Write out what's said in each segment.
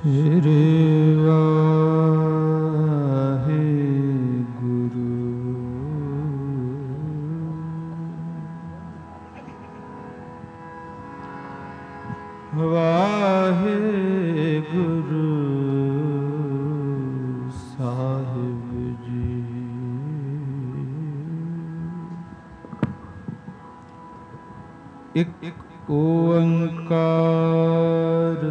ਸ੍ਰੀ ਵਾਹਿਗੁਰੂ। ਵਾਹਿਗੁਰੂ ਸਾਹਿਬ ਜੀ। ਇੱਕ ਓੰਕਾਰ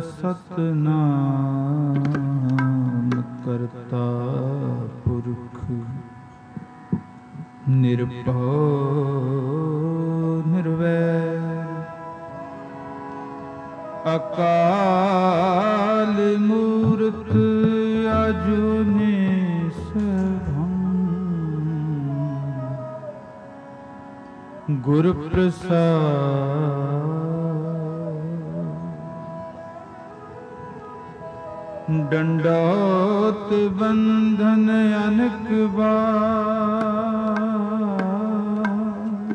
ਸਤਿਨਾਮ ਕਰਤਾ ਪੁਰਖ ਨਿਰਭਉ ਨਿਰਵੈਰ ਅਕਾਲ ਮੂਰਤ ਅਜੂਨੀ ਸੈਭੰ ਗੁਰ ਪ੍ਰਸਾਦ ਡੰਡੋਤ ਬੰਧਨ ਅਨਕ ਬਾਰ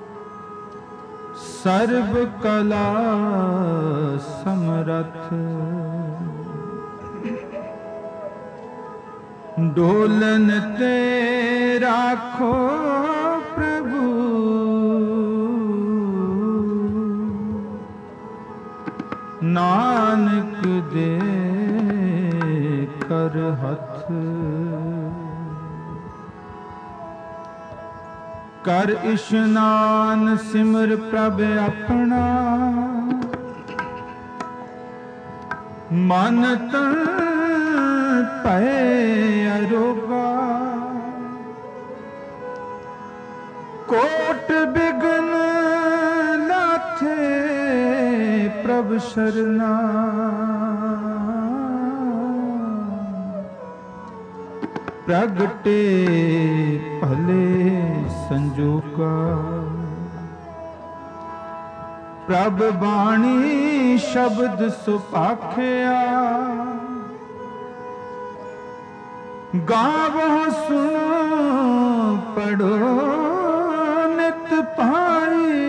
ਸਰਬ ਕਲਾ ਸਮਰਥ ਡੋਲਨ ਤੇ ਰਾਖੋ ਪ੍ਰਭੂ ਨਾਨਕ ਦੇ ਕਰ ਹੱਥ ਕਰ ਇਸ਼ਨਾਨ ਸਿਮਰ ਪ੍ਰਭ ਆਪਣਾ ਮਨ ਤਨ ਭੈ ਅਰੋਗਾ ਕੋਟ ਬਿਗਨ ਲਾਥੇ ਪ੍ਰਭ ਸ਼ਰਨਾ ਪ੍ਰਗਟੇ ਭਲੇ ਸੰਜੋਗਾ ਪ੍ਰਭ ਬਾਣੀ ਸ਼ਬਦ ਸੁਭਾਖਿਆ ਗਾਵੋ ਸੁਣੋ ਪੜੋ ਨਿਤ ਪਾਈ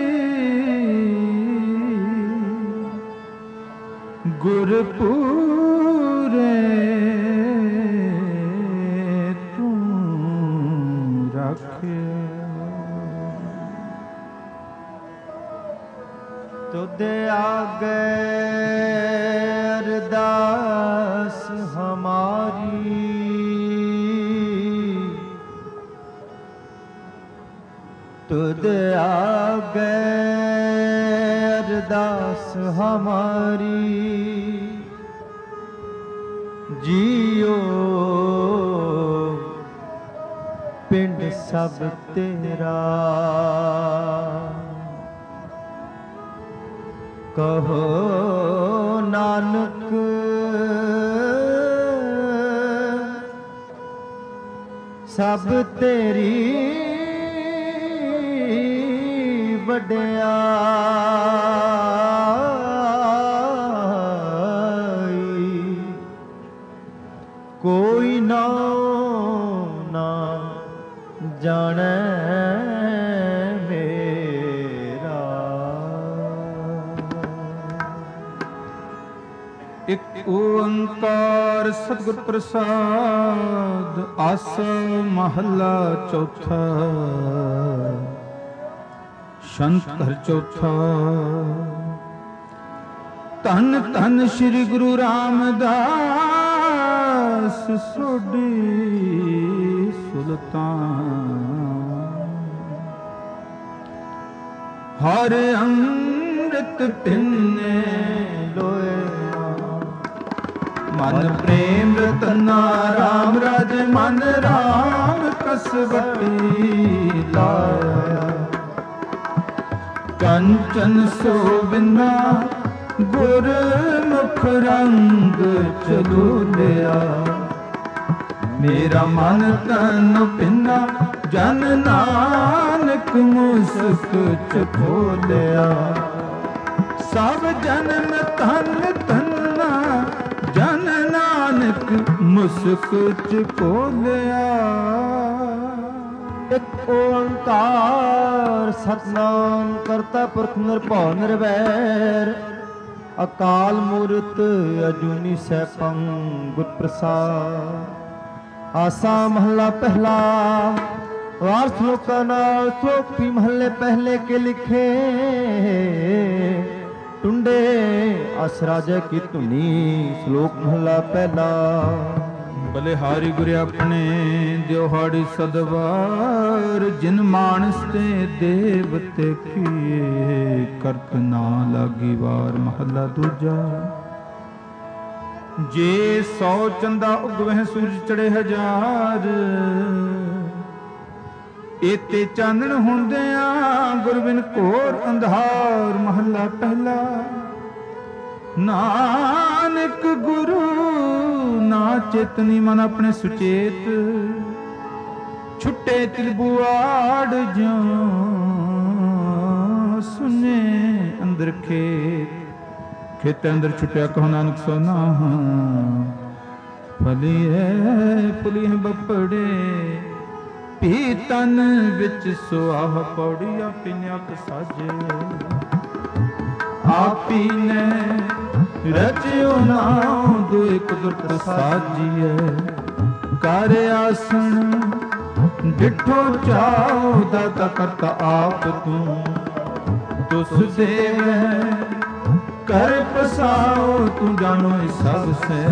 ਗੁਰਪੂਰੇ ਤੁਧ ਆਗੇ ਅਰਦਾਸ ਹਮਾਰੀ ਤੁਧ ਆਗੇ ਅਰਦਾਸ ਹਮਾਰੀ ਜੀਓ ਪਿੰਡ ਸਭ ਤੇਰਾ ਕਹੋ ਨਾਨਕ ਸਭ ਤੇਰੀ ਵਡਿਆਈ ਕੋਈ ਨਾ ਜਾਣੈ ਇੱਕ ਓੰਕਾਰ ਸਤਿਗੁਰ ਪ੍ਰਸਾਦ। ਆਸ ਮਹੱਲਾ ਚੌਥਾ। ਸ਼ੰਤ ਘਰ ਚੌਥਾ। ਧੰਨ ਧੰਨ ਸ੍ਰੀ ਗੁਰੂ ਰਾਮਦਾਸ ਸੋਢੀ ਸੁਲਤਾਨ। ਹਰ ਅੰਮ੍ਰਿਤ ਪਿੰਨੇ ਲੋਏ ਮਨ ਪ੍ਰੇਮ ਰਤਨਾ ਰਾਮ ਰਾਜ ਮਨ ਰਾਮ ਕਸਵਟੀ ਲਾਇਆ। ਕੰਚਨ ਸੋਭਨਾ ਗੁਰਮੁਖ ਰੰਗ ਚਲੂਲਿਆ। ਮੇਰਾ ਮਨ ਤਨ ਪਿੰਨਾ ਜਨ ਨਾਨਕ ਮੁਸਕ ਚ ਖੋਲਿਆ। ਸਭ ਜਨਮ ਧਨ ਧੰਨਾ ਜਨ ਨਾਨਕ ਮੁਸਕ ਚ ਖੋਲਿਆ। ਇੱਕ ਓੰਕਾਰ ਸਤਿਨਾਮ ਕਰਤਾ ਪੁਰਖ ਨਿਰਭਉ ਨਿਰਵੈਰ ਅਕਾਲ ਮੂਰਤ ਅਜੂਨੀ ਸੈਭੰ ਗੁਰ ਪ੍ਰਸਾਦ। ਆਸਾ ਮਹੱਲਾ ਪਹਿਲਾ। ਵਾਰ ਸ਼ਲੋਕਾਂ ਨਾਲ ਸ਼ਲੋਕ ਵੀ ਮਹੱਲੇ ਪਹਿਲੇ ਕੇ ਲਿਖੇ। ਟੁੰਡੇ ਅਸ ਰਾਜੇ ਕੀ ਧੁਨੀ। ਸ਼ਲੋਕ ਮਹੱਲਾ ਪਹਿਲਾ। ਬਲਿਹਾਰੀ ਗੁਰ ਆਪਣੇ ਦਿਹਾੜੀ ਸਦਵਾਰ। ਜਿਨ ਮਾਨਸ ਤੇ ਦੇਵਤੇ ਕੀਏ ਕਰਤ ਨਾ ਲਾਗੀ ਵਾਰ। ਮਹੱਲਾ ਦੂਜਾ। ਜੇ 100 ਚੰਦਾ ਉਗਵਹਿ ਸੂਰਜ ਚੜੇ ਹਜ਼ਾਰ। ਏਤੇ ਚਾਨਣ ਹੁੰਦਿਆਂ ਗੁਰ ਬਿਨ ਘੋਰ ਅੰਧਾਰ। ਮਹੱਲਾ ਪਹਿਲਾ। ਨਾਨਕ ਗੁਰੂ ਨਾ ਚੇਤਨੀ ਮਨ ਆਪਣੇ ਸੁਚੇਤ। ਛੁੱਟੇ ਤਿਲਬੁਆੜ ਜਿਉ ਸੁਨੇ ਅੰਦਰ ਖੇਤ। ਖੇਤ ਅੰਦਰ ਛੁੱਟਿਆ ਕਹੋ ਨਾਨਕ ਸੋ ਨਾਮ। ਫਲੀਏ ਪੁਲੀਏ ਬੱਪੜੇ ਭੀ ਤਨ ਵਿੱਚ ਸੁਆਹ। ਪੌੜੀ ਆਪੀ ਨੇ ਆਪ ਸਾਜੇ ਆਪੀ ਨੇ ਰਚਿਓ ਨਾਉ। ਦੁਇ ਕੁਦਰਤ ਸਾਜੀਐ ਕਰ ਆਸਣ ਡਿਠੋ ਚਾਉ। ਦਾਤਾ ਕਰਤਾ ਆਪ ਤੂੰ ਤੁਸ ਦੇਵੈ ਕਰ ਪਸਾਉ। ਤੂੰ ਜਾਣੋ ਸਭ ਸੇ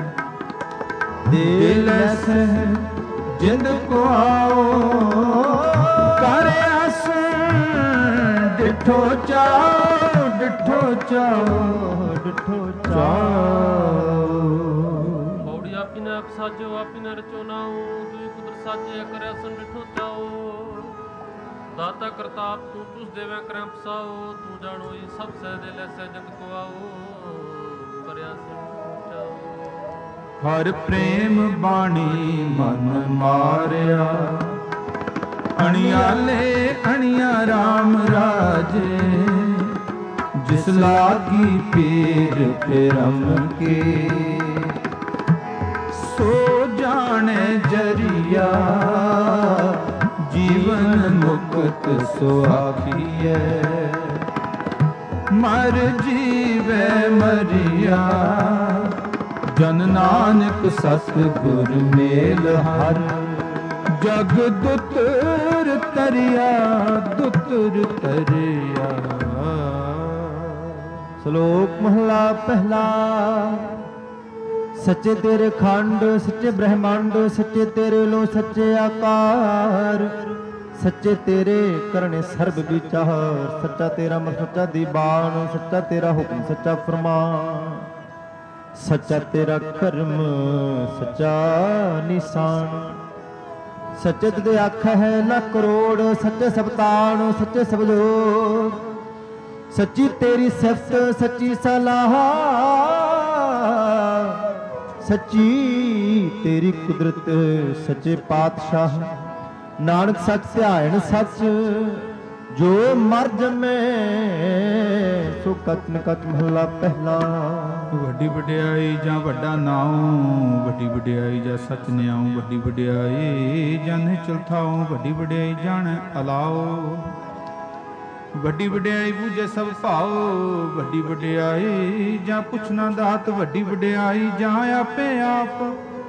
ਦੇ ਲੈਸੈ ਜਿੰਦ ਕੋ ਆਓ। ਕਰ ਆਸਣ ਡਿਠੋ ਚਾਉ। ਡਿਠੋ ਚਾਉ ਡਿਠੋ ਚਾਉ। ਪੌੜੀ ਆਪੀ ਨੇ ਆਪ ਸਾਜੋ ਆਪੀ ਨੇ ਰਚੋ ਨਾਉ। ਦੁਇ ਕੁਦਰਤ ਸਾਜੇ ਕਰ ਆਸਣ ਡਿਠੋ ਚਾਉ। ਦਾਤਾ ਕਰਤਾ ਆਪ ਤੂੰ ਤੁਸ ਦੇਵੈ ਕਰੈ ਪਸਾਉ। ਤੂੰ ਜਾਣੋ ਇਹ ਸਭ ਸਹਿ ਦੇ ਲੈਸੈ ਜੰਗ ਕੋ ਆਓ। ਕਰ ਆਸਣ ਡਿਠੋ ਚਾਉ। ਹਰ ਪ੍ਰੇਮ ਬਾਣੀ ਮਨ ਮਾਰਿਆ। ਅਣਿਆਲੇ ਅਣਿਆ ਰਾਮ ਰਾਜੇ। ਜਿਸ ਲਾਗੀ ਪੀਰ ਪਿਰਮ ਕੇ ਸੋ ਜਾਣੇ ਜਰੀਆ। ਜੀਵਨ ਮੁਕਤ ਸੁਆਖੀਐ ਮਰ ਜੀਵੈ ਮਰੀਆ। ਜਨ ਨਾਨਕ ਸਤਿਗੁਰ ਮੇਲ ਹਰ। ਜਗ ਦੁਤਰ ਤਰਿਆ ਦੁਤਰ ਤਰਿਆ। ਸ਼ਲੋਕ ਮਹਲਾ ਪਹਿਲਾ। ਸੱਚੇ ਤੇਰੇ ਖੰਡ ਸੱਚੇ ਬ੍ਰਹਮੰਡ। ਸੱਚੇ ਤੇਰੇ ਲੋ ਸੱਚੇ ਆਕਾਰ। ਸੱਚੇ ਤੇਰੇ ਕਰਨੇ ਸਰਬ ਵਿਚਾਰ। ਸੱਚਾ ਤੇਰਾ ਮਨ ਸੱਚਾ ਦੀਵਾਨ। ਸੱਚਾ ਤੇਰਾ ਹੁਕਮ ਸੱਚਾ ਫਰਮਾਨ। ਸੱਚਾ ਤੇਰਾ ਕਰਮ ਸੱਚਾ ਨਿਸ਼ਾਨ। ਸੱਚੇ ਤੇ ਆਖੈ ਹੈ ਲੱਖ ਕਰੋੜ। ਸੱਚੇ ਸਬਤਾਨ ਸੱਚੇ ਸਬਜੋਗ। ਸੱਚੀ ਤੇਰੀ ਸਿਫਤ ਸੱਚੀ ਸਲਾਹ। ਸੱਚੀ ਤੇਰੀ ਕੁਦਰਤ ਸੱਚੇ ਪਾਤਸ਼ਾਹ। ਨਾਨਕ ਸੱਚ ਧਿਆਇਣ ਸੱਚ ਜੋ ਮਰ ਜਮੇ ਸੋ ਕਤਨ ਕਤ। ਮਹਲਾ ਪਹਿਲਾ। ਵੱਡੀ ਵਡਿਆਈ ਜਾਂ ਵੱਡਾ ਨਾਉ। ਵੱਡੀ ਵਡਿਆਈ ਜਾਂ ਸਚ ਨਿਆਉ। ਵੱਡੀ ਵਡਿਆਈ ਜਾਂ ਨਿਚਲ ਥਾਉ। ਵੱਡੀ ਵਡਿਆਈ ਜਾਣੈ ਅਲਾਓ। ਵੱਡੀ ਵਡਿਆਈ ਬੂਝੇ ਸਭ ਭਾਉ। ਵੱਡੀ ਵਡਿਆਈ ਜਾਂ ਪੁੱਛਣਾ ਦਾਤ। ਵੱਡੀ ਵਡਿਆਈ ਜਾਂ ਆਪੇ ਆਪ।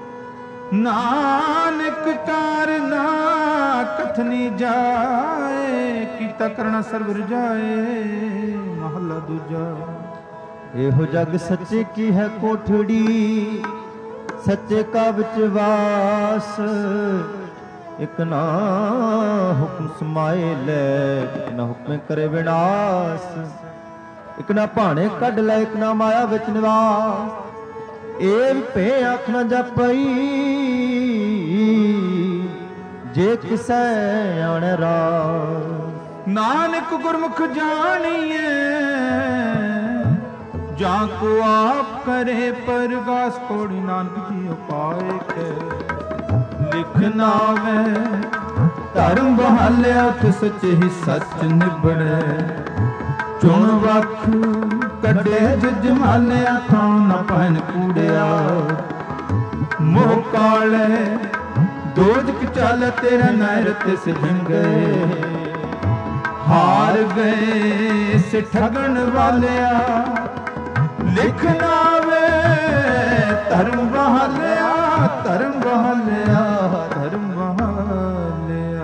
ਨਾਨਕ ਕਾਰਨਾ ਕਥਨੀ ਜਾਏ। ਕੀਤਾ ਕਰਨਾ ਸਰਬ ਰਜਾਏ। ਮਹੱਲਾ ਦੂਜਾ। ਇਹੋ ਜਗ ਸੱਚੇ ਕੀ ਹੈ ਕੋਠੜੀ। ਸੱਚੇ ਕਾ ਵਿੱਚ ਵਾਸ। ਇਕ ਨਾ ਹੁਕਮ ਸਮਾਏ ਲੈ। ਇਕ ਨਾ ਹੁਕਮ ਕਰੇ ਵਿਨਾਸ਼। ਇਕ ਨਾ ਭਾਣੇ ਕੱਢ ਲੈ। ਇਕ ਨਾ ਮਾਇਆ ਵਿੱਚ ਨਿਵਾਸ। ਏਵ ਭੇ ਅੱਖ ਨਾ ਜਪਈ। ਜੇ ਕਿਸੈ ਆਣੈ ਰਾਸ। ਨਾਨਕ ਗੁਰਮੁਖ ਜਾਣੀਏ ਜਾਂ ਕੋ ਆਪ ਕਰੇ ਪਰਗਾਸ। ਪੌੜੀ ਨਾਨਕ ਜੀ ਉਪਾਏ ਕੇ ਲਿਖ ਨਾਵੇ। ਧਰਮ ਬਹਾਲਿਆ ਤਿਸ ਸੱਚੇ ਹੀ ਸੱਚ ਨਿਬੜੈ। ਚੁਣ ਵਖ ਕੱਢੇ ਜਜਮਾਲਿਆ। ਥਾਂ ਨ ਪਹਿਨ ਕੂੜਿਆ। ਮੋਹ ਕਾਲੇ ਦੋਜਕ ਚੱਲ ਤੇਰਾ ਨਹਿਰ ਤਿਸ ਜੰਗੇ। ਹਾਰ ਗਏ ਸੇ ਠਗਣ ਵਾਲਿਆ। ਲਿਖਣਾ ਵੇ ਧਰਮ ਬਹਾਲਿਆ, ਧਰਮ ਬਹਾਲਿਆ, ਧਰਮ ਬਹਾਲਿਆ।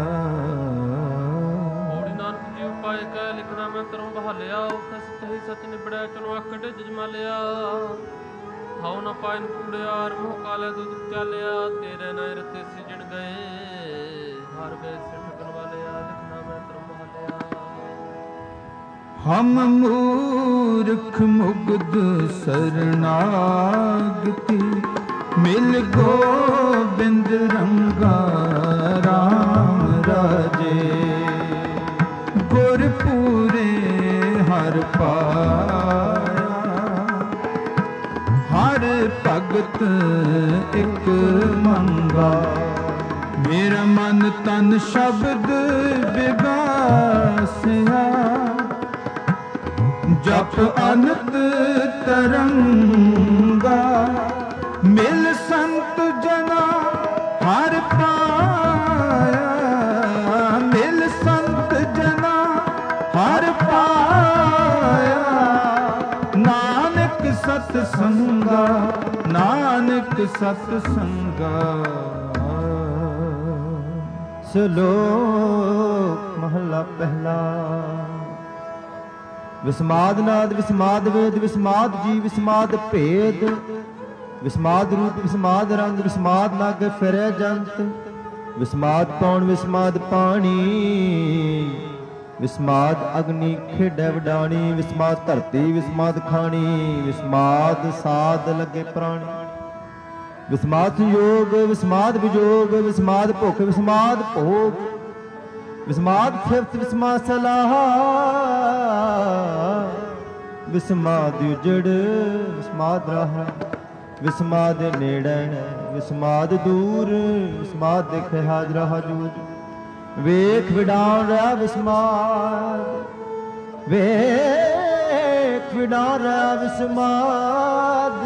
ਹੋੜੀ ਨਾਨਕ ਜੀ ਉਪਾਏ ਕਹਿ ਲਿਖਣਾ ਮੈਂ ਧਰਮ ਬਹਾਲਿਆ, ਉਥੇ ਸੱਚੇ ਸੱਚ ਨਿਬੜਿਆ ਚਲੋ ਆਖੜੇ ਜਜਮਾਲਿਆ। ਹਾਉ ਨਾ ਪਾਇਨ ਕੂੜਿਆਰ ਮੋਹ ਕਾਲੇ ਦੁੱਧ ਚਾਲਿਆ, ਤੇਰੇ ਨਾਲ ਰਤੇ ਸਿਜਣ ਗਏ ਹਰ ਗਏ ਸਿੱਠਣ ਵਾਲਿਆ, ਲਿਖਣਾ ਮੈਂ ਧਰਮ ਬਹਾਲਿਆ। ਹਮ ਮੂਰਖ ਮੁਗਧ ਸਰਨਾਗਤੀ, ਮਿਲ ਗੋਬਿੰਦ ਰੰਗਾ ਰਾਮ ਰਾਜੇ। ਗੁਰ ਪੂਰੇ ਹਰ ਪਾਇਆ, ਹਰ ਭਗਤ ਇਕ ਮੰਗਾ। ਮੇਰਾ ਮਨ ਤਨ ਸ਼ਬਦ ਵਿਗਾਸਿਆ, ਜਪ ਅਨੰਤ ਤਰੰਗਾ। ਮਿਲ ਸੰਤ ਜਨਾ ਹਰ ਪਾਇਆ, ਮਿਲ ਸੰਤ ਜਨਾ ਹਰ ਪਾਇਆ। ਨਾਨਕ ਸਤ ਸੰਗਾ, ਨਾਨਕ ਸਤ ਸੰਗਾ। ਸ਼ਲੋਕ ਮਹਲਾ ਪਹਿਲਾ। ਵਿਸਮਾਦ ਨਾਦ ਵਿਸਮਾਦ ਵੇਦ ਵਿਸਮਾਦ ਜੀ ਵਿਸਮਾਦ ਭੇਦ। ਵਿਸਮਾਦ ਰੂਪ ਵਿਸਮਾਦ ਰੰਗ ਵਿਸਮਾਦ ਲਾਗੇ ਫਿਰੈ ਜੰਤ। ਵਿਸਮਾਦ ਪੌਣ ਵਿਸਮਾਦ ਪਾਣੀ। ਵਿਸਮਾਦ ਅਗਨੀ ਖੇਡੈ ਵਡਾਣੀ। ਵਿਸਮਾਦ ਧਰਤੀ ਵਿਸਮਾਦ ਖਾਣੀ। ਵਿਸਮਾਦ ਸਾਧ ਲੱਗੇ ਪ੍ਰਾਣੀ। ਵਿਸਮਾਦ ਸੰਯੋਗ ਵਿਸਮਾਦ ਵਿਜੋਗ। ਵਿਸਮਾਦ ਭੁਖ ਵਿਸਮਾਦ ਭੋਗ। ਵਿਸਮਾਦ ਸਿਫਤ ਵਿਸਮਾਦ ਸਲਾਹ। ਵਿਸਮਾਦ ਉਜੜ ਵਿਸਮਾਦ ਰਾਹ। ਵਿਸਮਾਦ ਨੇੜੇ ਵਿਸਮਾਦ ਦੂਰ। ਵਿਸਮਾਦ ਦੇਖੇ ਹਾਜ਼ਰਾ ਹਜੂਰ। ਵੇਖ ਵਿਡਾਣ ਰਿਹਾ ਵਿਸਮਾਦ। ਵੇਖ ਵਿਡਾਣ ਰਿਹਾ ਵਿਸਮਾਦ।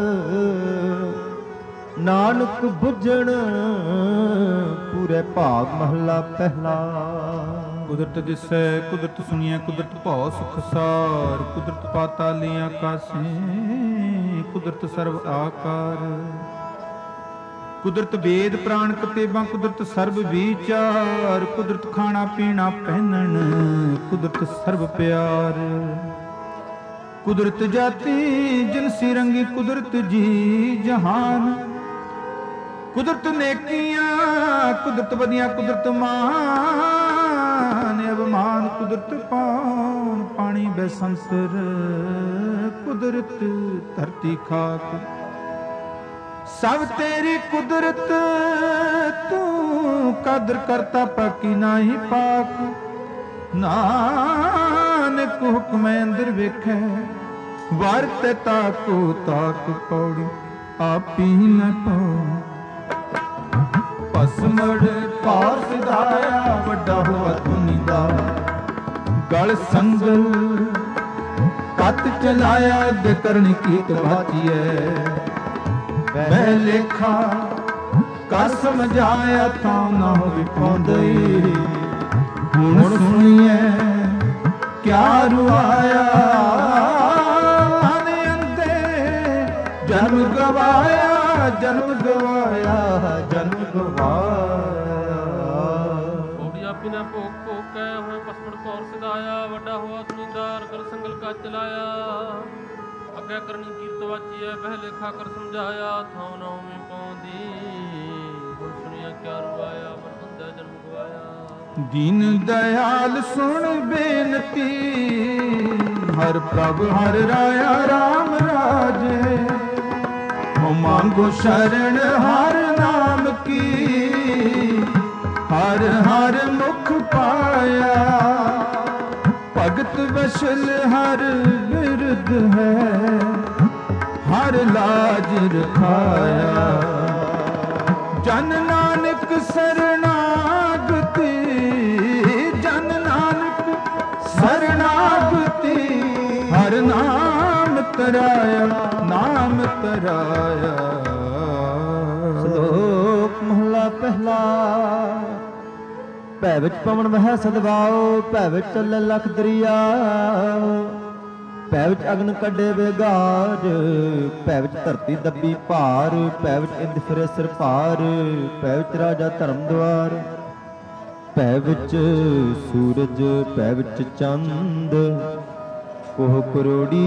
ਨਾਨਕ ਬੁੱਝਣ ਪੂਰੇ ਭਾਗ ਮਹਲਾ ਪਹਿਲਾ। ਕੁਦਰਤ ਦਿਸੈ ਕੁਦਰਤ ਸੁਣੀਐ ਕੁਦਰਤ ਭਉ ਸੁਖ ਸਾਰ। ਕੁਦਰਤ ਪਾਤਾਲੀ ਆਕਾਸੇ ਕੁਦਰਤ ਸਰਬ ਆਕਾਰ। ਕੁਦਰਤ ਵੇਦ ਪ੍ਰਾਣ ਕਤੇਬਾਂ ਕੁਦਰਤ ਸਰਬ ਵਿਚਾਰ। ਕੁਦਰਤ ਖਾਣਾ ਪੀਣਾ ਪਹਿਨਣ ਕੁਦਰਤ ਸਰਬ ਪਿਆਰ। ਕੁਦਰਤ ਜਾਤੀ ਜਿਨਸੀ ਰੰਗੀ ਕੁਦਰਤ ਜੀ ਜਹਾਨ। ਕੁਦਰਤ ਨੇਕੀਆਂ ਕੁਦਰਤ ਵਧੀਆਂ ਕੁਦਰਤ ਮਾਨ ਅਭਿਮਾਨ। ਕੁਦਰਤ ਪਾਉਣ ਪਾਣੀ ਬੈਸੰਸਰ। ਕੁਦਰਤ ਧਰਤੀ ਖਾਕ ਸਭ ਤੇਰੀ ਕੁਦਰਤ। ਤੂੰ ਕਦਰ ਕਰਤਾ ਪਾਕੀ ਨਾਹੀ ਪਾਕ। ਨਾਨਕ ਹੁਕਮੈ ਅੰਦਰ ਵੇਖੈ ਵਰਤੈ ਤਾਕੋ ਤਾਕ। ਪੌੜੀ ਆਪੀ ਨ ਪਾਉ ਭਸਮੜ ਪਾਰ ਸਿਧਾਇਆ। ਵੱਡਾ ਹੋਆ ਧੁਨੀ ਦਾ ਗਲ ਸੰਗਲ ਕੱਤ ਚਲਾਇਆ। ਦੇ ਕਰਨੀ ਕੀਤ ਬਾਚੀਐ ਬਹਿ ਲੇਖਾ ਕਰ ਸਮਝਾਇਆ। ਤਾਂ ਨਾ ਹੋਵੇ ਪਾਉਂਦਈ ਹੁਣ ਸੁਣੀਐ ਕਿਆ ਰੁਆਇਆ। ਮਨ ਅੰਦੇ ਜਨਮ ਗਵਾਇਆ ਜਨਮ ਗਵਾਇਆ ਜਨਮ ਗਵਾਇਆ। ਹੋੜੀ ਆਪੀ ਨੇ ਭੋਗ ਭੋਗ ਕੇ ਹੋਏ ਪਸਮੜ ਪੌਰ ਸਿਧਾਇਆ। ਵੱਡਾ ਹੋਆ ਦੁਨੀਦਾਰ ਗਲ ਸੰਗਲ ਕਾ ਚਲਾਇਆ। ਅੱਗੇ ਕਰਨੀ ਕੀਰਤ ਵਾਚੀਐ ਬਹਿ ਲੇਖਾ ਕਰ ਸਮਝਾਇਆ। ਥਾਉ ਨਾ ਹੋਵੇਂ ਪਾਉਂਦੀ ਹੁਣ ਸੁਣਿਆ ਕਿਆ ਰੁਆਇਆ। ਮਨ ਅੰਦੇ ਜਨਮ ਗਵਾਇਆ। ਦੀਨ ਦਇਆਲ ਸੁਣ ਬੇਨਤੀ। ਹਰ ਪ੍ਰਭ ਹਰ ਰਾਇਆ ਰਾਮ ਰਾਜੇ। ਹੋ ਮੰਗੋ ਸ਼ਰਨ ਹਰ ਨਾਮ ਕੀ। ਹਰ ਹਰ ਮੁਖ ਪਾਇਆ। ਭਗਤ ਵਸ਼ਲ ਹਰ ਬਿਰਧ ਹੈ। ਹਰ ਲਾਜ ਰਖਾਇਆ। ਜਨ ਨਾਨਕ ਸਰਨਾਗਤੀ। ਜਨ ਨਾਨਕ ਸਰਨਾਗਤੀ। ਹਰ ਨਾਮ ਤਰਾਇਆ ਨਾਮ ਤਰਾਇਆ। ਸ਼ਲੋਕ ਮਹਲਾ ਪਹਿਲਾ। ਭੈ ਵਿੱਚ ਪਵਨ ਵਹਿ ਸਦਵਾਓ। ਭੈ ਵਿੱਚ ਚੱਲੇ ਲਖ ਦਰਿਆ। ਭੈ ਵਿੱਚ ਅਗਨ ਕੱਢੇ ਵਿਗਾਰ, ਭੈ ਵਿੱਚ ਧਰਤੀ ਦੱਬੀ ਭਾਰ, ਭੈ ਵਿੱਚ ਇੰਦ ਫਿਰੇ ਸਿਰ ਭਾਰ, ਭੈ ਵਿੱਚ ਰਾਜਾ ਧਰਮ ਦੁਆਰ, ਭੈ ਵਿੱਚ ਸੂਰਜ, ਭੈ ਵਿੱਚ ਚੰਦ, ਕੋਹ ਕਰੋੜੀ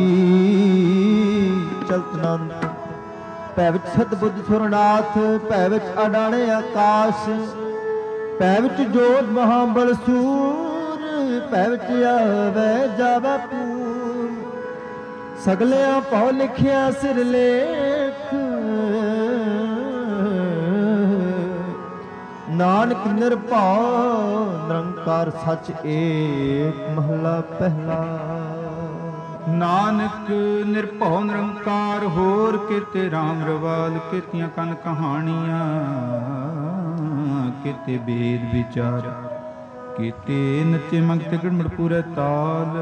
ਚਲਤ ਨੰਦ, ਭੈ ਵਿੱਚ ਸਤ ਬੁੱਧ ਸੁਰਨਾਥ, ਭੈ ਵਿੱਚ ਅਡਾਣੇ ਆਕਾਸ਼, ਭੈ ਵਿੱਚ ਜੋਤ ਮਹਾਬਲ ਸੂਰ, ਭੈ ਵਿੱਚ ਆਵੇ ਜਾਵੇ ਪੂਰ, ਸਗਲਿਆਂ ਭਉ ਲਿਖਿਆ ਸਿਰ ਲੇਖ, ਨਾਨਕ ਨਿਰਭਉ ਨਿਰੰਕਾਰ ਸੱਚ ਏਕ। ਮਹਲਾ ਪਹਿਲਾ। ਨਾਨਕ ਨਿਰਭਉ ਨਿਰੰਕਾਰ, ਹੋਰ ਕਿਤੇ ਰਾਮ ਰਵਾਲ, ਕੀਤੀਆਂ ਕਨ ਕਹਾਣੀਆਂ, ਕਿਤੇ ਬੇਦ ਵਿਚਾਰ, ਕੀਤੇ ਨਚੇ ਮੰਗਤੇ ਗੜਮੜ ਪੂਰੇ ਤਾਲ।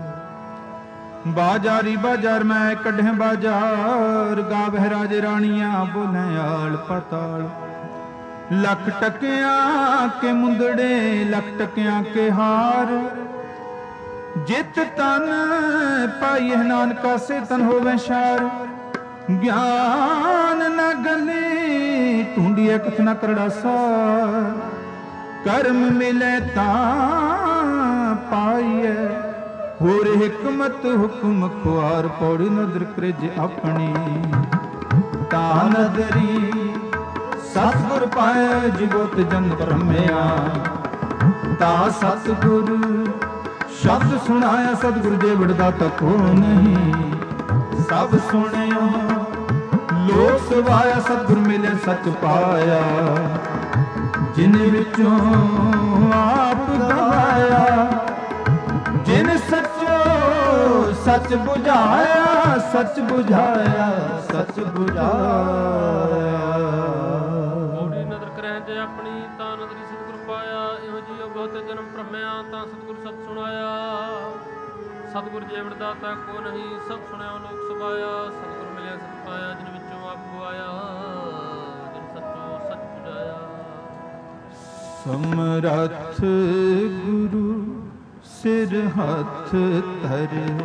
ਬਾਜਾਰੀ ਬਾਜ਼ਾਰ ਮੈਂ ਕੱਢੇ ਬਾਜ਼ਾਰ, ਗਾਵਹਿ ਰਾਜੇ ਰਾਣੀਆਂ, ਬੋਲੇ ਆਲ ਪਤਾਲ। ਲੱਖ ਟਕਿਆਂ ਕੇ ਮੁੰਦੜੇ, ਲੱਖ ਟਕਿਆਂ ਕੇ ਹਾਰ, ਜਿਤ ਤਨ ਪਾਈਏ ਨਾਨਕਾ ਸੇ ਤਨ ਹੋਵੇ ਸ਼ਾਰ। ਗਿਆਨ ਨ ਗਲੇ ਢੂੰਡੀਏ ਕਥ ਨ ਕਰੜਾ ਸਾਰ, ਕਰਮ ਮਿਲੇ ਤਾਂ ਪਾਈਏ, ਹੋਰ ਹਿਕਮਤ ਹੁਕਮ ਖੁਆਰ। ਪੌੜੀ ਨਦਰ ਕ੍ਰਿਜ ਆਪਣੀ ਤਾਂ ਨਦਰੀ, ਸਤਿਗੁਰ ਪਾਏ ਜਗਤ ਜਨ ਭਰਮਿਆ, ਤਾਂ ਸਤਿਗੁਰ ਸ਼ਬਦ ਸੁਣਾਇਆ, ਸਤਿਗੁਰ ਜੇ ਵਡਦਾਤਾ ਕੋ ਨਹੀਂ। ਸਭ ਸੁਣਿਓ ਲੋਕ ਸਵਾਇਆ, ਸਤਿਗੁਰ ਮਿਲੇ ਸੱਚ ਪਾਇਆ, ਜਿਨ ਵਿੱਚੋਂ ਆਪ ਗਵਾਇਆ। ਜਿਨ ਸੱਚੋ ਸੱਚ ਬੁਝਾਇਆ, ਸੱਚ ਬੁਝਾਇਆ, ਸੱਚ ਬੁਝਾਇਆ। ਪੌੜੀ ਨਦਰ ਕਰਹਿ ਜੇ ਆਪਣੀ, ਤਾਂ ਨਦਰੀ ਸਤਿਗੁਰ ਪਾਇਆ। ਇਹੋ ਜਿਹੀ ਬਹੁਤ ਜਨਮ ਭਰਮਿਆ, ਤਾਂ ਸਤਿਗੁਰ ਸਤ ਸੁਣਾਇਆ। ਸਤਿਗੁਰ ਜੇ ਵਡਦਾਤਾ ਕੋ ਨਹੀਂ, ਸਭ ਸੁਣਿਆ ਲੋਕ ਸਭਾਇਆ। ਸਤਿਗੁਰ ਮਿਲਿਆ ਸਤ ਪਾਇਆ, ਜਿਨ ਵਿੱਚੋਂ ਆਪ ਗਵਾਇਆ, ਜਿਨ ਸੱਚੋ ਸੱਚ ਬੁਝਾਇਆ। ਸਮਰੱਥ ਗੁਰੂ ਸਿਰ ਹੱਥ ਧਰਿਓ,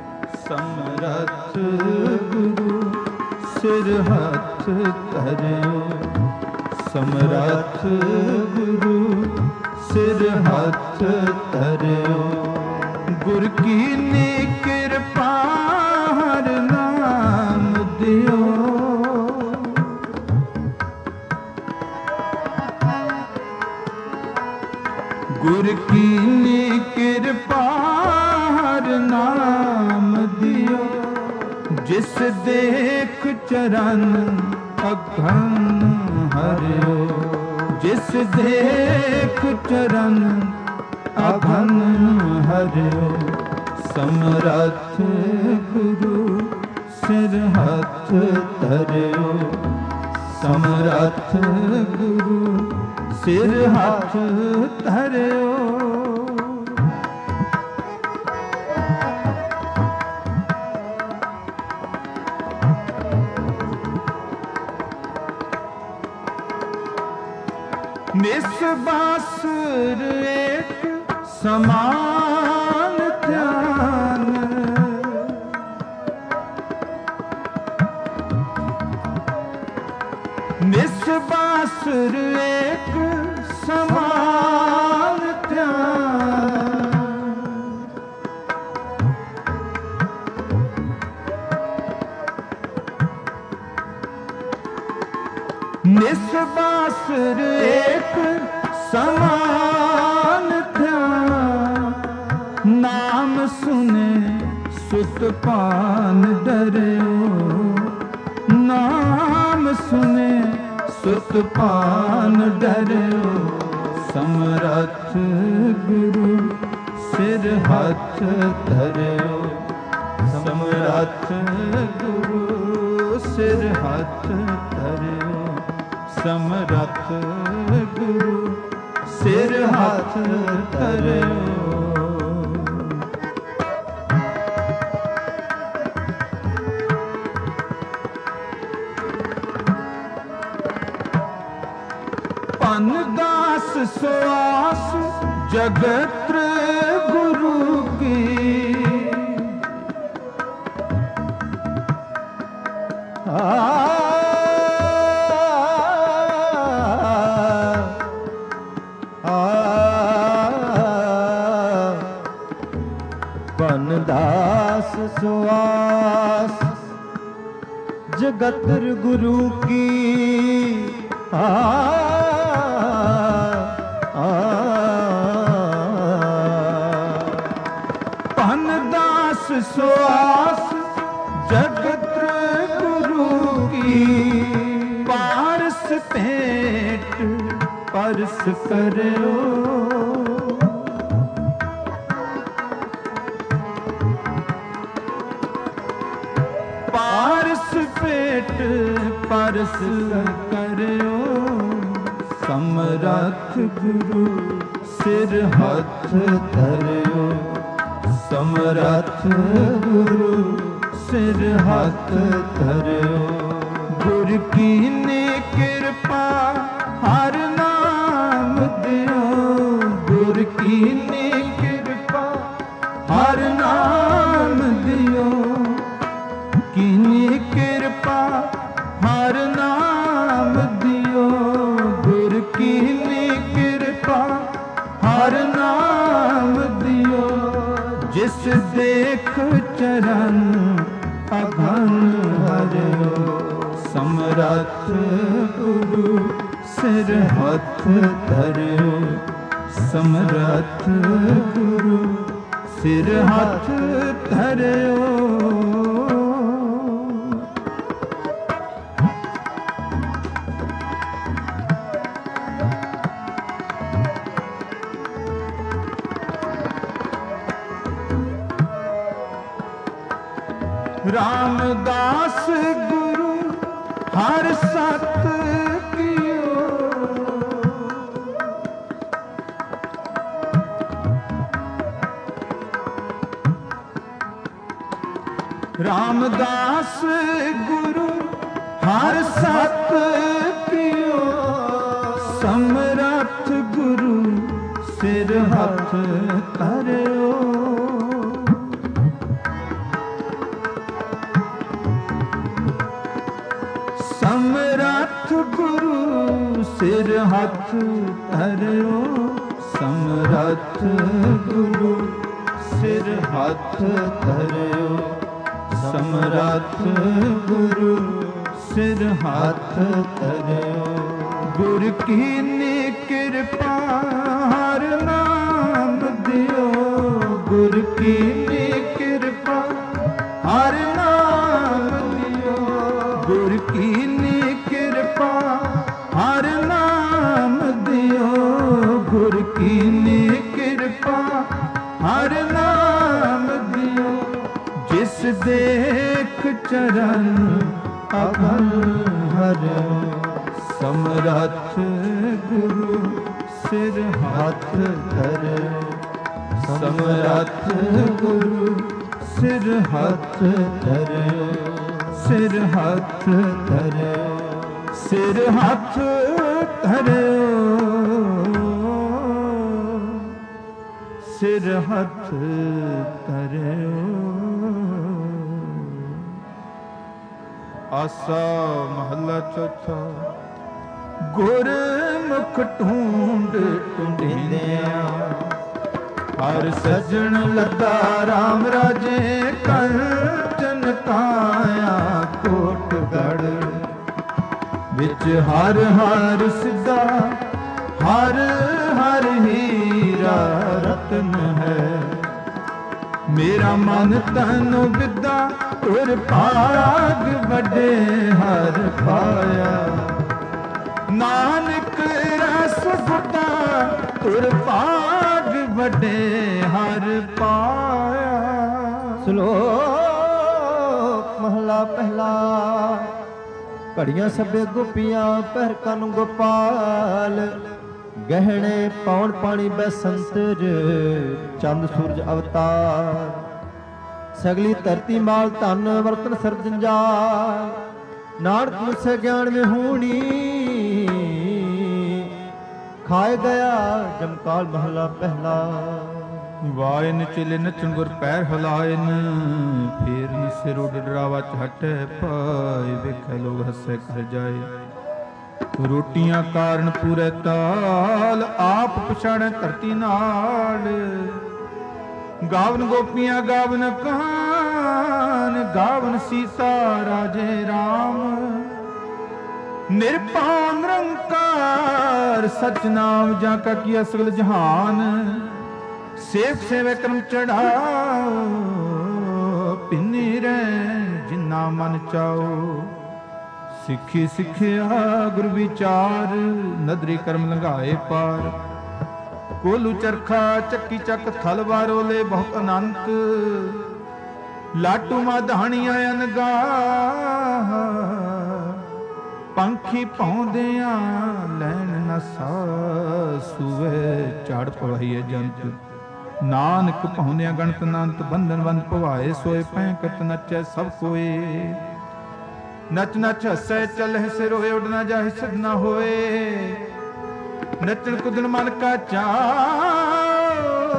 ਸਮਰੱਥ ਗੁਰੂ ਸਿਰ ਹੱਥ ਧਰਿਓ, ਸਮਰੱਥ ਗੁਰੂ ਸਿਰ ਹੱਥ ਧਰਿਓ। ਗੁਰ ਕੀਨੀ ਕਿਰਪਾ ਹਰ ਨਾਮ ਦਿਓ, ਗੁਰ ਕੀਨੀ ਕਿਰਪਾ ਹਰ ਨਾਮ ਦਿਓ। ਜਿਸ ਦੇਖ ਚਰਨ ਅਗਨ ਹਰਿਓ, ਜਿਸ ਦੇਖ ਚਰਨ ਅਗਨ ਹਰਿਓ। ਸਮਰੱਥ ਗੁਰੂ ਸਿਰ ਹੱਥ ਧਰਿਓ, ਸਮਰੱਥ ਗੁਰੂ ਸਿਰ ਹੱਥ ਧਰਿਓ। ਨਿਸ ਬਾਸੁਰ ਏਕ ਸਮਾਨ ਧਿਆਨ, ਨਿਸ ਬਾਸੁਰ ਏਕ ਸਮਾਨ ਧਿਆਨ। ਨਿਸ ਬਾਸੁਰ ਏਕ ਸਮਾਨ ਧਿਆਨ। ਨਾਮ ਸੁਨੇ ਸੁਤ ਪਾਨ ਡਰਿਓ, ਨਾਮ ਸੁਨੇ ਸੁਤ ਪਾਨ ਡਰਿਓ। ਸਮਰੱਥ ਗੁਰੂ ਸਿਰ ਹੱਥ ਧਰਿਓ, ਸਮਰੱਥ ਗੁਰੂ ਸਿਰ ਹੱਥ ਧਰਿਓ, ਸਮਰੱਥ ਗੁਰੂ ਸਿਰ ਹੱਥ ਧਰਿਓ। ਭਨ ਦਾਸ ਸੁਆਸ ਜਗਤ ਗੁਰੂ ਕੀ, बनदास सुआस जगत गुरु की बनदास सुआस जगत गुरु की पारस भेंट परस करो पारस पेट परस करो समरथ गुरु सिर हाथ धरो समरथ गुरु सिर हाथ धरो गुर की ने कृपा हर नाम दियो गुर की ने कृपा हर नाम दियो कीनी कृपा हर नाम दियो गुर कीनी कृपा हर नाम दियो जिस देख चरण अघन हरियो समरथ गुरु सिर हाथ धरियो समरथ गुरु सिर हाथ धरियो रामदास गुरु हर सत कियो रामदास गुरु हर सत कियो समरथ गुरु सिर हाथ धरियो समरथ गुरु सिर हाथ धरियो समरथ गुरु सिर हाथ धरियो समरथ गुरु सिर हाथ धरियो गुर कीनी कृपा हर नाम दियो गुर कीनी कृपा हर नाम दियो गुर कीनी कृपा हर नाम दियो गुर कीनी कृपा हर नाम दियो जिस देख चरण अघन हरियो समरथ गुरु सिर हाथ धरियो समरथ गुरु सिर हाथ धरियो सिर हाथ धरियो सिर हाथ धरियो सिर हाथ धरियो आसा महला चौथा गुरमुख ढूंढ ढूंढिंदिया हर सजन लद्दा राम राजे कंचन काया कोटगढ़ विच हर हर सिद्धा हर हर हीरा रतन है मेरा मन तन विद्या तुर भाग बड़े हर पाया नानक रस गुटा तुर भाग बड़े हर पाया। श्लोक महला पहला घड़ियां सभे गोपियां पहर कन गोपाल गहने पौन पानी बसंतर चंद सूरज अवतार सगली धरती माल धन वर्तन सरजंजाल नानक मुझसे ज्ञान में हूणी खाए गया जमकाल महला पहला। ਵਾਇਨ ਚਲੇ ਨਚਣ ਗੁਰ ਪੈਰ ਹਲਾਇਨ, ਫੇਰ ਨੀ ਸਿਰ ਉੱਡ ਡਰਾਵਾ ਚ ਹਟੇ ਪਾਏ, ਵੇਖੇ ਲੋਗ ਹੱਸੇ ਕਰ ਜਾਏ। ਰੋਟੀਆਂ ਕਾਰਨ ਪੂਰੇ ਤਾਲ, ਆਪ ਪਛਾਣੈ ਧਰਤੀ ਨਾਲ। ਗਾਵਨ ਗੋਪੀਆਂ ਗਾਵਨ ਕਾਨ, ਗਾਵਨ ਸੀਤਾ ਰਾਜੇ ਰਾਮ। ਨਿਰਭਉ ਨਿਰੰਕਾਰ ਸਚ ਨਾਮ, ਜਾਂ ਕਾ ਕੀਆ ਸਗਲ ਜਹਾਨ। ਸੇਵ ਸੇਵੇ ਕਰਮ ਚੜਾਓ, ਪਿੰਨੀ ਰਹਿ ਜਿਨਾ ਮਨ ਚਾਓ। ਸਿੱਖੀ ਸਿੱਖਿਆ ਗੁਰ ਵਿਚਾਰ, ਨਦਰੀ ਕਰਮ ਲੰਘਾਏ ਪਾਰ। ਕੋਲੂ ਚਰਖਾ ਚੱਕੀ ਚੱਕ ਥਲ ਵਾਰੋਲੇ ਬਹੁਤ ਅਨੰਤ। ਲਾਟੂ ਮਾਧਾਣੀਆਂ ਅਨਗਾ, ਪੰਖੀ ਪਾਉਂਦਿਆਂ ਲੈਣ ਨਾ ਸਾਹ। ਸੂਵੇ ਝਾੜ ਪਵਾਈਏ ਜੰਤ, ਨਾਨਕ ਪਾਉਂਦਿਆਂ ਗਣਤ ਅਨੰਤ। ਬੰਧਨ ਬੰਦ ਪਵਾਏ ਸੋਏ, ਪੈਂਕਤ ਨਚੈ ਸਭ ਕੋਏ। ਨਚ ਨਚ ਹੱਸੈ ਚੱਲਹਿ ਸਿਰ ਹੋਏ, ਉੱਡ ਨਾ ਜਾਹਿ ਸਿਧ ਨਾ ਹੋਏ। ਨਚਣ ਕੁਦਣ ਮਨ ਕਾ ਚਾਉ,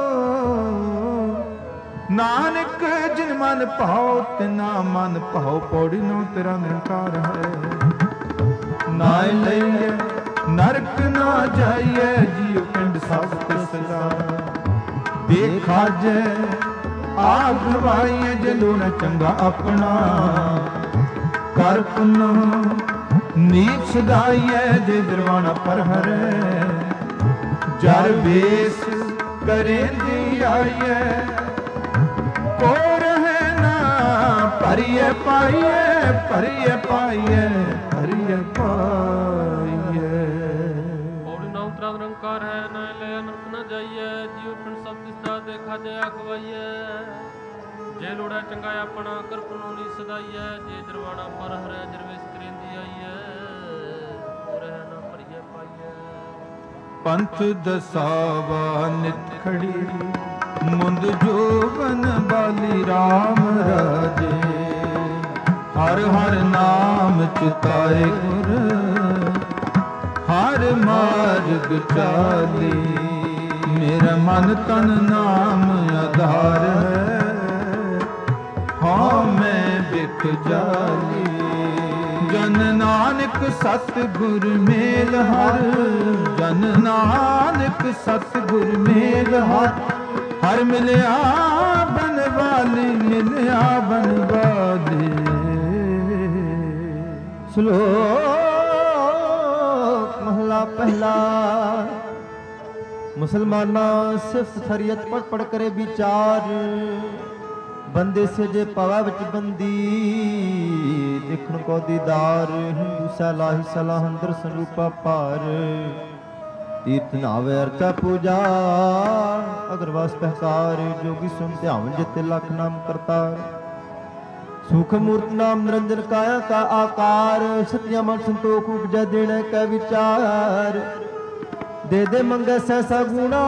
ਨਾਨਕ ਜਿਨ ਮਨ ਭਾਉ ਤਿਨਾ ਮਨ ਭਾਉ। ਪੌੜੀ ਨੋ ਤੇਰਾ ਨਿਰੰਕਾਰ ਹੈ। ਨਾ ਲਈਏ ਨਰਕ ਨਾ ਜਾਈਏ, ਜੀਉ ਪਿੰਡ ਸਭ ਤਿਸ ਦਾ। ਦੇਖਾ ਜੇ ਆਪ ਲਵਾਈਏ, ਜਲੋ ਨ ਚੰਗਾ ਆਪਣਾ। ਕਰ ਪੁੰਨ ਨੀਤ ਸਦਾਈਏ, ਜੇ ਦਰਵਾਣਾ ਪਰ ਹਰੇ। ਜਰ ਵੇਸ ਕਰੇ ਦੀ ਆਈਏ, ਕੋ ਰਹੇ ਨਾ ਭਰੀਏ ਪਾਈਏ। ਭਰੀਏ ਪਾਈਏ, ਭਰੀਏ ਪਾਈਏ। ਪੌੜੀ ਨਾਮ ਤੇਰਾ ਨਿਰੰਕਾਰ ਹੈ, ਨਾ ਲੈ ਨਰਕ ਨਾ ਜਾਈਏ। ਜੀਉ ਪਿੰਡ ਸਭ ਤਿਸਦਾ, ਦੇਖਾ ਜੇ ਅਖਵਾਈਏ। ਜੇ ਲੋੜਾ ਚੰਗਾ ਆਪਣਾ, ਕਰ ਪੁੰਨੋ ਨੀ ਸਦਾਈਏ। ਜੇ ਦਰਵਾਣਾ ਪਰ ਹਰੈ, ਜਰਵੇਸ ਕਰੇਂਦੀ ਆਈਏ। ਕੋ ਰਹਿ ਨਾ ਭਰੀਏ ਪਾਈਏ। ਪੰਥ ਦਸਾਵਾ ਨਿਤ ਖੜੀ, ਮੁੰਦ ਜੋਬਨ ਬਾਲੀ ਰਾਮ ਰਾਜੇ। ਹਰ ਹਰ ਨਾਮ ਚਿਤਾਏ ਗੁਰ, ਹਰ ਮਾਰਗ ਚਾਲੀ। ਮੇਰਾ ਮਨ ਤਨ ਨਾਮ ਆਧਾਰ ਹੈ, ਹਾਂ ਮੈਂ ਬਿਖ ਜਾਲੀ। ਜਨ ਨਾਨਕ ਸਤ ਗੁਰ ਮੇਲ ਹਰ, ਜਨ ਨਾਨਕ ਸਤ ਗੁਰ ਮੇਲ ਹਰ। ਹਰ ਮਿਲਿਆ ਬਨਵਾਲੀ, ਮਿਲਿਆ ਬਨਵਾਲੀ। ਸ਼ਲੋਕ ਮਹਲਾ ਪਹਿਲਾ। ਮੁਸਲਮਾਨਾਂ ਸਿਫਤ ਫਰੀਅਤ ਪੜ ਪੜ ਕਰੇ ਵਿਚਾਰ। ਬੰਦੇ ਸੇ ਜੇ ਪਵਾ ਵਿੱਚ ਬੰਦੀ, ਦੇਖਣ ਕੋ ਦੀਦਾਰ। ਹਿੰਦੂ ਸਲਾਹੀ ਸਲਾਹਨ ਦਰਸ਼ਨ ਰੂਪਾ ਭਾਰ। ਤੀਰਥ ਨਾਵੇ ਅਰਚਾ ਪੂਜਾ, ਅਗਰ ਵਾਸ ਪਹਿਕਾਰ। ਜੋਗੀ ਸੁਨ ਧਿਆਵਨ ਜਿਤੇ ਲਖ ਨਾਮ ਕਰਤਾਰ। ਸੁਖ ਮੂਰਤ ਨਾਮ ਨਿਰੰਜਨ ਕਾਇਆ ਕਾ ਆਕਾਰ। ਸਤਿਆ ਮਨ ਸੰਤੋਖ ਉਪਜੈ ਦੇਣੇ ਕੈ ਵਿਚਾਰ। ਦੇ ਦੇ ਮੰਗੈ ਸੈਸਾ ਗੁਣਾ,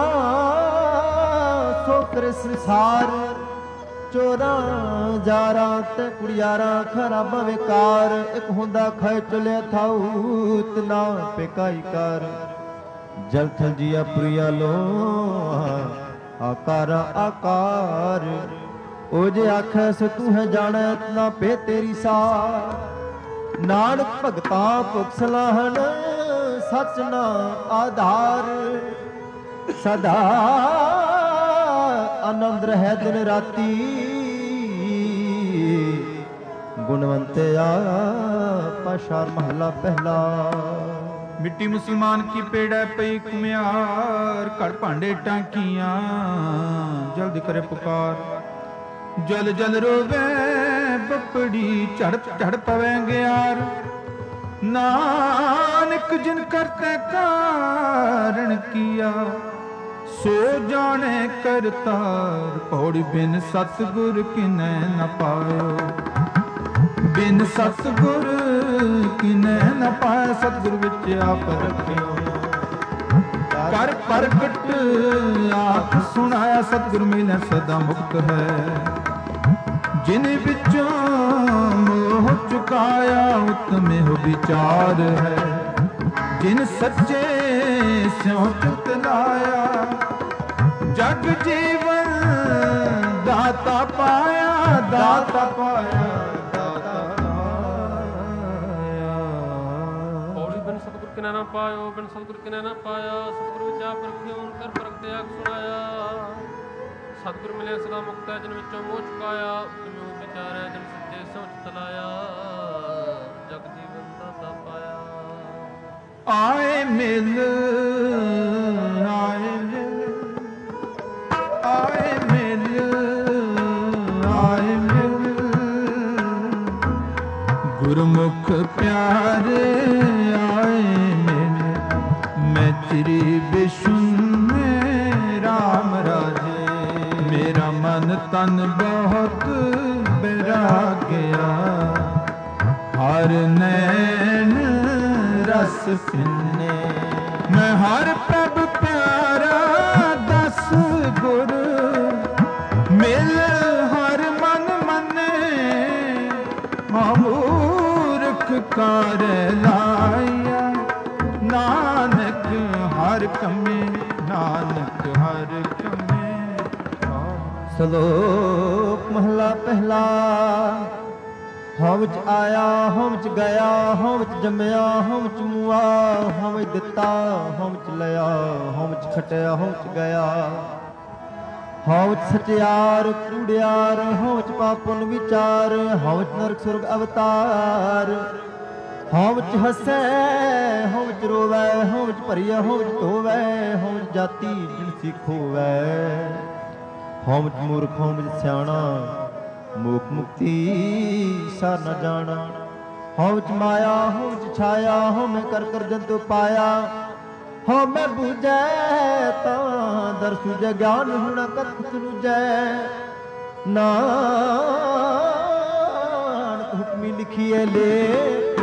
ਸੋ ਕਰੇ ਸੰਸਾਰ। ਚੋਰਾਂ ਜਾਰਾਂ ਤੇ ਕੁੜਿਆਰਾਂ, ਖਰਾਬਾਂ ਵਿਕਾਰ। ਇੱਕ ਹੁੰਦਾ ਖਾਏ ਚੁਲਿਆ ਥਾਉ, ਤਨਾ ਪੇਕਾਈ ਕਰ। ਜਲ ਥਲ ਜੀਆ ਪ੍ਰਿਆ ਲੋ, ਆਕਾਰਾ ਆਕਾਰ। ਉਹ ਜੇ ਆਖੈ ਸੋ ਤੂੰ ਹੈ ਜਾਣੈ, ਇਤਨਾ ਪੇ ਤੇਰੀ ਸਾਰ। ਨਾਨਕ ਭਗਤਾਂ ਭੁਖ ਸਲਾਹਣ, ਸਚ ਨਾ ਆਧਾਰ। ਸਦਾ ਆਨੰਦ ਰਹਿ ਦਿਨ ਰਾਤੀ, ਗੁਣਵੰਤਿਆ ਪਾਸ਼ਾਰ ਮਹਲਾ ਪਹਿਲਾ। ਮਿੱਟੀ ਮੁਸਲਮਾਨ ਕੀ ਪੇੜੈ ਪਈ ਕੁਮਿਆਰ। ਘੜ ਭਾਂਡੇ ਟਾਂਕੀਆਂ ਜਲਦ ਕਰੇ ਪੁਕਾਰ। ਜਲ ਜਲ ਰੋਵੇ ਬੱਪੜੀ, ਝੜ ਝੜ ਪਵੈ ਗਿਆਰ। ਨਾਨਕ ਜਿਨ ਕਰਤੇ ਕਾਰਣ ਕੀਆ, ਸੋ ਜਾਣੇ ਕਰਤਾਰ। ਪੌੜੀ ਬਿਨ ਸਤਿਗੁਰ ਕਿਨੈ ਨ ਪਾਇਓ, ਬਿਨ ਸਤਿਗੁਰ ਕਿਨੈ ਨ ਪਾਇ। ਸਤਿਗੁਰ ਵਿੱਚ ਆਪ ਰਖਿਓ, ਕਰ ਪ੍ਰਗਟ ਆਖ ਸੁਣਾਇਆ। ਸਤਿਗੁਰ ਮਿਲੈ ਸਦਾ ਮੁਕਤ ਹੈ। ਜਿਨ ਵਿੱਚੋਂ ਮੋਹ ਚੁਕਾਇਆ, ਉਤਮੇ ਹੋ ਵਿਚਾਰ ਹੈ। ਜਿਨ ਸੱਚੇ ਸਿਉ ਚਿਤ ਲਾਇਆ, ਜਗ ਜੀਵਨ ਦਾਤਾ ਪਾਇਆ, ਦਾਤਾ ਪਾਇਆ, ਦਾਤਾ ਪਾਇਆ। ਪੌੜੀ ਬਿਨ ਸਤਿਗੁਰ ਕਿਨੈ ਨਾ ਪਾਇਓ, ਬਿਨ ਸਤਿਗੁਰ ਕਿਨੈ ਨਾ ਪਾਇਆ। ਸਤਿਗੁਰ ਵਿੱਚ ਆਪ ਰਖਿਓ, ਕਰ ਪ੍ਰਗਟਿ ਆਖ ਸੁਣਾਇਆ। ਸਤਿਗੁਰ ਮਿਲਿਆ ਸਦਾ ਮੁਕਤ ਹੈ, ਜਿਨ ਵਿੱਚੋਂ ਮੋਹ ਚੁਕਾਇਆ। ਤੁਮਿਓ ਵਿਚਾਰੈ ਜਿਨ ਸੱਚੇ ਸੋਚ ਤਲਾਇਆ। ਜਗ ਜੀਵਨ ਦਾਤਾ ਪਾਇਆ। ਆਏ ਮਿਲ, ਆਏ ਮਿਲ, ਆਏ ਮਿਲ, ਆਏ ਮਿਲ। ਗੁਰਮੁਖ ਪਿਆਰੇ ਆਏ ਮਿਲ। ਮੈਂ ਤੇਰੀ ਬਿਸ਼ੁੰਨੇ ਰਾਮ ਰਾਜੇ। ਮੇਰਾ ਮਨ ਤਨ ਬਹੁਤ ਬਿਰਾਗਿਆ। ਹਰ ਨੈਣ ਰਸ ਪਿੰਨੇ। ਮੈਂ ਹਰ ਪ੍ਰਭ ਪਿਆਰਾ ਦਸ ਗੁਰ। ਮਿਲ ਹਰ ਮਨ ਮਨੇ। ਮੂਰਖ ਕਰ ਲਾਇਆ। ਨਾਨਕ ਹਰ ਕਮੇ, ਨਾਨਕ ਹਰ ਕਮੇ। ਸ਼ਲੋਕ ਮਹਲਾ ਪਹਿਲਾ। ਹਉ ਵਿੱਚ ਆਇਆ, ਹਉ ਵਿੱਚ ਗਿਆ, ਹਉ ਵਿੱਚ ਜੰਮਿਆ, ਹਉ ਵਿੱਚ ਮੁਆ, ਹਉ ਵਿੱਚ ਦਿੱਤਾ, ਹਉ ਵਿੱਚ ਲਿਆ, ਹਉ ਵਿੱਚ ਖਟਿਆ, ਹਉ ਵਿੱਚ ਗਿਆ। ਹਉ ਵਿੱਚ ਸਚਿਆਰ ਕੂੜਿਆਰ, ਹਉ ਵਿੱਚ ਪਾਪ ਪੁੰਨ ਵਿਚਾਰ, ਹਉ ਵਿੱਚ ਨਰਕ ਸੁਰਗ ਅਵਤਾਰ। ਹਉ ਵਿੱਚ ਹੱਸੈ, ਹਉ ਵਿੱਚ ਰੋਵੈ, ਹਉ ਵਿੱਚ ਭਰੀਐ, ਹਉ ਵਿੱਚ ਧੋਵੈ, ਹਉ ਵਿੱਚ ਜਾਤੀ ਜਿਨਸੀ ਖੋਵੈ। ਹਉ ਵਿੱਚ ਮੂਰਖ, ਹਉ ਵਿੱਚ ਸਿਆਣਾ, ਮੋਖ ਮੁਕਤੀ ਸਰ ਨ ਜਾਣਾ। ਹਉ ਵਿੱਚ ਮਾਇਆ, ਹਉ ਵਿੱਚ ਛਾਇਆ, ਹਉ ਮੈਂ ਕਰ ਕਰ ਜੰਤੂ ਪਾਇਆ। ਹਉ ਮੈਂ ਬੂਝੈ ਤਾਂ ਦਰ ਸੂਝੈ, ਗਿਆਨ ਹੁਣਾ ਕਥ ਸੁਨੂਜੈ। ਨਾਨਕ ਹੁਕਮੀ ਲਿਖੀਐ ਲੇਖ।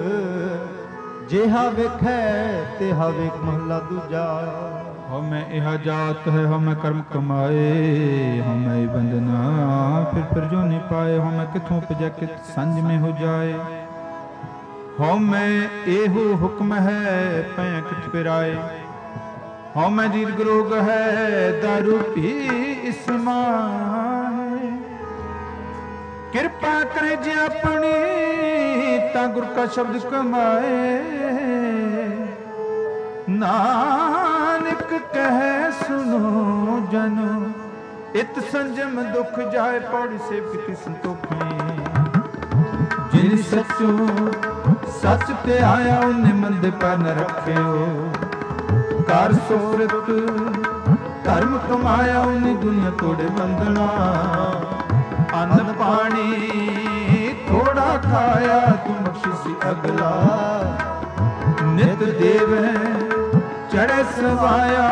ਜਿਹਾ ਵੇਖੈ ਤਿਹਾ ਵੇਖ। ਮਹਲਾ ਦੂਜਾ। ਹਉ ਮੈਂ ਇਹਾ ਜਾਤ ਹੈ, ਹਉ ਮੈਂ ਕਰਮ ਕਮਾਏ। ਹਉ ਮੈਂ ਬੰਦਨਾ ਫਿਰ ਜੋ ਨਹੀਂ ਪਾਏ। ਹਉ ਮੈਂ ਕਿਥੋਂ ਉਪਜੈ ਕਿਤ ਸੰਜ ਮੇ ਹੋ ਜਾਏ। ਹਉ ਮੈਂ ਇਹੋ ਹੁਕਮ ਹੈ ਪੈ ਕਿਤ ਫਿਰਾਏ। ਹਉ ਮੈਂ ਦੀਰਘ ਰੋਗ ਹੈ ਦਾਰੂ ਪੀ ਇਸ ਮਾਹੇ। ਕਿਰਪਾ ਕਰੇ ਜੇ ਆਪਣੀ ਤਾਂ ਗੁਰ ਕਾ ਸ਼ਬਦ ਕਮਾਏ। ਨਾਨਕ ਕਹਿ ਸੁਨੋ ਜਨੋ ਇਤ ਸੰਜਮ ਦੁਖ ਜਾਏ। ਪੌੜੀ ਸੇਵਿ ਸੰਤੋਖੀ। ਜਿਨ ਸਚੋ ਸੱਚ ਤੇ ਆਇਆ ਉਹਨੇ ਮੰਦੇ ਪਰ ਨ ਰੱਖਿਓ। ਕਰ ਸੂਰਤ ਧਰਮ ਕਮਾਇਆ ਉਹਨੇ ਦੁਨੀਆ ਤੋੜੇ ਬੰਦਨਾ। ਅੰਨ ਪਾਣੀ ਥੋੜਾ ਖਾਇਆ ਤੂੰ ਬਖਸ਼ਿਸ਼ ਅਗਲਾ। ਨਿਤ ਦੇਵੈ ਚੜ੍ਹੇ ਸਵਾਇਆ।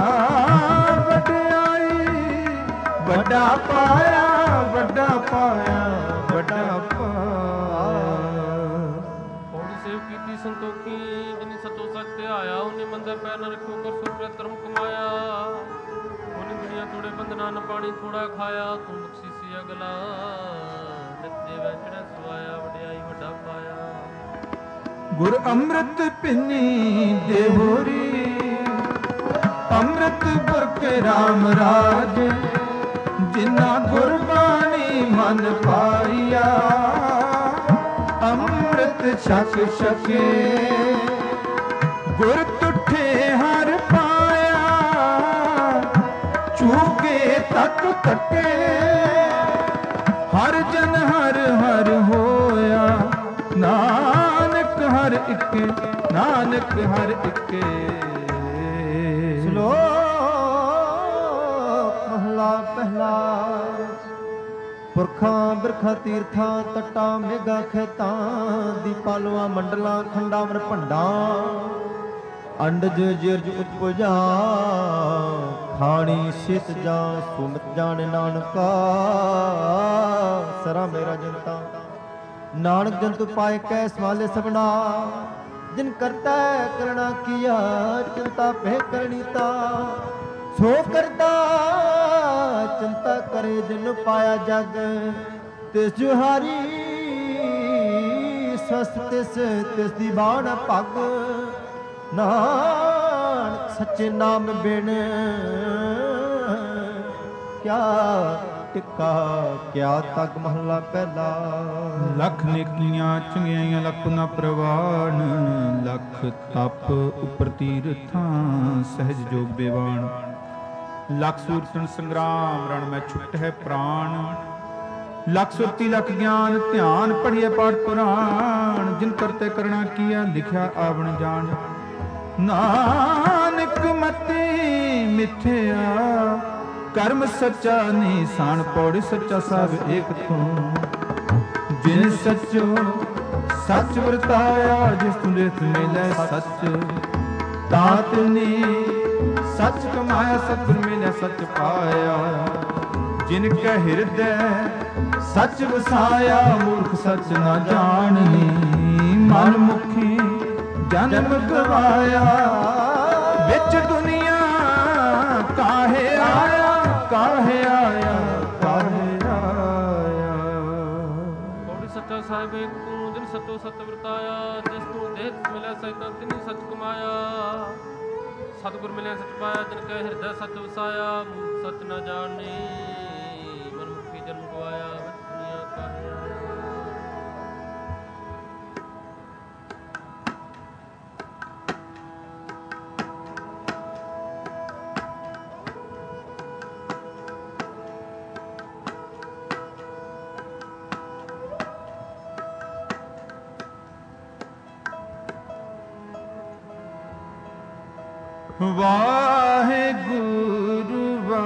ਵਡਿਆਈ ਵੱਡਾ ਪਾਇਆ, ਵੱਡਾ ਪਾਇਆ, ਵੱਡਾ ਪਾਇਆ। ਪੌੜੀ ਸੇਵ ਕੀਤੀ ਸੰਤੋਖੀ। ਜਿਨੀ ਸਚੋ ਸੱਚ ਤੇ ਆਇਆ। ਉਹਨੇ ਮੰਦਰ ਪੈਰ ਨ ਰੱਖਿਓ। ਕਰ ਸੂਰਤ ਧਰਮ ਕਮਾਇਆ। ਉਹਨੇ ਦੁਨੀਆ ਤੋੜੇ ਬੰਦਨਾ। ਨ ਪਾਣੀ ਥੋੜਾ ਖਾਇਆ ਤੂੰ ਬਖਸ਼ਿਸ਼ ਅਗਲਾ। ਨਿਤ ਦੇਵੈ ਚੜ੍ਹੇ ਸਵਾਇਆ। ਵਡਿਆਈ ਵੱਡਾ ਪਾਇਆ। ਗੁਰ ਅੰਮ੍ਰਿਤ ਪਿੰਨੀ ਦੇਹੋਰੀ। ਅੰਮ੍ਰਿਤ ਗੁਰ ਕੇ ਰਾਮ ਰਾਜ। ਜਿਨਾ ਗੁਰਬਾਣੀ ਮਨ ਪਾਈਆ। ਅੰਮ੍ਰਿਤ ਛਕ ਛਕੇ ਗੁਰ ਤੁਠੇ ਹਰ ਪਾਇਆ। ਚੂਕੇ ਤਕ ਤਕੇ ਹਰ ਜਨ ਹਰ ਹਰ ਹੋਇਆ। ਨਾਨਕ ਹਰ ਇੱਕੇ, ਨਾਨਕ ਹਰ ਇੱਕੇ। ਸ਼ਲੋਕ ਮਹਲਾ ਪਹਿਲਾ। ਪੁਰਖਾਂ ਬਿਰਖਾਂ ਤੀਰਥਾਂ ਤਟਾਂ ਮੇਘਾਂ ਖੇਤਾਂ। ਦੀਪਾਲੂਆਂ ਮੰਡਲਾਂ ਖੰਡਾਵਰ ਭੰਡਾਂ। ਅੰਡਜ ਜਿਰਜ ਉਪਜਾ। ਖਾਣੀ ਸਿਤ ਜਾਂ ਸੁਮਤ ਜਾਣ ਨਾਨਕਾ। ਸਰਾ ਮੇਰਾ ਜਨਤਾ। ਨਾਨਕ ਜੰਤੂ ਪਾਏ ਕੈ ਸਮਾਲੇ ਸਭਨਾ। ਜਿਨ ਕਰਤਾ ਕਰਣਾ ਕੀਆ। ਚਿੰਤਾ ਪਹਿ ਕਰਣੀ ਤਾ। ਸੋ ਕਰਤਾ ਚਿੰਤਾ ਕਰੇ। ਜਿਨ ਪਾਇਆ ਜਗ ਤਿਸ ਜੁਹਾਰੀ। ਸਵਸਤ ਤਿਸ ਦੀ ਬਾਣ ਪੱਗ। ਨਾਨਕ ਸੱਚੇ ਨਾਮ ਬਿਨ ਕਿਆ ਟਿੱਕਾ ਕਿਆ ਤਗ ਮਹਲਾ ਪਹਿਲਾ। ਲੱਖ ਨੇਕੀਆਂ ਚੰਗਿਆਈਆਂ ਲੱਖ ਨਾ ਪ੍ਰਵਾਨ, ਲੱਖ ਤਪ ਉਪਰ ਤੀਰਥਾਂ ਸਹਿਜ ਜੋਗ ਬੇਵਾਨ। ਲੱਖ ਸੂਰਤਨ ਸੰਗਰਾਮ ਰਣ ਮੈਂ ਛੁੱਟ ਹੈ ਪ੍ਰਾਣ, ਲੱਖ ਸੁਰਤੀ ਲੱਖ ਗਿਆਨ ਧਿਆਨ ਪੜ੍ਹੀਏ ਪਾਠ ਪੁਰਾਣ। ਜਿਨ ਕਰਤੇ ਕਰਣਾ ਕੀਆ ਲਿਖਿਆ ਆਵਣ ਜਾਣ, ਨਾਨਕ ਮਤੀ ਮਿਥਿਆ ਕਰਮ ਸੱਚਾ ਨਿਸ਼ਾਨ ਪੌੜੀ ਸੱਚਾ ਸਭ ਏਕ ਤੂੰ। ਜਿਨ ਸੱਚੋ ਸੱਚ ਵਰਤਾਇਆ ਜਿਸ ਤੂੰ ਰੇਤ ਮਿਲੇ ਸੱਚ, ਤਾਂ ਤੁਨੀ ਸੱਚ ਕਮਾਇਆ ਸਤਿਗੁਰ ਮਿਲਿਆ ਸੱਚ ਪਾਇਆ। ਜਿਨ ਕੈ ਹਿਰਦੈ ਸੱਚ ਵਸਾਇਆ ਮੂਰਖ ਸੱਚ ਨਾ ਜਾਣੀ, ਮਨ ਮੁਖੀ ਜਨਮ ਗਵਾਇਆ। ਵਿੱਚ ਦੁਨੀਆ ਕਾਹੇ ਆਇਆ ਕਾਹੇ ਆਇਆ ਕਾਹੇ ਆਇਆ। ਪੌੜੀ ਸੱਚਾ ਸਾਹਿਬ ਏਕ ਤੂੰ, ਜਿਨ ਸੱਚੋ ਸੱਚ ਵਰਤਾਇਆ, ਜਿਸ ਤੂੰ ਦੇਹ ਮਿਲਿਆ ਸੈਤਾਂ ਤਿਨੀ ਸੱਚ ਕਮਾਇਆ। ਸਤਿਗੁਰ ਮਿਲਿਆ ਸੱਚ ਪਾਇਆ, ਜਿਨ ਕੈ ਹਿਰਦੈ ਸੱਚ ਵਸਾਇਆ, ਮੂਰਖ ਸੱਚ ਨਾ ਜਾਣੀ, ਮਨ ਮੁਖੀ ਜਨਮ ਗਵਾਇਆ। ਵਿੱਚ ਦੁਨੀਆ ਕਾਹੇ ਆਇਆ। ਵਾਹਿਗੁਰੂ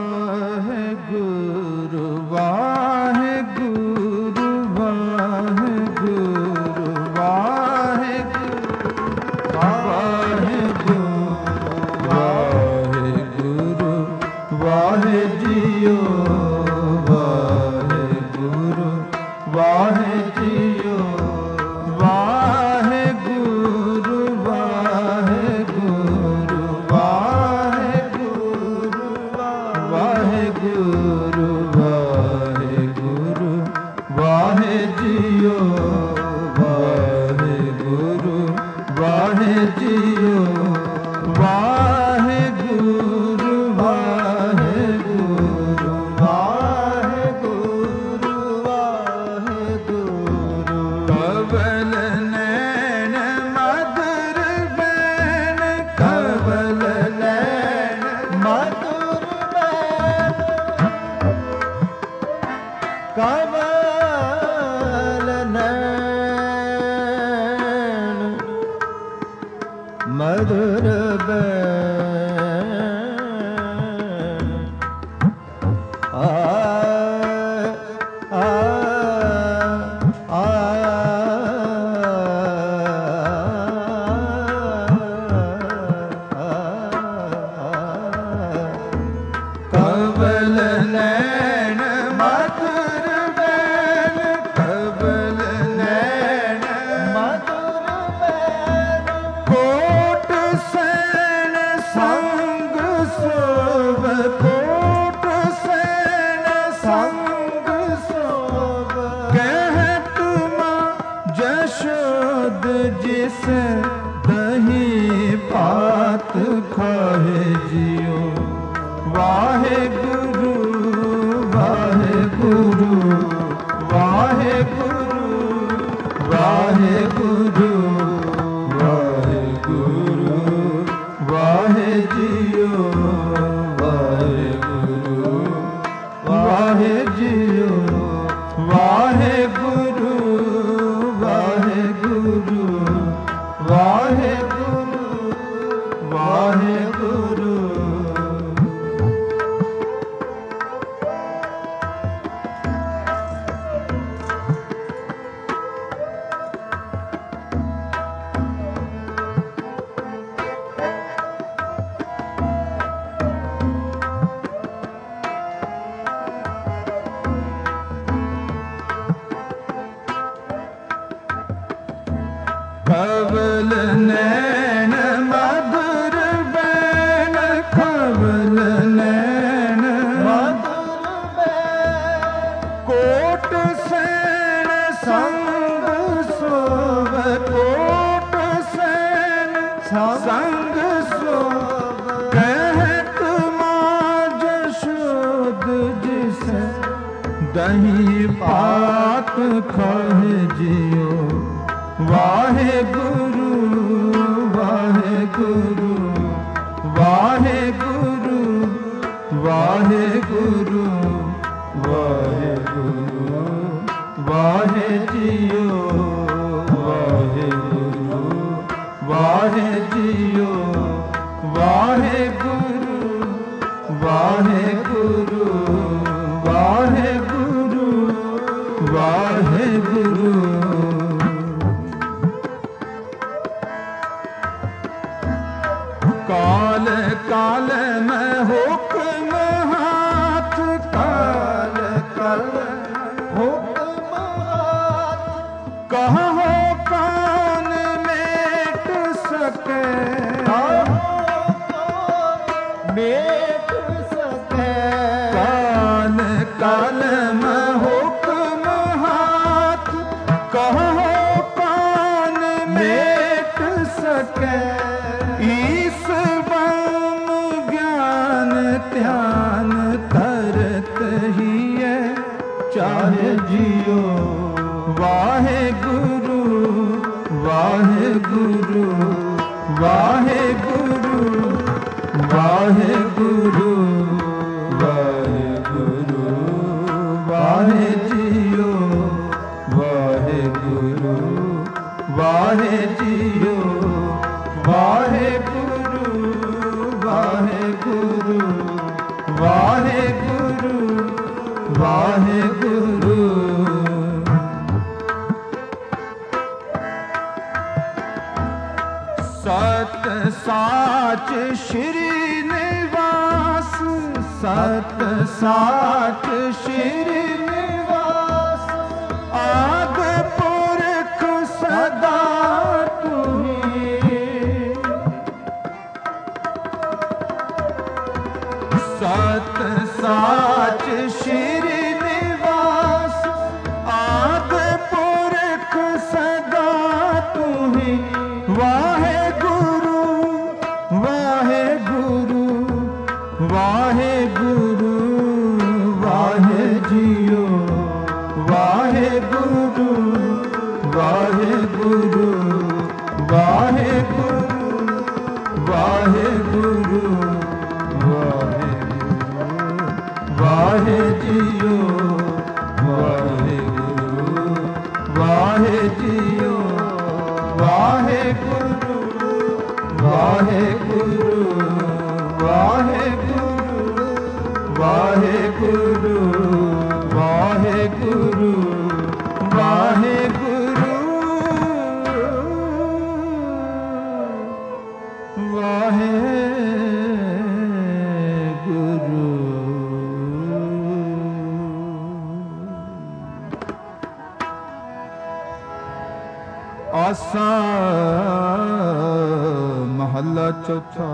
ਵਾਹਿਗੁਰੂ ਵਾਹਿਗੁਰੂ ਵਾਹਿਗੁਰੂ ਵਾਹਿਗੁਰੂ ਵਾਹਿਗੁਰੂ ਵਾਹਿ ਜੀਓ ਵਾਹਿਗੁਰੂ ਵਾਹਿ ਜੀਓ ਵਾਹਿਗੁਰੂ ਵਾਹਿਗੁਰੂ ਵਾਹਿਗੁਰੂ ਵਾਹਿਗੁਰੂ ਵਾਹਿਗੁਰੂ ਵਾਹਿ ਜੀਓ ਵਾਹਿਗੁਰੂ ਵਾਹਿ ਜੀਓ ਵਾਹਿਗੁਰੂ ਵਾਹਿਗੁਰੂ ਵਾਹਿਗੁਰੂ ਵਾਹਿਗੁਰੂ। ਕਵਲ ਨੈਣ ਮਧੁਰ ਬੈਣ ਕਵਲ ਨੈਣ ਮਧੁਰ ਬੈਣ ਕਵਲ ਨੈਣ ਮਧੁਰ ਬੈਣ ਆ ਆ ਆ ਕਵਲ ਨੈਣ ਮਧੁਰ ਬੈਣ ਕਵਲ ਨੈਣ ਮਧੁਰ ਬੈਣ। ਕੋਟ ਸੈਣ ਸੰਗ ਸੋਭ ਕੋਟ ਸੈਣ ਸੰਗ ਸੋਭ। ਕਹਿਤ ਮਾਂ ਜਸ਼ੋਦ ਜਿਸ ਦਹੀਂ ਭਾਤ ਖਾਏ ਜੀਓ। ਵਾਹਿਗੁਰੂ ਵਾਹਿਗੁਰੂ ਵਾਹਿਗੁਰੂ ਵਾਹਿਗੁਰੂ ਵਾਹਿਗੁਰੂ ਵਾਹਿ ਜੀਓ ਵਾਹਿਗੁਰੂ ਵਾਹਿ ਜੀਓ ਵਾਹਿਗੁਰੂ ਵਾਹਿਗੁਰੂ ਵਾਹਿਗੁਰੂ ਵਾਹਿਗੁਰੂ। ਕਵਲ ਨੈਣ ਮਧੁਰ ਬੈਣ ਕਵਲ ਨੈਣ ਮਧੁਰ ਬੈਣ। ਕੋਟ ਸੈਣ ਸੰਗ ਸੋਭ ਕੋਟ ਸੈਣ ਸੰਗ ਸੋਭ। ਕਹਿਤ ਮਾਂ ਜਸ਼ੋਦ ਕਹੀਂ ਪਾਤ ਖਾਹੇ ਜਿਉ। ਵਾਹਿਗੁਰੂ ਵਾਹਿਗੁਰੂ ਵਾਹਿਗੁਰੂ ਵਾਹਿਗੁਰੂ ਵਾਹਿਗੁਰੂ ਵਾਹਿ ਜੀਉ। ਵਾਹਿਗੁਰੂ ਵਾਹਿ ਜੀਉ। ਵਾਹਿਗੁਰੂ ਵਾਹਿਗੁਰੂ ਵਾਹਿਗੁਰੂ ਵਾਹਿਗੁਰੂ। ਕਾਲ ਕਾਲ ਮੈਂ ਹੁਕਮ ਹਾਥ। ਕਾਲ ਕਾਲ ਹੁਕਮ ਹਾਥ। ਕਹੋ ਕੌਣ ਮੇਟ ਸਕੇ। ਮੇਟ ਸਕੇ। ਕਾਲ ਕਾਲ ਮੈਂ ਹੁਕਮ ਹਾਥ। ਕਹੋ ਕੌਣ ਮੇਟ ਸਕੇ। ਈਸ ਬਮ ਗਿਆਨ ਧਿਆਨ ਕਰਤ ਹੀ ਹੈ ਚਾਹੇ ਜਿਉ। ਵਾਹਿਗੁਰੂ ਵਾਹਿਗੁਰੂ ਵਾਹਿਗੁਰੂ ਵਾਹਿਗੁਰੂ ਵਾਹਿਗੁਰੂ ਵਾਹਿ ਜੀਉ। ਵਾਹਿਗੁਰੂ ਵਾਹਿ ਜੀਉ। ਵਾਹਿਗੁਰੂ ਵਾਹਿਗੁਰੂ ਵਾਹਿਗੁਰੂ ਵਾਹਿਗੁਰੂ। ਸਤ ਸਾਚ ਸ਼੍ਰੀ ਨਿਵਾਸ। ਸਤ ਸਾਚ ਸ਼੍ਰੀ ਨਿਵਾਸ। ਆਦ ਪੁਰਖ ਸਦਾ ਤੁਹੀ। ਸਤ ਸਾਚ ਸ਼੍ਰੀ ਨਿਵਾਸ। ਆਦ ਪੁਰਖ ਸਦਾ ਤੁਹੀ। ਵਾਹਿਗੁਰੂ ਵਾਹਿਗੁਰੂ ਵਾਹਿਗੁਰੂ ਵਾਹਿ ਜੀਉ। ਵਾਹਿਗੁਰੂ ਵਾਹਿਗੁਰੂ ਵਾਹਿਗੁਰੂ ਵਾਹਿਗੁਰੂ ਵਾਹਿ ਜੀਉ। ਵਾਹਿਗੁਰੂ ਵਾਹਿ ਜੀਉ। ਵਾਹਿਗੁਰੂ ਵਾਹਿਗੁਰੂ ਵਾਹਿਗੁਰੂ ਵਾਹਿਗੁਰੂ ਵਾਹਿਗੁਰੂ ਵਾਹਿਗੁਰੂ ਵਾਹਿਗੁਰੂ। ਆਸਾ ਮਹੱਲਾ ਚੌਥਾ।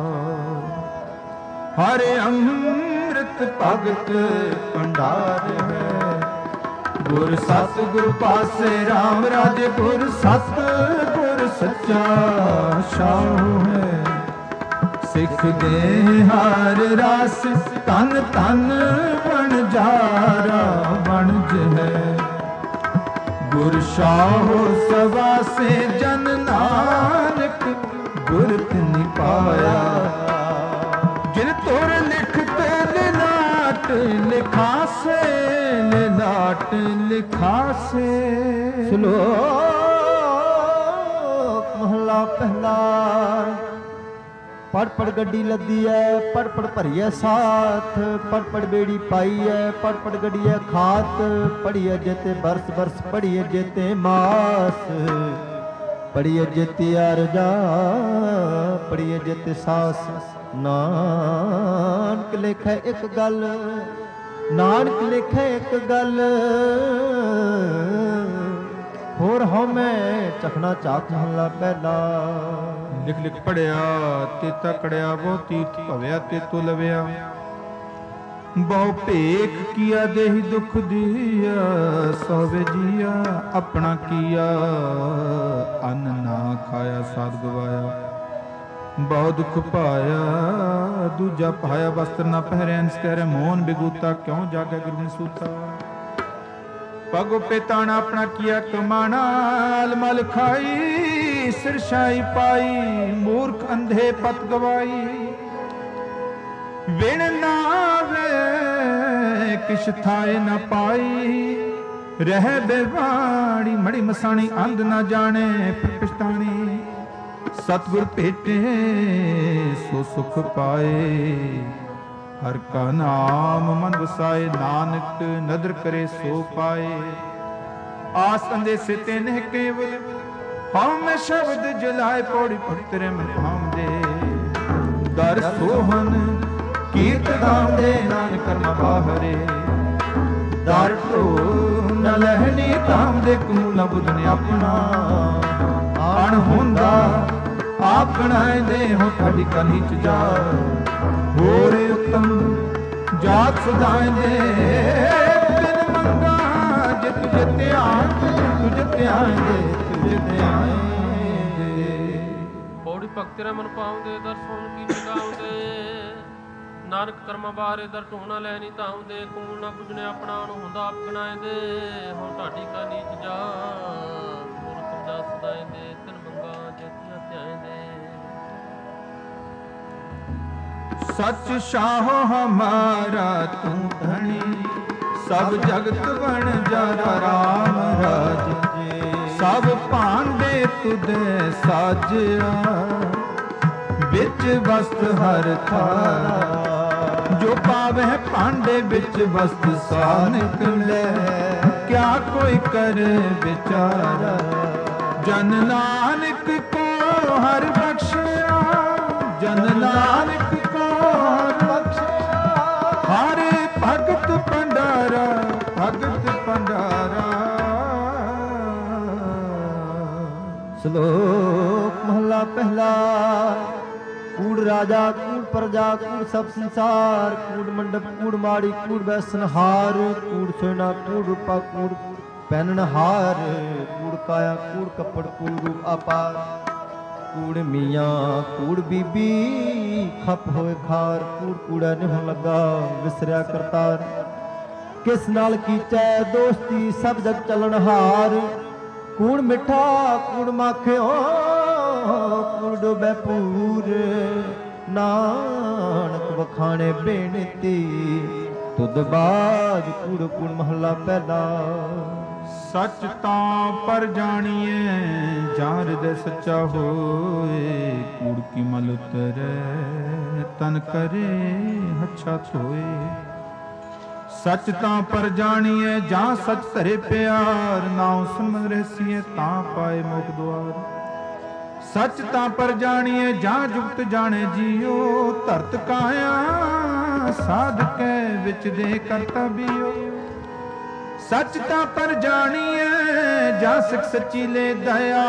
ਹਰਿ ਅੰਮ੍ਰਿਤ ਭਗਤ ਭੰਡਾਰ ਹੈ। ਗੁਰ ਸਤਿਗੁਰ ਪਾਸੇ ਰਾਮ ਰਾਜੇ। ਗੁਰ ਸਤਿਗੁਰ ਸੱਚਾ ਸਾਹੁ ਹੈ। ਸਿੱਖ ਦੇ ਹਰ ਰਸ ਤਨ ਤਨ ਬਣਜਾਰਾ ਬਣਜ ਹੈ। ਗੁਰ ਸਾਹੁ ਸਵਾਸੇ ਜਨ ਨਾਨਕ ਗੁਰ ਤਿਨਿ ਪਾਇਆ। ਜਿਨ ਤੁਰ ਲਿਖਤ ਲਿਲਾਟ ਲਿਖਾਸੇ। ਲਿਲਾਟ ਲਿਖਾਸੇ। ਸ਼ਲੋਕ ਮਹਲਾ ਪਹਿਲਾ। ਪੜ ਪੜ ਗੱਡੀ ਲੱਦੀ ਐ। ਪੜ ਪੜ ਭਰੀਐ ਸਾਥ। ਪੜ ਪੜ ਬੇੜੀ ਪਾਈ ਐ। ਪੜ ਪੜ ਗੱਡੀਐ ਖਾਤ। ਪੜੀਐ ਜੇਤੇ ਬਰਸ ਬਰਸ। ਪੜੀਐ ਜੇਤੇ ਮਾਸ। ਪੜੀਐ ਜੇਤੇ ਅਰਜਾ। ਪੜੀਐ ਜੇਤੇ ਸਾਸ। ਨਾਨਕ ਲੇਖੈ ਇੱਕ ਗੱਲ। ਨਾਨਕ ਲੇਖੈ ਇੱਕ ਗੱਲ। ਹੋਰ ਹਉਮੈ ਚਖਣਾ ਚਾਕ ਮਹਲਾ ਪਹਿਲਾ। ਲਿਖ ਲਿਖ ਪੜਿਆ ਤੇ ਤਕੜਿਆ। ਬਹੁ ਤੀਰਥ ਭਵਿਆ ਤੇ ਤੋ ਲਵਿਆ। ਬਹੁ ਭੇਖ ਕੀਆ ਦੇਹੀ ਦੁਖ ਦੀਆ। ਸੋਵੇ ਜੀਆ ਆਪਣਾ ਕੀਆ। ਅੰਨ ਨਾ ਖਾਇਆ ਸਾਧ ਗਵਾਇਆ। ਬਹੁ ਦੁਖ ਪਾਇਆ ਦੂਜਾ ਪਾਇਆ। ਵਸਤਰ ਨਾ ਪਹਿਰਿਆ। ਅੰਸ ਕਹਿ ਮੋਹਨ ਬਿਗੂਤਾ। ਕਿਉਂ ਜਾਗੈ ਗੁਰੂ ਸੂਤਾ। ਪਗੋ ਪੇਤਾਣਾ ਆਪਣਾ ਕੀਆ ਕਮਾਣਾ, ਅਲਮਲ ਖਾਈ ਸਿਰਸ਼ਾਈ ਪਾਈ, ਮੂਰਖ ਅੰਧੇ ਪਤ ਗਵਾਈ। ਵਿਣ ਨਾਵੇ ਕਿਛ ਥਾਏ ਨ ਪਾਈ, ਰਹਿ ਬੇਵਾੜੀ ਮੜੀ ਮਸਾਣੀ, ਅੰਧ ਨਾ ਜਾਣੇ ਪਛਤਾਣੀ। ਸਤਿਗੁਰ ਭੇਟੇ ਸੋ ਸੁਖ ਪਾਏ, ਹਰ ਕਾ ਨਾਮ ਮਨ ਵਸਾਏ, ਨਾਨਕ ਨਦਰ ਕਰੇ ਸੋ ਪਾਏ। ਆਸ ਅੰਦੇਸੇ ਤੇ ਨਹਿ ਕੇਵਲ, ਹਉ ਮੈਂ ਸ਼ਬਦ ਜਲਾਏ, ਪੌੜੀ ਪੁੱਤਰ ਮਨ ਭਾਉਂਦੇ। ਦਰ ਸੋਹਨ ਕੀਰਤ ਗਾਉਂਦੇ, ਨਾਨਕ ਕਰਮ ਬਾਹਰੇ। ਦਰ ਢੋ ਨ ਲਹਿਣੀ ਤਾਮਦੇ, ਕੂ ਨ ਬੁੱਧਨ ਆਪਣਾ। ਅਣ ਹੁੰਦਾ ਆਪਣਾ ਦੇ, ਹੋ ਤੁਹਾਡੀ ਕਾ ਨੀਚ ਜਾ। ਹੋਰ ਉਤਮ ਜਾਤ ਸਦਾਇਂਦੇ, ਤਿਨ ਮੰਗਾ ਜੇ ਤੁਝੇ ਧਿਆਨ, ਤੁਝੇ ਧਿਆਨ ਦੇ, ਤੁਝੇ ਧਿਆਨ ਦੇ। ਪੌੜੀ ਭਗਤ ਰੇ ਮਨ ਪਾਉਂਦੇ, ਦਰ ਸੁਣ ਕੀ ਨਿਗਾਉਂਦੇ। ਨਾਨਕ ਕਰਮਾਂ ਬਾਹਰੇ, ਦਰ ਢੋਣਾ ਲੈ ਨਹੀਂ ਤਾਉਂਦੇ। ਕੂਲ ਨਾ ਬੁਝਣੇ ਆਪਣਾ, ਨੂੰ ਹੁੰਦਾ ਆਪ ਗਣਾਏਂਦੇ। ਹੁਣ ਢਾਡੀ ਕਾ ਨੀਚ ਜਾ, ਹੋਰ ਉਤਮ ਜਾਤ ਸਦਾਇਂਦੇ, ਤਿਨ ਮੰਗਾ ਜੇ ਤੁਝੇ ਧਿਆਨ ਦੇ। ਸਚ ਸ਼ਾਹੋ ਹਮਾਰਾ ਤੂੰ ਧਣੀ, ਸਭ ਜਗਤ ਬਣ ਜਾਰਾ ਰਾਮ ਰਾਜੇ। ਸਭ ਭਾਂਡੇ ਤੁਧੇ ਸਾਜਿਆ, ਵਿੱਚ ਵਸਤ ਹਰ ਥਾਰਾ। ਜੋ ਪਾਵੇ ਭਾਂਡੇ ਵਿੱਚ ਵਸਤ ਸਾ ਨਿਕਲੇ, ਕਿਆ ਕੋਈ ਕਰੇ ਵਿਚਾਰਾ। ਜਨ ਨਾਨਕ ਕੋ ਹਰ ਬਖਸ਼ਿਆ, ਜਨ ਨਾਨਕ ਕੋ ਹਰ ਬਖਸ਼ਿਆ। ਹਰ ਭਗਤ ਭੰਡਾਰਾ, ਭਗਤ ਭੰਡਾਰਾ। ਸ਼ਲੋਕ ਮਹਲਾ ਪਹਿਲਾ। ਕੂੜ ਰਾਜਾ, ਕੂੜ ਪ੍ਰਜਾ, ਕੂੜ ਸਭ ਸੰਸਾਰ। ਕੂੜ ਮੰਡਪ, ਕੂੜ ਮਾੜੀ, ਕੂੜ ਬੈਸਨਹਾਰ। ਕੂੜ ਸੋਨਾ, ਕੂੜ ਰੂਪਾ, ਕੂੜ ਪਹਿਨਣਹਾਰ। ਕੂੜ ਕਾਇਆ, ਕੂੜ ਕੱਪੜ, ਕੂੜ ਰੂਪ ਆਪਾਰ। ਕੂੜ ਮੀਆਂ, ਕੂੜ ਬੀਬੀ, ਖਪ ਹੋਏ ਖਾਰ। ਕੂੜ ਕੂੜਾ ਨਿਹੁ ਲੱਗਾ, ਵਿਸਰਿਆ ਕਰਤਾਰ। ਕਿਸ ਨਾਲ ਕੀਚੈ ਦੋਸਤੀ, ਸਭ ਜਗ ਚੱਲਣਹਾਰ। ਕੂੜ ਮਿੱਠਾ, ਕੂੜ ਮਾਖਿਓ, ਕੂੜ ਡੋਬੈ ਪੂਰ। ਨਾਨਕ ਵਖਾਣੇ ਬੇਨਤੀ, ਤੁਧ ਬਾਜ। ਕੂੜ ਕੂੜ ਮਹਲਾ ਪਹਿਲਾ। ਸੱਚ ਤਾਂ ਪਰ ਜਾਣੀਏ, ਜਾਂ ਹਿਰਦੈ ਸੱਚਾ ਹੋਏ। ਕੂੜ ਕੀ ਮਲ ਉਤਰੈ, ਤਨ ਕਰੇ ਹੱਛਾ ਧੋਏ। ਸੱਚ ਤਾਂ ਪਰ ਜਾਣੀਏ, ਜਾਂ ਸੱਚ ਧਰੇ ਪਿਆਰ। ਨਾਉ ਸਿਮਰ ਰਹਿਸੀਏ, ਤਾਂ ਪਾਏ ਮੁਖ ਦੁਆਰ। ਸੱਚ ਤਾਂ ਪਰ ਜਾਣੀਏ, ਜਾਂ ਜੁਗਤ ਜਾਣੇ ਜੀਓ। ਧਰਤ ਕਾਇਆ ਸਾਧਕੈ, ਵਿੱਚ ਦੇ ਕਰਤਾ ਬੀਓ। ਸੱਚ ਤਾਂ ਪਰ ਜਾਣੀਏ, ਜਾਂ ਸਿੱਖ ਸੱਚੀ ਲੈ ਦਇਆ।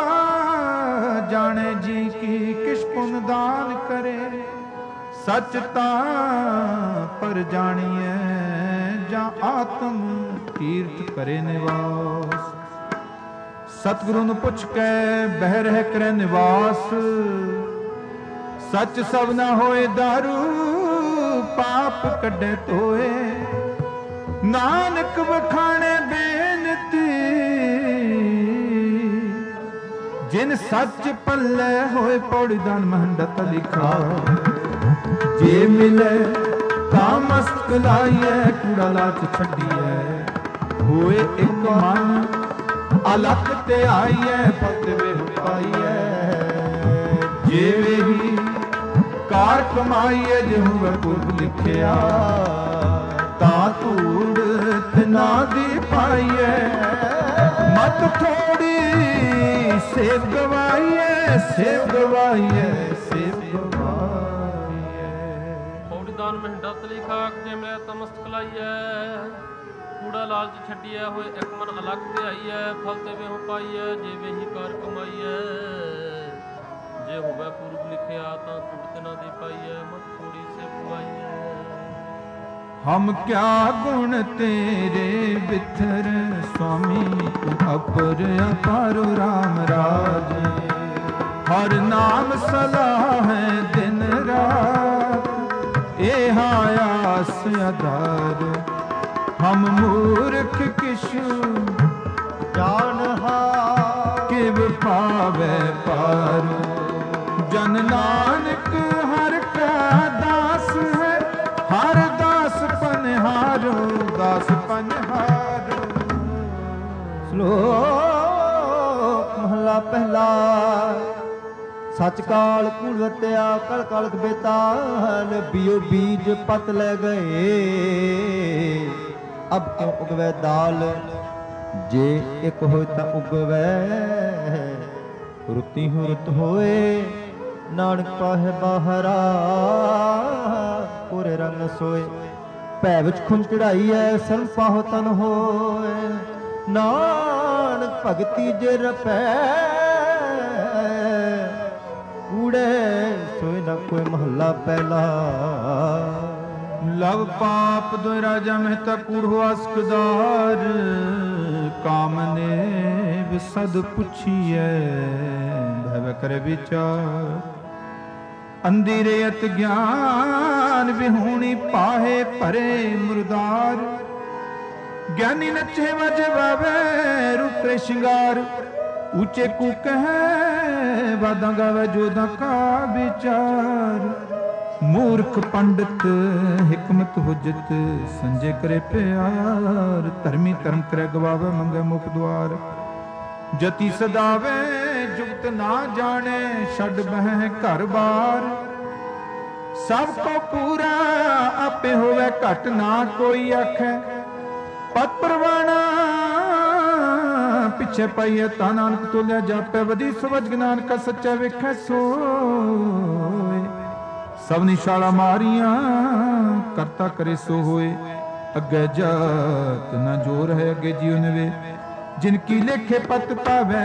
ਜਾਣੇ ਜੀ ਕੀ ਕਿਛ ਪੁਨ ਦਾਨ ਕਰੇ। ਸੱਚ ਤਾਂ ਪਰ ਜਾਣੀਏ, ਜਾਂ ਆਤਮ ਤੀਰਥ ਕਰੇ ਨਿਵਾਸ। ਸਤਿਗੁਰੂ ਨੂੰ ਪੁੱਛ ਕੇ ਬਹਿ ਰਹਿ ਕਰੇ ਨਿਵਾਸ। ਸੱਚ ਸਭ ਨਾ ਹੋਏ ਦਾਰੂ, ਪਾਪ ਕੱਢੇ ਧੋਏ। ਨਾਨਕ ਵਖਾਣੇ ਬੇਨਤੀ, ਜਿਨ ਸੱਚ ਪੱਲੇ ਹੋਏ। ਪੌੜੀ ਦਾਨ ਮਹੰਡਤ ਲਿਖਾ, ਜੇ ਮਿਲੇ ਤਾਂ ਮਸਤਕ ਲਾਈਐ। ਕੂੜਾ ਲਾਚ ਛੱਡੀਐ, ਹੋਏ ਇੱਕ ਮਨ। ਅਲਖ ਤੇ ਆਈਐ, ਪਤ ਵੇ ਪਾਈਐ। ਜਿਵੇਂ ਹੀ ਕਾਰ ਕਮਾਈਐ, ਜਿਹੂ ਪੁਰਖ ਲਿਖਿਆ। ਤਾਂ ਧੂੜ ਤਿਨਾ ਦੀ ਪਾਈਐ। ਮਤ ਥੋੜੀ ਸੇਵ ਗਵਾਈਐ, ਸੇਵ ਗਵਾਈਐ, ਸੇਵ ਗਵਾਈਐ। ਪੌੜੀ ਦਾਨ ਮਹਿੰਡਾ ਤਲੀ ਖਾਕ, ਜੇ ਮਿਲਿਆ ਤਾਂ ਮਸਤਕ ਲਾਈਐ। ਕੂੜਾ ਲਾਲਚ ਛੱਡੀਐ, ਹੋਏ ਇੱਕ ਮਨ ਅਲੱਗ ਤੇ ਆਈਐ। ਫਲ ਤੇ ਵੇਹੁ ਪਾਈਐ, ਜੇ ਹੀ ਕਾਰ ਕਮਾਈਐ। ਜੇ ਹੋਵੇ ਪੂਰਬ ਲਿਖਿਆ, ਤਾਂ ਕੂੜ ਤਿਨਾ ਦੀ ਪਾਈਐ। ਮਤ ਥੋੜੀ ਸੇਵ ਗਵਾਈਐ। ਹਮ ਕਿਆ ਗੁਣ ਤੇਰੇ ਬਿਥਰ, ਸੁਆਮੀ ਤੂੰ ਅਪਰ ਅਪਾਰ ਰਾਮ ਰਾਜੇ। ਹਰ ਨਾਮ ਸਲਾਹ ਹੈ ਦਿਨ ਰਾਤ, ਇਹ ਆਸ ਆਧਾਰ। ਹਮ ਮੂਰਖ ਕਿਛੁ पारो। जन नानक हर का दास है, हर दास पनहारो, दास पनहारो। ਸ਼ਲੋਕ ਮਹਲਾ ਪਹਿਲਾ। ਸਚ ਕਾਲ ਕੂੜ ਵਤਿਆ ਕਲ ਕਲਕ ਬੇਤਾਲ, ਬਿਓ ਬੀਜ ਪਤ ਲੈ ਗਏ ਅਬ ਕਿਉ ਉਗਵੈ ਦਾਲ। ਜੇ ਇੱਕ ਹੋਏ ਤਾਂ ਉਗਵੈ ਰੁੱਤੀ ਹੋ ਰੁੱਤ ਹੋਏ, ਨਾਨਕ ਪਾਹੇ ਬਾਹਰਾ ਪੂਰੇ ਰੰਗ ਸੋਏ। ਭੈ ਵਿੱਚ ਖੁੰਝ ਚੜਾਈ ਐ ਸਰਨ ਪਾਹੋ ਤਨ ਹੋਏ, ਨਾਨਕ ਭਗਤੀ ਜੇ ਰਪੈ ਕੂੜੇ ਸੋਏ ਨਾ ਕੋਈ ਮਹੱਲਾ ਪਹਿਲਾ। ਲਵ ਪਾਪ ਦੋਇ ਰਾਜਾ ਮਹਿਤਾ ਕੂੜ ਹੋਆ ਸਕਦਾਰ, ਕਾਮ ਨੇ ਵਿਸਦ ਪੁੱਛੀਐ ਭਵ ਕਰੇ ਵਿਚਾਰ। ਅੰਧੇਰੇ ਅਤ ਗਿਆਨ ਵਿਹੂਣੀ ਪਾਹੇ ਭਰੇ ਮੁਰਦਾਰ, ਗਿਆਨੀ ਨੱਚੇ ਵਜ ਵਾਵੇ ਰੂਪੇ ਸ਼ਿੰਗਾਰ। ਉੱਚੇ ਕੂ ਕਹੈ ਵਾਦਾਂ ਗਾਵੇ ਜੋਦਾਂ ਕਾ ਵਿਚਾਰ। ਮੂਰਖ ਪੰਡਿਤ ਹਿਕਮਤ ਹੁਜਤ ਸੰਜੇ ਕਰੇ ਪਿਆਰ। ਧਰਮੀ ਧਰਮ ਕਰੇ ਗਵਾਵੇ ਮੰਗੇ ਮੁਖ ਦੁਆਰ। ਜਤੀ ਸਦਾਵੇ ਜੁਗਤ ਨਾ ਜਾਣੇ ਛੱਡ ਬਹਿ ਘਰ ਬਾਰ। ਸਭ ਕੋ ਪੂਰਾ ਆਪੇ ਹੋਵੇ ਘਟ ਨਾ ਕੋਈ ਆਖੈ। ਪਤ ਪਰਵਾਣਾ ਪਿੱਛੇ ਪਈਏ ਤਾਂ ਨਾਨਕ ਤੋਲਿਆ ਜਾਪੈ। ਵਧੀ ਸਵਜ ਨਾਨਕ ਸੱਚਾ ਵੇਖੈ ਸੋਏ। ਸਭ ਨਿਸ਼ਾਲਾ ਮਾਰੀਆਂ ਕਰਤਾ ਕਰੇ ਸੋ ਹੋਏ। ਅੱਗੇ ਜਾਤ ਨਾ ਜੋਰ ਹੈ ਅੱਗੇ ਜੀਉ ਨਵੇ। ਜਿਨ ਕੀ ਲੇਖੇ ਪਤ ਪਾਵੈ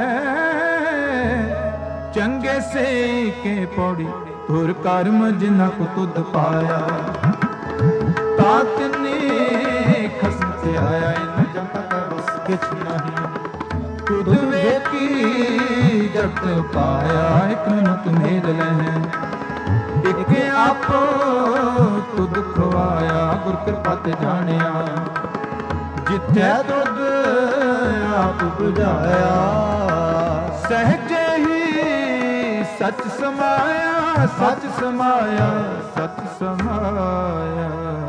ਚੰਗੇ ਸੇ ਕੇ ਪੌੜੀ। ਧੁਰ ਕਰਮ ਜਿਨਾ ਕੋ ਤੁਧ ਪਾਇਆ, ਤਾਤ ਨੇ ਖਸਮ ਤੇ ਆਇਆ। ਇਨ ਜੰਤ ਕਾ ਬਸ ਕਿਛ ਨਹੀਂ, ਤੁਧ ਵੇਖੀ ਜਗਤ ਪਾਇਆ। ਇਕ ਨ ਤੁਮੇਲ ਲਹਿ, ਇਕ ਆਪੋ ਤੁਧ ਖਵਾਇਆ। ਗੁਰ ਕਿਰਪਾ ਤੇ ਜਾਣਿਆ, ਜਿੱਥੇ ਤੁਧ ਆਪ ਬੁਝਾਇਆ। ਸਹਿਜੇ ਹੀ ਸਚ ਸਮਾਇਆ, ਸਚ ਸਮਾਇਆ, ਸਚ ਸਮਾਇਆ।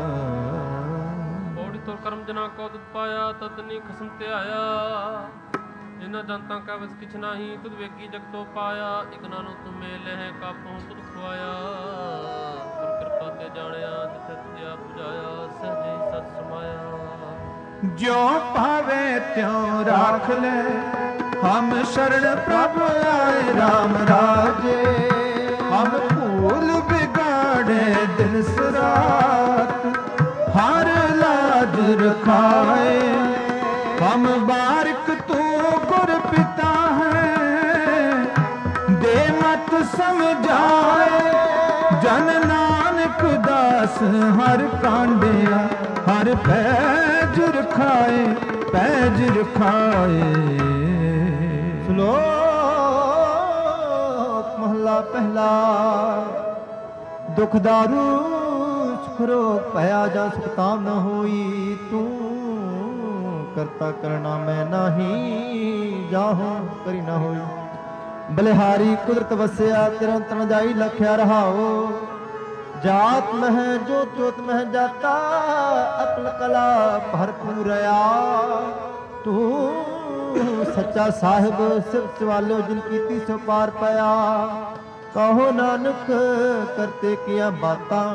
ਪੌੜੀ ਤੁਰ ਕਰਮ ਜਨਾ ਕੋ ਦੁੱਧ ਪਾਇਆ, ਤਤਨੀ ਖਸਮ ਤੇ ਆਇਆ। ਜਿਨ੍ਹਾਂ ਜਨਤਾਂ ਕਾ ਵਸ ਕਿਛ ਨਾਹੀ, ਤੁਧ ਵੇਗੀ ਜਗਤੋ ਪਾਇਆ। ਇਕ ਨਾਨੋ ਤੁਮੇ ਲਹਿ ਕਾਪੋਂ ਤੁਧ ਖਵਾਇਆ। ਗੁਰ ਕਿਰਪਾ ਤੇ ਜਾਣਿਆ, ਜਿੱਥੇ ਤੁਧ ਆਪ ਬੁਝਾਇਆ। ਸਹਿਜੇ ਹੀ ਸਚ ਸਮਾਇਆ। ਜੋ ਭਾਵੇ ਤਿਉ ਰਾਖ ਲੈ, ਹਮ ਸ਼ਰਨ ਪ੍ਰਭ ਆਏ ਰਾਮ ਰਾਜੇ। ਹਮ ਭੂਲ ਬਿਗਾੜੇ ਦਿਨ ਸਰਾਤ, ਹਰ ਲਾਜ ਰਖਾਏ। ਹਮ ਬਾਰਿਕ ਤੂੰ ਗੁਰ ਪਿਤਾ ਹੈ, ਦੇ ਮਤ ਸਮਝਾਏ। ਜਨ ਨਾਨਕ ਦਾਸ ਹਰ ਕਾਂਡਿਆ, ਹਰ ਪੈਜ ਰਖਾਏ, ਪੈਜ ਰਖਾਏ। ਸ਼ਲੋਕ ਮਹਲਾ ਪਹਿਲਾ। ਦੁਖ ਦਾਰੂ ਸੁਖ ਰੋਗ ਭਇਆ, ਜਾਂ ਸੁਖ ਤਾਮ ਨ ਹੋਈ। ਤੂੰ ਕਰਤਾ ਕਰਨਾ ਮੈਂ ਨਾਹੀ, ਜਾਹੋ ਕਰੀ ਨ ਹੋਈ। ਬਲਿਹਾਰੀ ਕੁਦਰਤ ਵਸਿਆ, ਤੇਰਾ ਤਨ ਜਾਈ ਲਖਿਆ ਰਹਾਓ। ਜਾਤ ਮਹਿ ਜੋਤ ਜੋਤ ਮਹਿ ਜਾਤਾ, ਅਕਲ ਕਲਾ ਭਰਪੂਰਿਆ। ਤੂੰ ਸੱਚਾ ਸਾਹਿਬ ਸਿਫਤ ਵਾਲੋ, ਜਿਨ ਕੀਤੀ ਸੋ ਪਾਰ ਪਿਆ। ਕਹੋ ਨਾਨਕ ਕਰਤੇ ਕੀਆ ਬਾਤਾਂ,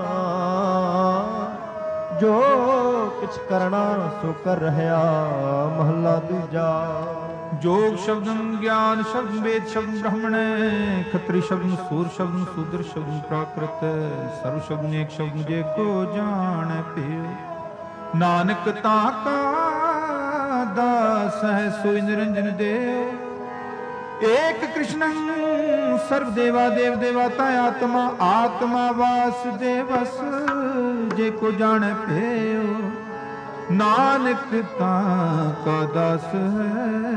ਜੋ ਕਿਛ ਕਰਨਾ ਸੋ ਕਰ ਰਹਿਆ। ਮਹੱਲਾ ਦੂਜਾ। जोग शब्दम ज्ञान शब्द वेद शब्द ब्राह्मण खत्री शब्द सूर शब्द शूद्र शब्द प्राकृत सर्व शब्द एक शब्द जे को जान पियो नानक ताका दास है सोई निरंजन देव एक कृष्ण सर्व देवा देव देवता आत्मा आत्मा वासुदेवस जे को जान पियो नानक ताका दास है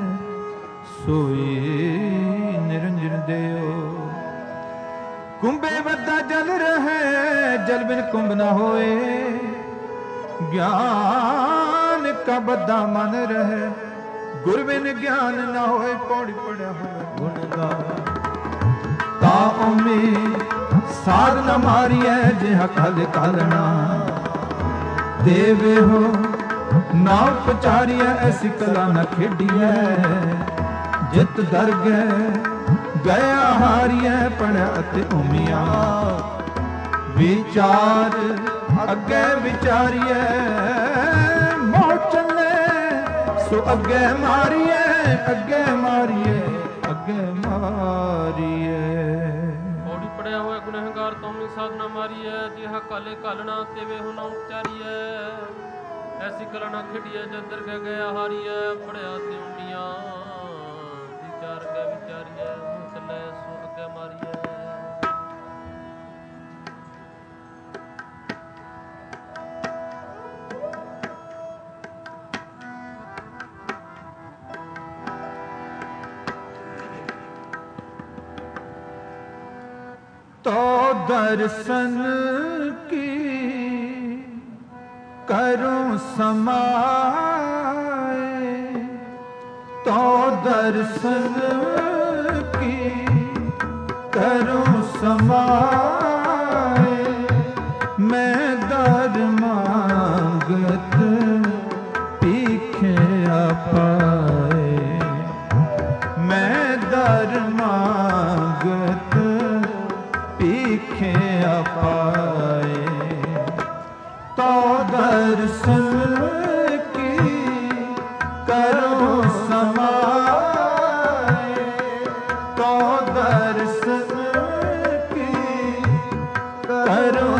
सोई निरंजन देव कुंभे बद्दा जल रहे जल बिन कुंभ न होए ज्ञान का बद्दा मन रहे ਗੁਰ ਬਿਨ ਗਿਆਨ ਨਾ ਹੋਏ, ਪੌੜੀ ਪੜਿਆ ਹੋਵੇ ਗੁਣ ਗਾਵੇ। ਤਾ ਉਮੀ ਸਾਧ ਨ ਮਾਰੀਐ, ਜਿਹਾ ਕਲ ਕਾਲਣਾ ਦੇਵੇ ਹੋ ਨਾ ਪਚਾਰੀਐ, ਐਸੀ ਕਲਾ ਨ ਖੇਡੀਐ। ਜਿਤ ਦਰਗਹਿ ਗਿਆ ਹਾਰੀਐ, ਪੜਿਆ ਅਤੇ ਉਮੀਆਂ ਵਿਚਾਰ ਅੱਗੇ ਵਿਚਾਰੀਐ। ਮੋਹ ਚੱਲੇ ਸੋ ਅੱਗੇ ਮਾਰੀਐ, ਅੱਗੇ ਮਾਰੀਐ, ਅੱਗੇ ਮਾਰੀਐ। ਪੌੜੀ ਪੜਿਆ ਹੋਇਆ ਗੁਨਹਗਾਰ ਤੌਮੀ ਸਾਧਨਾ ਮਾਰੀਐ, ਜਿਹਾ ਕਾਲੇ ਕਾਲਣਾ ਤੇਵੇ ਹੋ ਨਾ ਉਚਾਰੀਐ। ਐਸੀ ਕਲਾ ਨਾ ਖੇਡੀਐ, ਜਦ ਦਰਗਹਿ ਗਿਆ ਹਾਰੀਐ, ਪੜਿਆ ਤੇ ਉਮੀਆਂ ਵਿਚਾਰ ਕੇ ਵਿਚਾਰੀਐ। ਮੋਹ ਚੱਲੇ ਸੋ ਅੱਗੇ ਮਾਰੀਐ। तो दर्शन की करूं समाए, तो दर्शन की करूं समाए। मैं दर मांगत पीखे पाए, मैं दर मांगत पीखे पाए। तो दर्शन की करो समाए, तो दर्शन की करो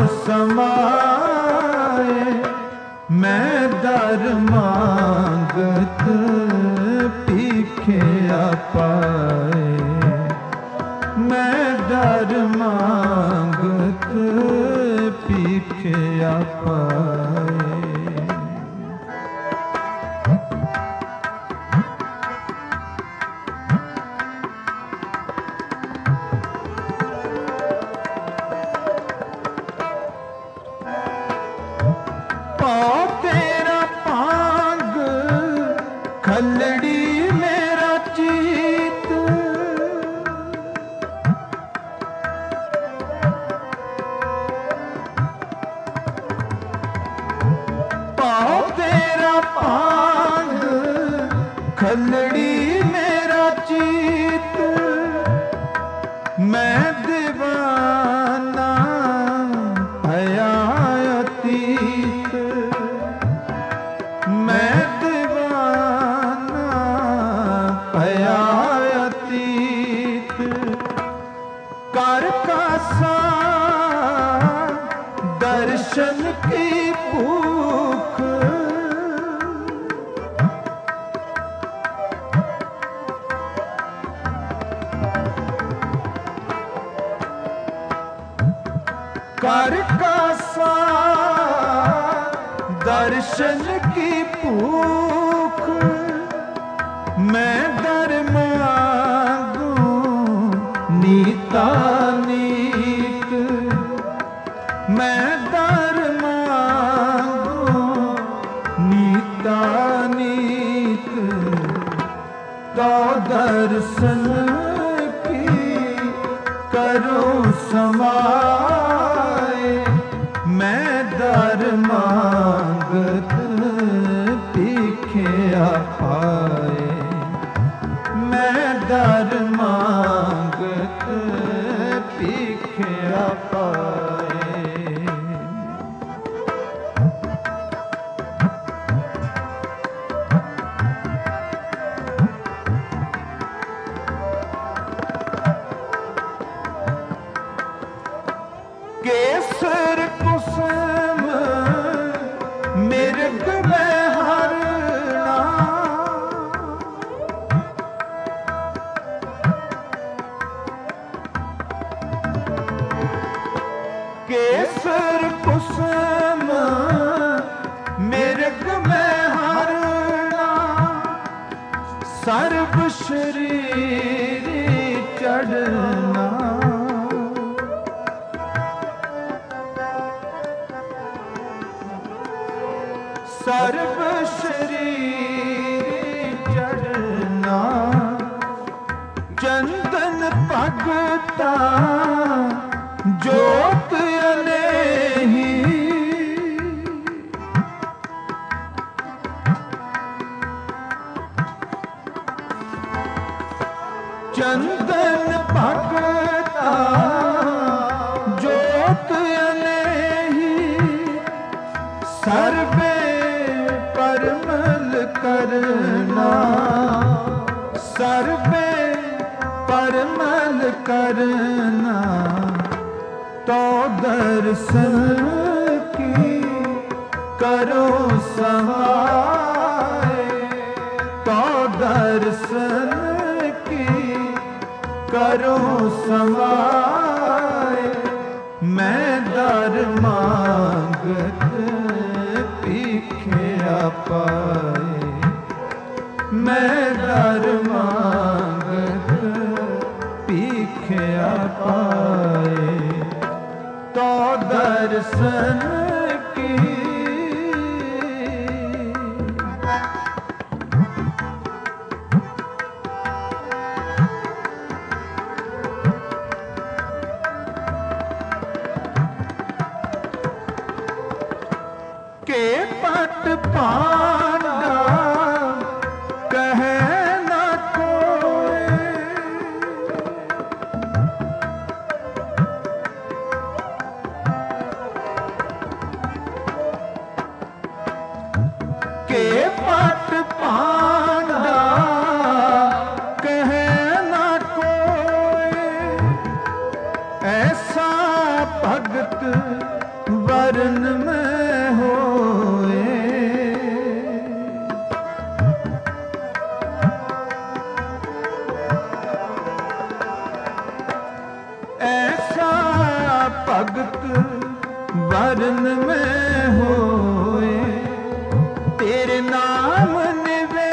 समाए। मैं दर मांगत पीखे पाए, मैं दर मांगत पीखे पाए। पाओ तेरा पांग खलड़ी मेरा चीत, पाओ तेरा पांग खलड़ी मेरा चीत। मैं दीवाना भया अतीत, मैं दीवाना भया अतीत। कर कासा दर्शन की भूख, कर कासा दर्शन की भूख। मैं दर मांगूं नीता नीत, मैं दर मांगूं नीता नीत। तो दर्शन की करो समाए, मैं दर मांगत पीखे पाए, मैं दर मांगत पीखे पाए। केसर कुसुम मिर्ग में हरना, केसर कुसुम मिर्ग में हरना। सर्व शरीर चढ़ना, सर्व शरीर चढ़ना। भगता जोत अनेही, चंदन भगता जोत अनेही, सर्वे परमल करना, सर्वे परमल करना, तो दर्शन की करो सहाय, तो दर्शन की करो समाय। मैं दर मांगत पीखिया पाए, मैं दर मांगत पीखिया पाए, तो दर्शन की के पट पांडा कहे न कोई, के पट पांडा कहे न कोई, ऐसा भगत वर्ण में होए, ऐसा भगत वर्ण में होए, तेरे नाम निवे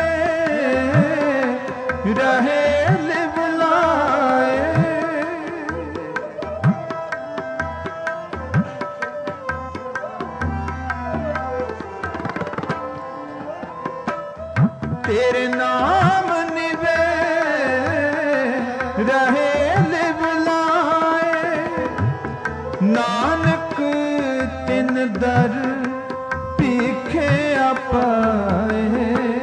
रहे लिवलाए, तेरे नाम निवे रहे लिवलाए, नानक तिन दर पीखे पाए,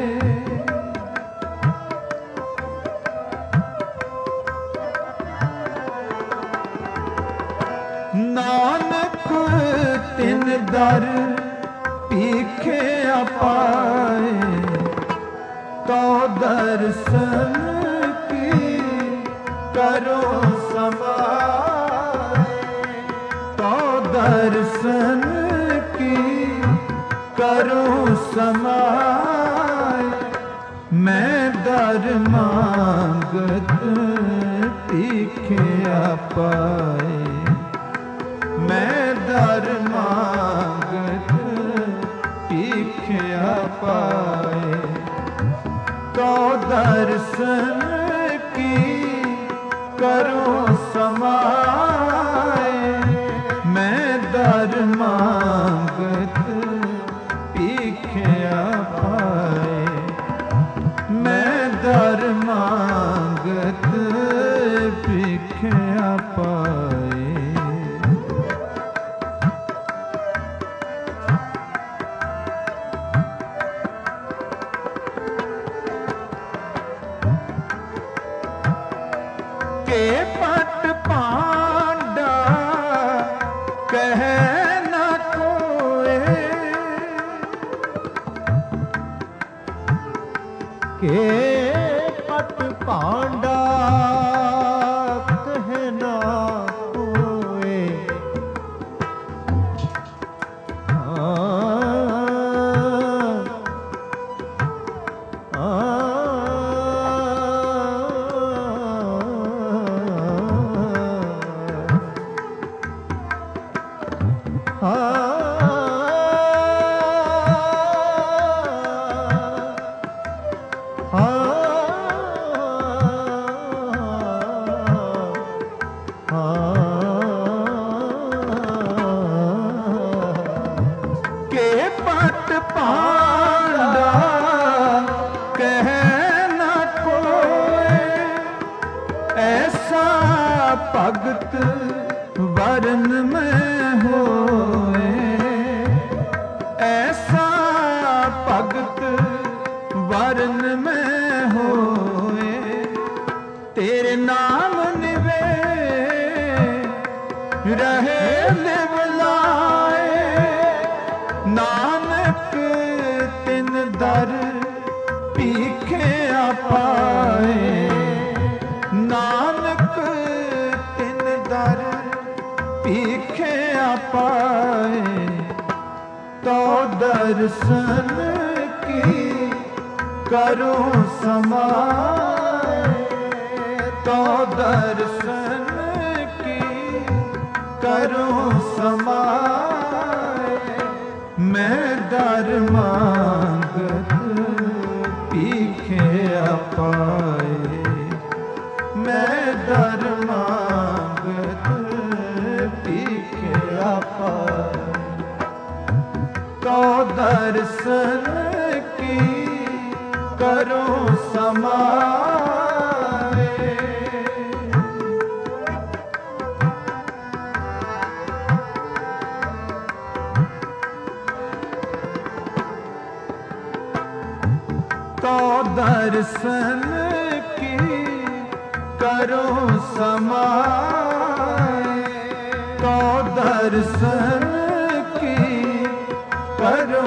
नानक तिन दर पीखे पाए, तो दर्शन की करो समाए, तो दर्शन की करो समाए। मैं दर मांगत पीखिया पाए, मैं दर मांगत पीखिया पाए, तो दर्शन की करो समाए। मैं दर मांगत पीखिया पाए, मैं दर मांगत पीखिया पाए। के पट पांडा कहे न कोई, के पट पांडा कहे न कोई, भगत वरन में होए, ऐसा भगत वरन में होए, तेरे नाम निवे रहे लिवलाए, नानक तिन दर पीखे पाए, नानक तिन दर पीखे पाए, तो दर्शन की करो समाए, तो दर्शन की करो समाए, मैं दर मांगत पीखे पाए, मैं दर मांगत पीखे पाए, तो दर्शन की करो समाए। तो दर्शन की करो समाए, तो दर्शन की करो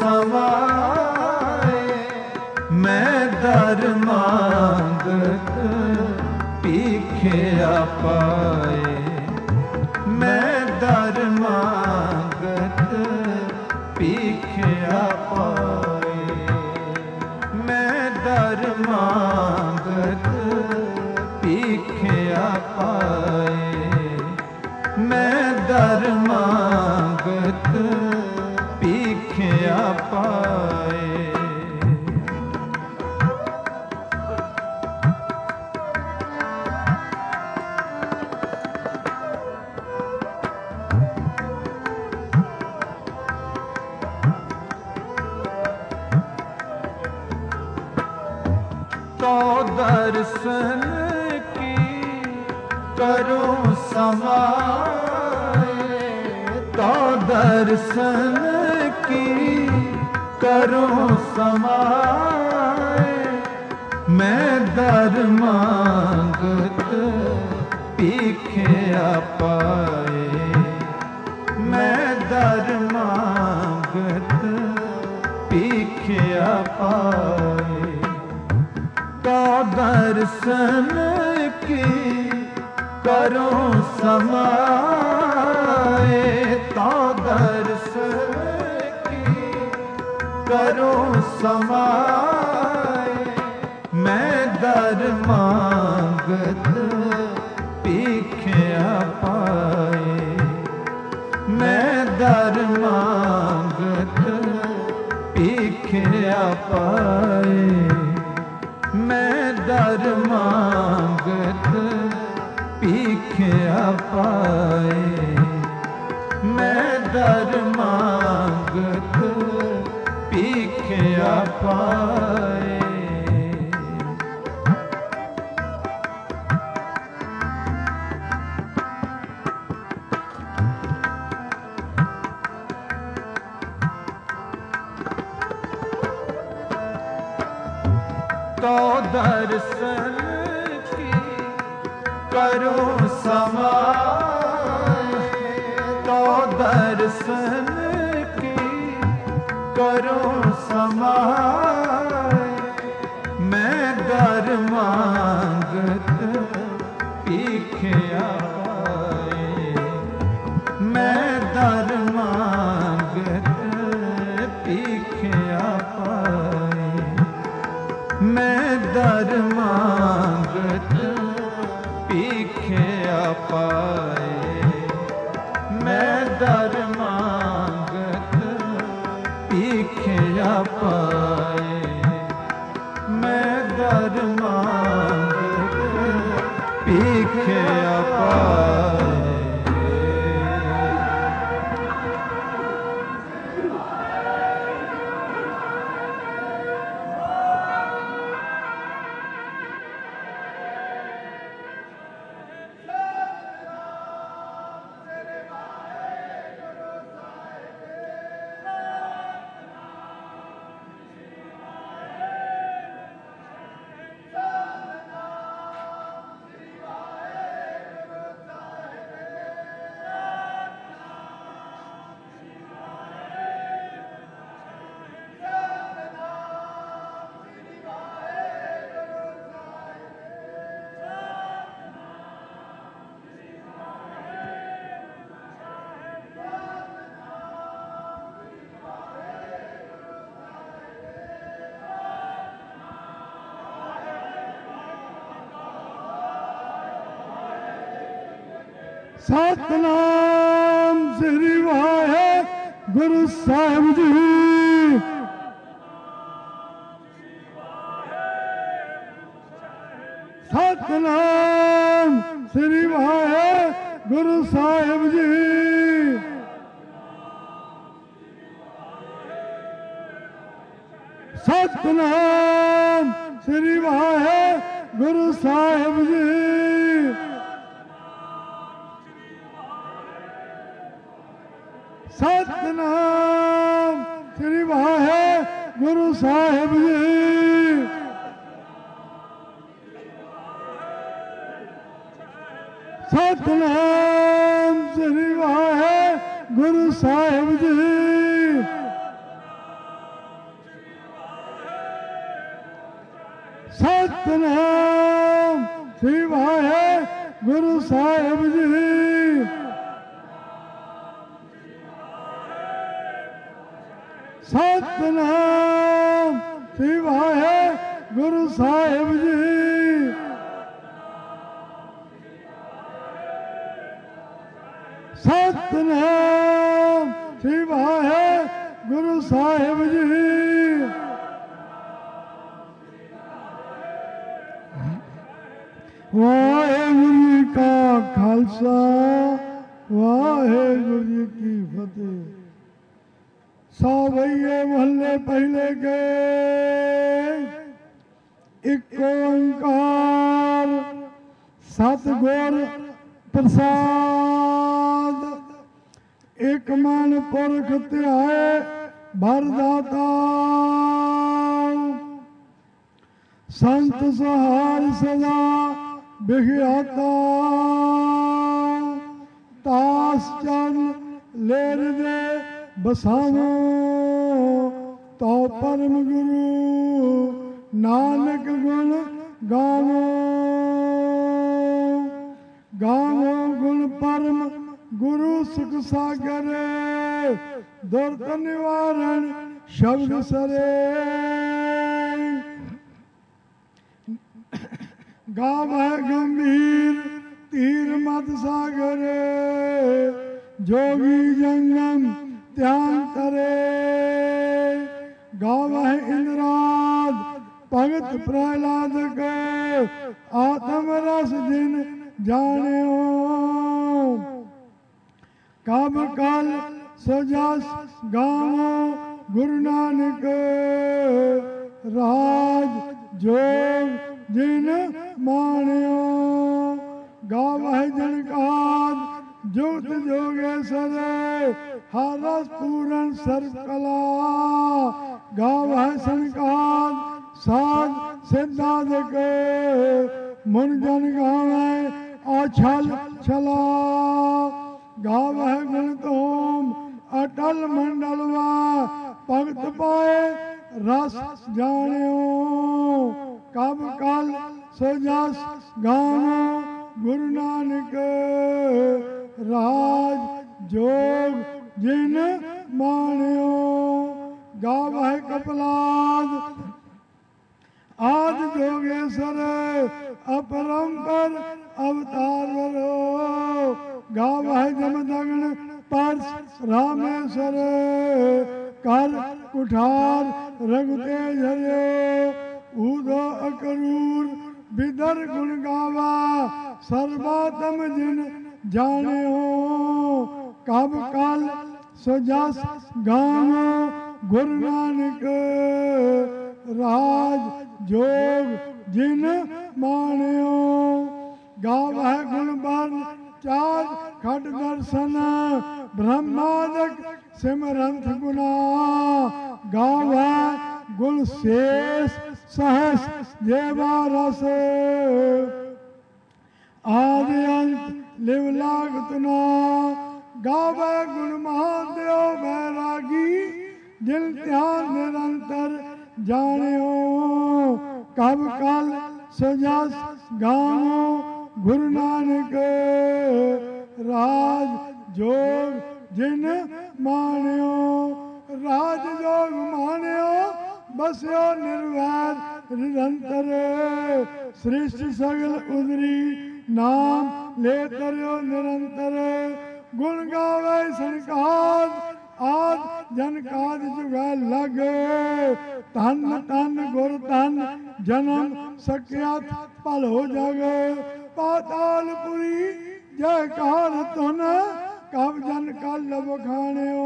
समाए, मैं दर मांगत पीखे पाए, मैं दर मांगत पीखे पाए, मैं दर मांगत पीखे पाए, मैं दर मांगत पीखे पाए। तो दर्शन की करो समाए, तो दर्शन की करो समाए, मैं दर मांगत पीखे पाए, मैं दर मांगत पीखे पाए, तो दर्शन की करो समाए, तो दर्शन की करो समाए, मैं दर मांगत पीखे पाए, मैं दर मांगत पीखे पाए, मैं दर मांगत पीखे पाए, मैं दर मांगत पीखे पाए। तो दर्शन की करो समाए, तो दर्शन की करो समाए, मैं दर मांगत पीखे पाए, मैं दर मांगत पीखे पाए, मैं दर मांगत पीखे पाए, मैं दर मांगत पीखे पाए, मैं दर मांगत पीखे पाए। ਸਤਨਾਮ ਸ੍ਰੀ ਵਾਹਿਗੁਰੂ ਸਾਹਿਬ ਜੀ। ਸਤਨਾਮ ਸ੍ਰੀ ਵਾਹਿਗੁਰੂ ਸਾਹਿਬ ਜੀ। ਸਤਨਾਮ ਸ੍ਰੀ ਵਾਹਿਗੁਰੂ ਸਾਹਿਬ ਜੀ। ਸਤਨਾਮ ਸ੍ਰੀ ਵਾਹਿਗੁਰੂ ਸਾਹਿਬ ਜੀ। ਸਤਨਾਮ ਸ੍ਰੀ ਵਾਹਿਗੁਰੂ ਸਾਹਿਬ ਜੀ। ਸਤਨਾਮ ਸ੍ਰੀ ਵਾਹਿਗੁਰੂ ਸਾਹਿਬ ਜੀ। ਸਤਨਾਮ ਸ੍ਰੀ ਵਾਹਿਗੁਰੂ ਸਾਹਿਬ ਜੀ। ਸਤਨਾਮ ਸ੍ਰੀ ਵਾਹਿਗੁਰੂ ਸਾਹਿਬ ਜੀ। ਵਾਹਿਗੁਰੂ ਜੀ ਕਾ ਖਾਲਸਾ ਵਾਹਿਗੁਰੂ ਜੀ ਕੀ ਫਤਿਹ। ਸਾਵਈਏ ਮਹੱਲੇ ਪਹਿਲੇ ਕੇ ਇੱਕ ਓੰਕਾਰ ਸਤਿਗੁਰ ਪ੍ਰਸਾਦ। ਇੱਕ ਮਨ ਪੁਰਖ ਧਿਆਏ ਭਰਦਾਤਾ ਸੰਤ ਸਹਾਰ ਸਦਾ ਬਿਖਿਆਤਾ। ਤਾਸ ਚਰਨ ਲੇਰ ਦੇ ਬਸਾਵੋ ਤੋ ਪਰਮ ਗੁਰੂ ਨਾਨਕ ਗੁਣ ਗਾਵੋ। ਗਾਵੋ ਗੁਣ ਪਰਮ ਗੁਰੂ ਸੁਖ ਸਾਗਰ ਦੁਰਤ ਨਿਵਾਰਨ ਸ਼ਬਦ ਸਰੇ। ਗਾਵੈ ਗੰਭੀਰ ਧੀਰ ਮਤ ਸਾਗਰ जोगी जंगम ध्यान करे। गावह इंद्राद भगत प्रहलाद के आत्म रस जिन जानियो। कब कल सजस गावो गुरु नानक राज जोग जिन मानियो। गावह जनकाद जुगत जोगेश्वर हर रस पूरन सर्व कला। गावह सनकाद साध सिद्धादिक मुन जन गावै अछल छला। गावह गणतोम अटल मंडलवा भगत पाए रस जानियो। कब कल सजस गावो गुरु नानक राज जोग जिन मानियो। गावह कपलाद आदि जोगेश्वर अपरंपर अवतार वरो। गावह जमदग्न परस रामेश्वर कर कुठार रघुतेज हरियो। ऊदो अकरूर बिदर गुण गावा सर्वात्म जिन जानियो। कब कल सजस गावो गुरु नानक राज जोग जिन मानियो। गावह गुण बर्न चार खट दर्शन ब्रह्मादक सिमरंत गुना। गावह गुण शेष सहस जेवा रस आदि अंत लिव लागत ना। गावह गुण महादेव बैरागी दिल ध्यान निरंतर जानियो। कब कल सजस गावो गुरु नानक राज जोग जिन मानियो। राज जोग मानियो बस्यो निर्वैर निरंतर। सृष्टि सगल उदरी नाम ਲੈ ਤਰਿਓ ਨਿਰੰਤਰ ਗੁਣ ਗਾਵੇ ਸੰਕਾਦ ਆਦ ਜਨ ਕਾਜ ਜੁਗੈ ਲਗੇ ਧਨ ਧਨ ਗੁਰ ਧਨ ਜਨਮ ਸਕਿਆਤ ਭਲ ਹੋ ਜਾਗੇ ਪਾਤਾਲਪੁਰੀ ਜੈ ਕਾਰ ਤੁਨ ਕਬ ਜਨ ਕਲ ਬਖਾਣਿਓ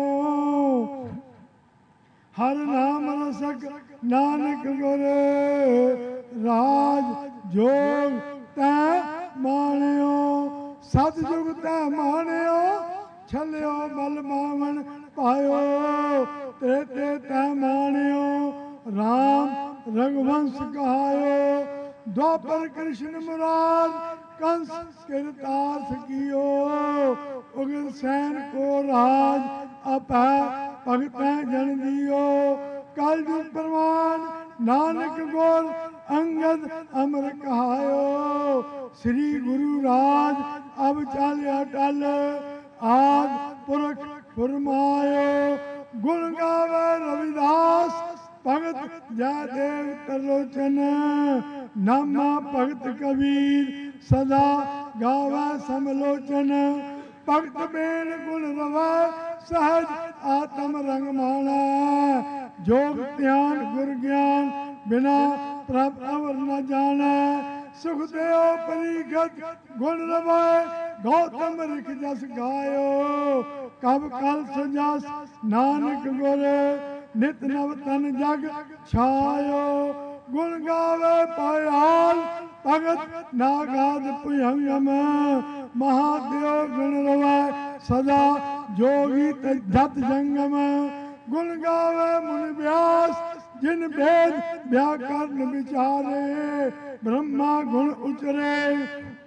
ਹਰ ਨਾਮ ਰਸਕ ਨਾਨਕ ਗੁਰ ਰਾਜ ਜੋਗ ਤੈ ਮਾਣਿਓ ਸਤਿਜੁਗ ਤੈ ਮਾਣਿਓ ਛਲਿਓ ਬਲ ਮਾਵਣ ਪਾਇਓ ਤੇਤੇ ਤੈ ਮਾਣਿਓ ਰਾਮ ਰਘੁਵੰਸ਼ ਕਹਾਇਓ ਦੁਆਪਰ ਕ੍ਰਿਸ਼ਨ ਮੁਰਾਰ ਕੰਸ ਕਿਰਤਾਰ ਸਕਿਓ ਉਗਰ ਸੈਨ ਕੋ ਰਾਜ ਆਪੈ ਭਗਤੈ ਜਨ ਦਿਓ ਕਲ ਜੁਗ ਪ੍ਰਵਾਨ ਨਾਨਕ ਗੁਰ ਅੰਗਦ ਅਮਰ ਕਹਾਇਓ ਸ੍ਰੀ ਗੁਰੂ ਰਾਜ ਅਬ ਚਾਲਿਆ ਟਲ ਆਦ ਪੁਰਖ ਫਰਮਾਇਓ ਗੁਣ ਗਾਵੇ ਰਵਿਦਾਸ ਭਗਤ ਜੈ ਦੇਵ ਤਰਲੋਚਨ ਨਾਮਾ ਭਗਤ ਕਬੀਰ ਸਦਾ ਗਾਵੇ ਸਮਲੋਚਨ ਭਗਤ ਬੇਨ ਗੁਣ ਰਵੈ ਸਹਜ ਆਤਮ ਰੰਗ ਮਾਣਾ ਜੋਗ ਧਿਆਨ ਗੁਰ ਗਿਆਨ ਬਿਨਾ ਪ੍ਰਭ ਅਵਰ ਨ ਜਾਣੈ ਸੁਖ ਦੇਓ ਪਰੀਗਤ ਗੁਣ ਰਵੈ ਗੌਤਮ ਰਿਖ ਜਸ ਗਾਇਓ ਕਬ ਕਲ ਸਜਸ ਨਾਨਕ ਗੁਰ ਨਿਤ ਨਵ ਤਨ ਜਗ ਛਾਇਓ ਗੁਣ ਗਾਵੇ ਪਾਇਆਲ ਭਗਤ ਨਾਗਾਦ ਭੁਜੰਗਮ ਮਹਾਦੇਵ ਗੁਣ ਰਵੈ ਸਦਾ ਜੋਗੀ ਜਤ ਜੰਗਮ ਗੁਣ ਗਾਵੇ ਮੁਨ ਵਿਆਸ ਜਿਨ ਭੇਦ ਵਿਆਕਰਨ ਵਿਚਾਰੇ ਬ੍ਰਹਮਾ ਗੁਣ ਉਚਰੇ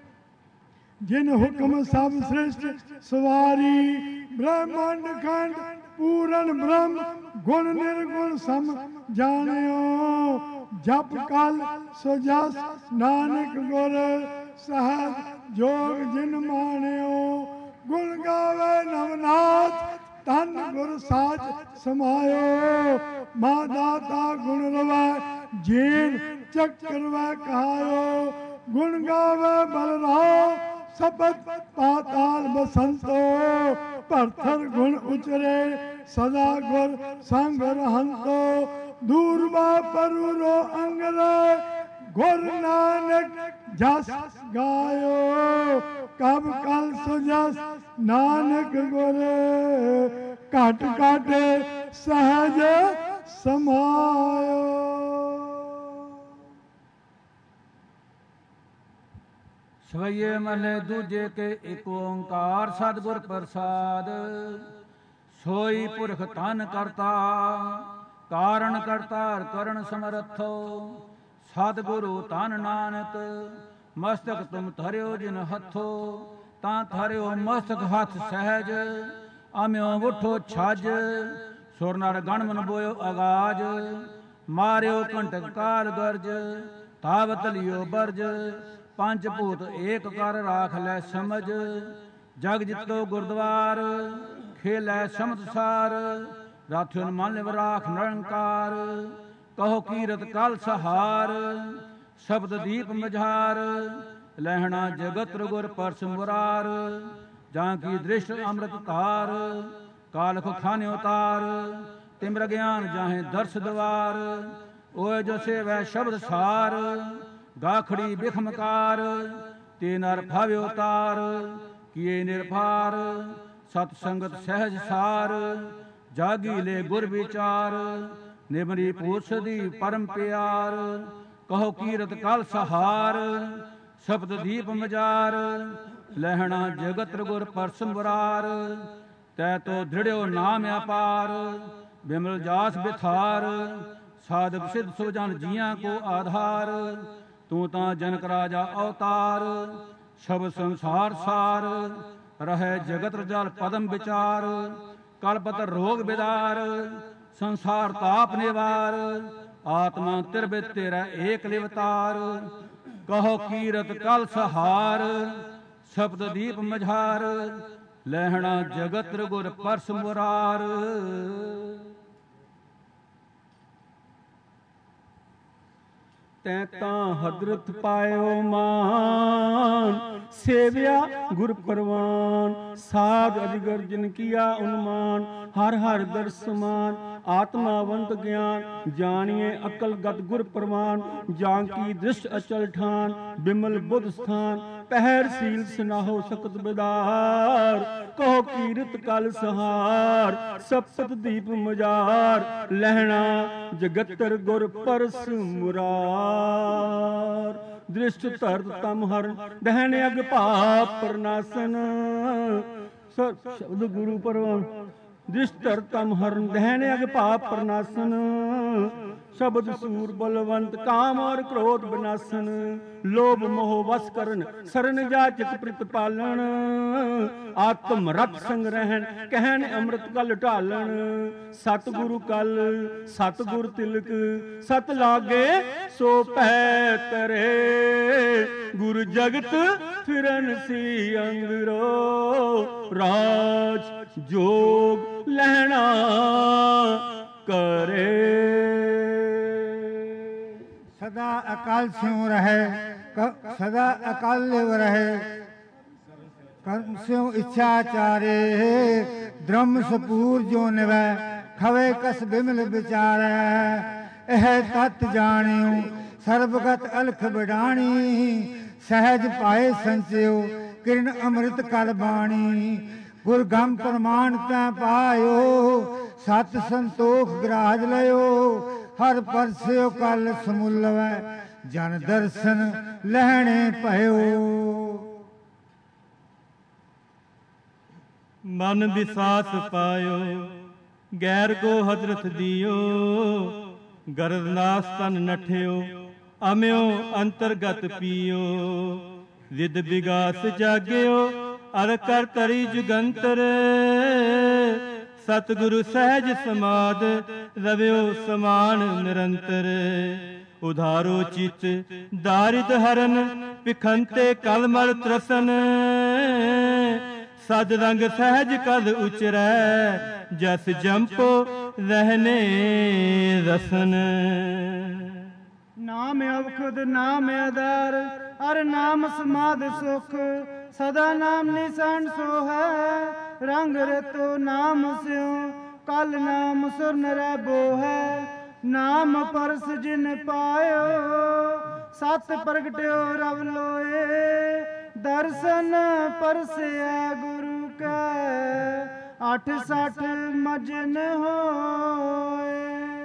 ਜਿਨ ਹੁਕਮ ਸਭ ਸ੍ਰਿਸ਼ਟ ਸਵਾਰੀ ਬ੍ਰਹਮੰਡ ਖੰਡ ਪੂਰਨ ਬ੍ਰਹਮ ਗੁਣ ਨਿਰਗੁਣ ਸਮ ਜਾਣਿਓ ਜਪ ਕਲ ਸੋ ਜਸ ਨਾਨਕ ਗੁਰ ਸਹਜ ਜੋਗ ਜਿਨ ਮਾਣਿਓ ਗੁਣ ਗਾਵੇ ਨਵਨਾਥ ਧਨ ਗੁਰ ਸਾਚ ਸਮਾਇਓ ਮਾ ਦਾਤਾ ਗੁਣ ਰਵੈ ਜੀਨ ਚੱਕਰ ਵੈ ਕਹਾਇਓ ਗੁਣ ਗਾਵੇ ਬਲਰਾਮ ਸਬਤ ਪਾਤਾਲ ਬਸੰਤੋ ਭਰਥਰ ਗੁਣ ਉਚਰੇ ਸਦਾ ਗੁਰ ਸੰਗ ਰਹੰਤੋ ਦੂਰਬਾ ਪਰੂਰੋ ਅੰਗਰ ਗੁਰ ਨਾਨਕ ਜਸ ਗਾਇਓ ਕਬ ਕਲ ਸੁਜਸ ਨਾਨਕ ਗੁਰ ਘਟ ਘਟ ਸਹਜ ਸਮਾਇਓ। ਸਵਈਏ ਮਹਲੇ ਦੂਜੇ ਕੇ ਇਕ ਓੰਕਾਰ ਸਤਿਗੁਰ ਪ੍ਰਸਾਦ ਸੋਈ ਪੁਰਖ ਤਨ ਕਰਤਾ ਕਾਰਨ ਕਰਤਾਰ ਕਰਨ ਸਮਰੱਥੋ ਸਤਿਗੁਰੂ ਧਨ ਨਾਨਕ ਮਸਤਕ ਤੁਮ ਧਰਿਓ ਜਿਨ ਹੱਥੋ ਤਾਂ ਧਰਿਓ ਮਸਤਕ ਹੱਥ ਸਹਿਜ ਆਮਿਓ ਉਠੋ ਛੱਜ ਸੁਰ ਨਰ ਗਣ ਮਨ ਬੋਇਓ ਅਗਾਜ ਮਾਰਿਓ ਕੰਟਕ ਕਾਲ ਗਰਜ ਤਾਵਤ ਲਿਓ ਬਰਜ ਪੰਜ ਭੂਤ ਏਕ ਕਰ ਰਾਖ ਲੈ ਸਮਝ ਜਗ ਜਿਤੋ ਗੁਰਦੁਆਰ ਖੇਲੈ ਸਮਤਸਾਰ ਰਾਥਿਉਨ ਮਨ ਲਿਵ ਰਾਖ ਨਿਰੰਕਾਰ ਕਹੋ ਕੀਰਤ ਕਲ ਸਹਾਰ ਸ਼ਬਦ ਦੀਪ ਮਝਾਰ ਲਹਿਣਾ ਜਗਤ ਗੁਰ ਪਰਸ ਮੁਰਾਰ ਜਾਂ ਕੀ ਦ੍ਰਿਸ਼ਟ ਅੰਮ੍ਰਿਤ ਧਾਰ ਕਾਲਖ ਖਾਨੇ ਉਤਾਰ ਤਿਮਰ ਗਿਆਨ ਜਾਹੇ ਦਰਸ ਦਵਾਰ ਓਏ ਜੋ ਸੇਵੈ ਸ਼ਬਦ ਸਾਰ ਗਾਖੜੀ ਬਿਖਮਕਾਰ ਤੇ ਨਰ ਭਾਵਿਓ ਤਾਰ ਕੀਏ ਨਿਰਭਾਰ ਸਤ ਸੰਗਤ ਸਹਿਜ ਸਾਰ ਜਾਗੀ ਲੈ ਗੁਰ ਵਿਚਾਰ ਨਿਮਰੀ ਪੂਛਦੀ ਪਰਮ ਪਿਆਰ ਕਹੋ ਕੀਰਤ ਕਲ ਸਹਾਰ ਸ਼ਬਦ ਦੀਪ ਮਜਾਰ ਲਹਿਣਾ ਜਗਤ ਗੁਰ ਪਰਸ ਮੁਰਾਰ ਤੈ ਤੋ ਦ੍ਰਿੜਿਓ ਨਾਮ ਅਪਾਰ ਬਿਮਲ ਜਾਸ ਬਿਥਾਰ ਸਾਧਕ ਸਿੱਧ ਸੋ ਜਨ ਜੀਆਂ ਕੋ ਆਧਾਰ ਤੂੰ ਤਾਂ ਜਨਕ ਰਾਜਾ ਅਵਤਾਰ ਸ਼ਬਦ ਸੰਸਾਰ ਸਾਰ ਰਹਿ ਜਗਤ ਜਲ ਪਦਮ ਵਿਚਾਰ ਕਲਪਤ ਰੋਗ ਬਿਦਾਰ ਸੰਸਾਰ ਤਾਪ ਨਿਵਾਰ ਆਤਮਾ ਤਿਰਬਿ ਤੇਰਾ ਏਕ ਲਿਵਤਾਰ ਕਹੋ ਕੀਰਤ ਕਲ ਸਹਾਰ ਸ਼ਬਦ ਦੀਪ ਮਝਾਰ ਲਹਿਣਾ ਜਗਤ ਗੁਰ ਪਰਸ ਮੁਰਾਰ ਤੈਂ ਤਾਂ ਹਜ਼ਰਤ ਪਾਇਓ ਮਾਨ, ਸੇਵਿਆ ਗੁਰ ਪਰਵਾਨ। ਸਾਧ ਅਜਗਰ ਜਿਨ ਕੀਆ ਉਨਮਾਨ, ਹਰ ਹਰ ਦਰਸਮਾਨ। ਆਤਮਾਵੰਤ ਗਿਆਨ ਜਾਣੀਏ ਅਕਲ ਗਤ ਗੁਰ ਪ੍ਰਮਾਨ। ਜਾਂ ਕੀ ਦ੍ਰਿਸ਼ ਅਚਲ ਠਾਨ, ਬਿਮਲ ਬੁੱਧ ਸਥਾਨ। ਪਹਿਰ ਸੀਲ ਸੁਨਾਹੋ ਸਕਤ ਬਿਦਾਰ, ਕਹੋ ਕੀਰਤ ਕਲ ਸਹਾਰ। ਸਪਤ ਦੀਪ ਮਜਾਰ, ਲਹਿਣਾ ਜਗਤਰ ਗੁਰ ਪਰਸ ਮੁਰਾਰ। ਦ੍ਰਿਸ਼ਟ ਧਰਤ ਤਮ ਹਰਨ, ਦਹਿਣ ਅਗ ਭਾਪ ਪ੍ਰਨਾਸਨ। ਸ਼ਬਦ ਗੁਰੂ ਪਰਵਾਨ। ਦ੍ਰਿਸ਼ਟ ਧਰਤ ਤਮ ਹਰਨ, ਦਹਿਣ ਅਗ ਭਾਪ ਪ੍ਰਨਾਸਨ। ਸ਼ਬਦ ਸੂਰ ਬਲਵੰਤ, ਕਾਮ ਔਰ ਕ੍ਰੋਧ ਬਿਨਾਸਨ। ਲੋਭ ਮੋਹ ਵਸ ਕਰਨ, ਸਰਨ ਜਾਚਕ ਪ੍ਰਤਪਾਲਨ। ਆਤਮ ਰਤ ਸੰਗ ਰਹਿਣ, ਕਹਿਣ ਅੰਮ੍ਰਿਤ ਕਲ ਢਾਲਣ। ਸਤਿਗੁਰੂ ਕਲ ਸਤਿਗੁਰ ਤਿਲਕ, ਸਤ ਲਾਗੇ ਸੋ ਪਹਿ ਤਰੇ। ਗੁਰ ਜਗਤ ਫਿਰਨ ਸੀ ਅੰਦਰੋ, ਰਾਜ ਜੋਗ ਲਹਿਣਾ ਕਰੇ। ਸਦਾ ਅਕਾਲ ਸਿਉ ਰਹੇ, ਸਦਾ ਅਕਾਲ ਲਿਵ ਰਹੇ। ਕਰਮ ਸਿਉ ਇੱਛਾ ਚਾਰੇ, ਧਰਮ ਸਪੂਰ ਜੋ ਨਿਵੈ। ਖਵੇ ਕਸ ਬਿਮਲ ਵਿਚਾਰੈ, ਇਹ ਤਤ ਜਾਣਿਓ ਸਰਬਗਤ ਅਲਖ ਬਿਡਾਣੀ। ਸਹਿਜ ਪਾਏ ਸੰਚਿਓ, ਕਿਰਨ ਅੰਮ੍ਰਿਤ ਕਲ ਬਾਣੀ। ਗੁਰ ਗੰਮ ਪ੍ਰਮਾਣ ਤੈ ਪਾਇਓ, ਸਤ ਸੰਤੋਖ ਗਰਾਜ ਲਿਓ। ਹਰ ਪਰਸਿਓ ਕਲ ਸਮੁੱਲਵੈ, ਜਨ ਦਰਸ਼ਨ ਲਹਿਣੇ ਭਇਓ। ਮਨ ਵਿਸਾਸ ਪਾਇਓ, ਗੈਰ ਕੋ ਹਜ਼ਰਤ ਦਿਓ। ਗਰਦ ਨਾਸ ਤਨ ਨਠਿਓ, ਅਮਿਓ ਅੰਤਰਗਤ ਪੀਓ। ਵਿਦ ਵਿਗਾਸ ਜਾਗਿਓ, ਅਰ ਕਰ ਤਰੀ ਜੁਗੰਤਰ। ਸਤਿਗੁਰੂ ਸਹਿਜ ਸਮਾਦ, ਰਵਿਓ ਸਮਾਨ ਨਿਰੰਤਰ। ਉਧਾਰੋ ਚਿਤ ਦਾਰਿਦ ਹਰਨ, ਪਿਖੰਤੇ ਕਲਮਲ ਤਰਸਨ। ਸਦ ਰੰਗ ਸਹਿਜ ਕਦ ਉਚਰੈ, ਜਸ ਜੰਪੋ ਰਹਿਨੇ ਰਸਨ। ਨਾਮ ਅਵਖਦ ਨਾਮ ਆਧਾਰ, ਅਰ ਨਾਮ ਸਮਾਧ ਸੁਖ। ਸਦਾ ਨਾਮ ਨਿਸ਼ਾਨ ਸੋ ਹੈ, ਰੰਗ ਰਤੋ ਨਾਮ ਸਿਉ। ਕਲ ਨਾਮ ਸੁਰ ਨਰੈਬੋ ਹੈ, ਨਾਮ ਪਰਸ ਜਿਨ ਪਾਇਓ। ਸਤ ਪ੍ਰਗਟਿਓ ਰਵ ਲੋਏ, ਦਰਸ਼ਨ ਪਰਸਿਆ ਗੁਰੂ ਕੈ। 68 ਮਜਨ ਹੋਏ।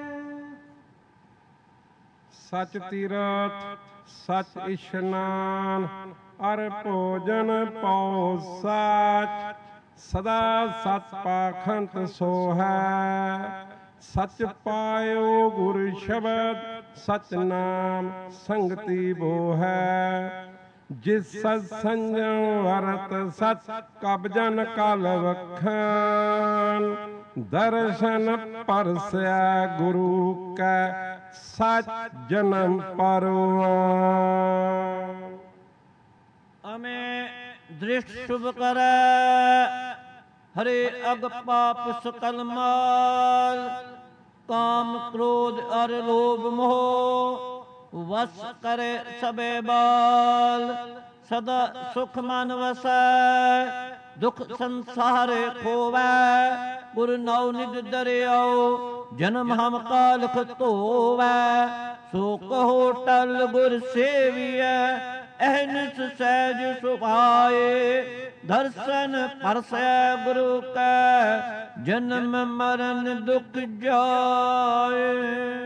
ਸਚ ਤੀਰਥ ਸਚ ਇਸ਼ਨਾਨ, ਅਰ ਭੋਜਨ ਪਉ ਸਾਚ। ਸਦਾ ਸਤ ਪਾਖੰਤ ਸੋ ਹੈ, ਸਚ ਪਾਇਓ ਗੁਰ ਸ਼ਬਦ। ਸਚ ਨਾਮ ਸੰਗਤੀ ਬੋ ਹੈ, ਜਿਸ ਸਤ ਸੰਜਮ ਵਰਤ ਸਚ। ਕਬ ਜਨ ਕਲ ਵਖਾਨ, ਦਰਸ਼ਨ ਪਰਸਿਆ ਗੁਰੂ ਕੈ। ਸਚ ਜਨਮ ਪਰਵਾਨ। ਅਮੇ ਦ੍ਰਿਸ਼ਟ ਸ਼ੁਭ ਕਰੈ, ਹਰੇ ਅਗ ਪਾਪ ਸਕਲ ਮਾਲ। ਕਾਮ ਕ੍ਰੋਧ ਅਰ ਲੋਭ ਮੋਹ, ਵਸ ਕਰੇ ਸਬੇ ਬਾਲ। ਸਦਾ ਸੁਖ ਮਨ ਵਸੈ, ਦੁਖ ਸੰਸਾਰੇ ਖੋਵੈ। ਗੁਰ ਨਉ ਨਿਜ ਦਰਿਆਉ, ਜਨਮ ਹਮ ਕਾਲਖ ਧੋਵੈ। ਸੋ ਕਹੋ ਟਲ ਗੁਰ ਸੇਵੀਐ, ਅਹਨਿਸ ਸਹਿਜ ਸੁਭਾਏ। ਦਰਸ਼ਨ ਪਰਸੈ ਗੁਰੂ ਕੈ, ਜਨਮ ਮਰਨ ਦੁਖ ਜਾਏ।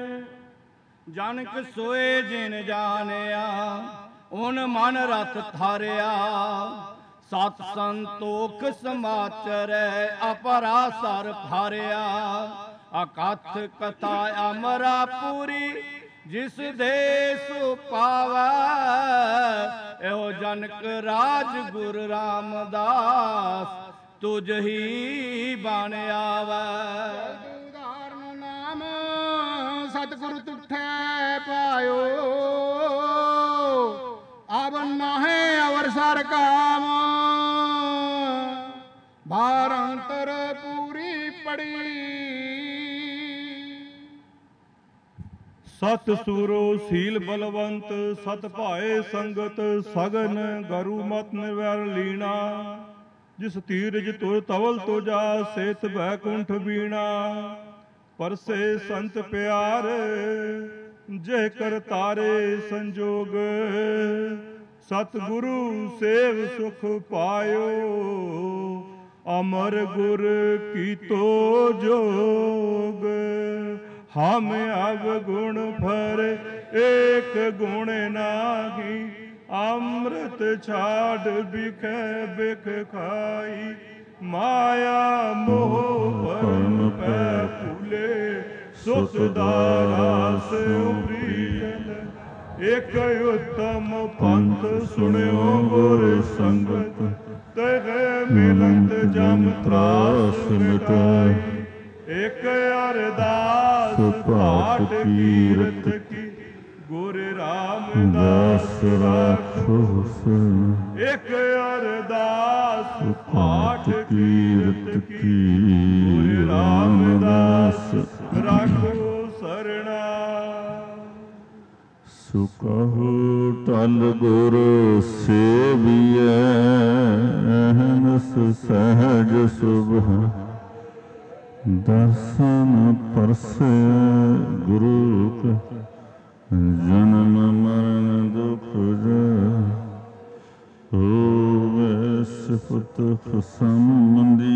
ਜਨਕ ਸੋਏ ਜਿਨ ਜਾਣਿਆ, ਓਨ ਮਨ ਰਥ ਧਾਰਿਆ। ਸਤ ਸੰਤੋਖ ਸਮਾਚਰੈ, ਅਪਰਾਸਰ ਭਾਰਿਆ। ਅਕਥ ਕਥਾ ਅਮਰਾ ਪੂਰੀ, ਜਿਸ ਦੇਸ ਪਾਵੈ। ਇਹੋ ਜਨਕ ਰਾਜ ਗੁਰ ਰਾਮਦਾਸ, ਤੁਝ ਹੀ ਬਣ ਆਵੈ। ਉਦਾਹਰਨ ਨਾਮ ਸਤਿਗੁਰ ਤੁਠੈ ਪਾਇਓ। ਅਬ ਨਾਹੇ ਅਵਰਸਰ ਕਾਮ, ਭਾਰ ਅੰਤਰ ਪੂਰੀ ਪੜੀ। ਸਤ ਸੂਰੋ ਸੀਲ ਬਲਵੰਤ ਸਤ ਭਾਏ ਸੰਗਤ ਸਗਨ ਗਰੂ ਮਤ ਨਿਰਵੈਰ ਲੀਣਾ ਜਿਸ ਧੀਰਜ ਤੁਰ ਤਵਲ ਤੁਜਾ ਸੇਤ ਬੈਕੁੰਠ ਬੀਣਾ ਪਰਸੇ ਸੰਤ ਪਿਆਰ ਜੈ ਕਰ ਤਾਰੇ ਸੰਜੋਗ ਸਤਿਗੁਰੂ ਸੇਵ ਸੁਖ ਪਾਇਓ ਅਮਰ ਗੁਰ ਕੀਤੋ ਜੋਗ ਹਮ ਅਵਗੁਣ ਭਰ ਏਕ ਗੁਣ ਨਾਹੀ ਅੰਮ੍ਰਿਤ ਛਾੜ ਬਿਖੈ ਬਿਖ ਖਾਈ ਮਾਇਆ ਮੋਹ ਪਰਮ ਪੈ ਭੂਲੇ ਸੁਤ ਦਾ ਰਾਸ ਉਪਰੀਜਨ ਇਕ ਉਤਮ ਪੰਥ ਸੁਣਿਓ ਗੁਰ ਸੰਗਤ ਤਹਿ ਮਿਲਤ ਜਮ ਤਰਾਸ ਮਿਟਾਈ ਇਕ ਅਰਦਾਸ ਪਾਠ ਕੀਰਤ ਕੀ ਗੁਰ ਰਾਮਦਾਸ ਰਾਖੋ ਇਕ ਅਰਦਾਸ ਪਾਠ ਕੀਰਤ ਕੀ ਗੁਰ ਰਾਮਦਾਸ ਰਾਖੋ ਸਰਣਾ ਸੁਕਹੁ ਟਲ ਗੁਰ ਸੇਵੀਐ ਅਹਨਸ ਸਹਿਜ ਸੁਭਾ ਦਰਸ਼ਨ ਪਰਸੈ ਗੁਰੂ ਕਾ ਜਨਮ ਮਰਨ ਦੁਖ ਹੋਵੇ ਸਿਫਤ ਸੰਬੰਧੀ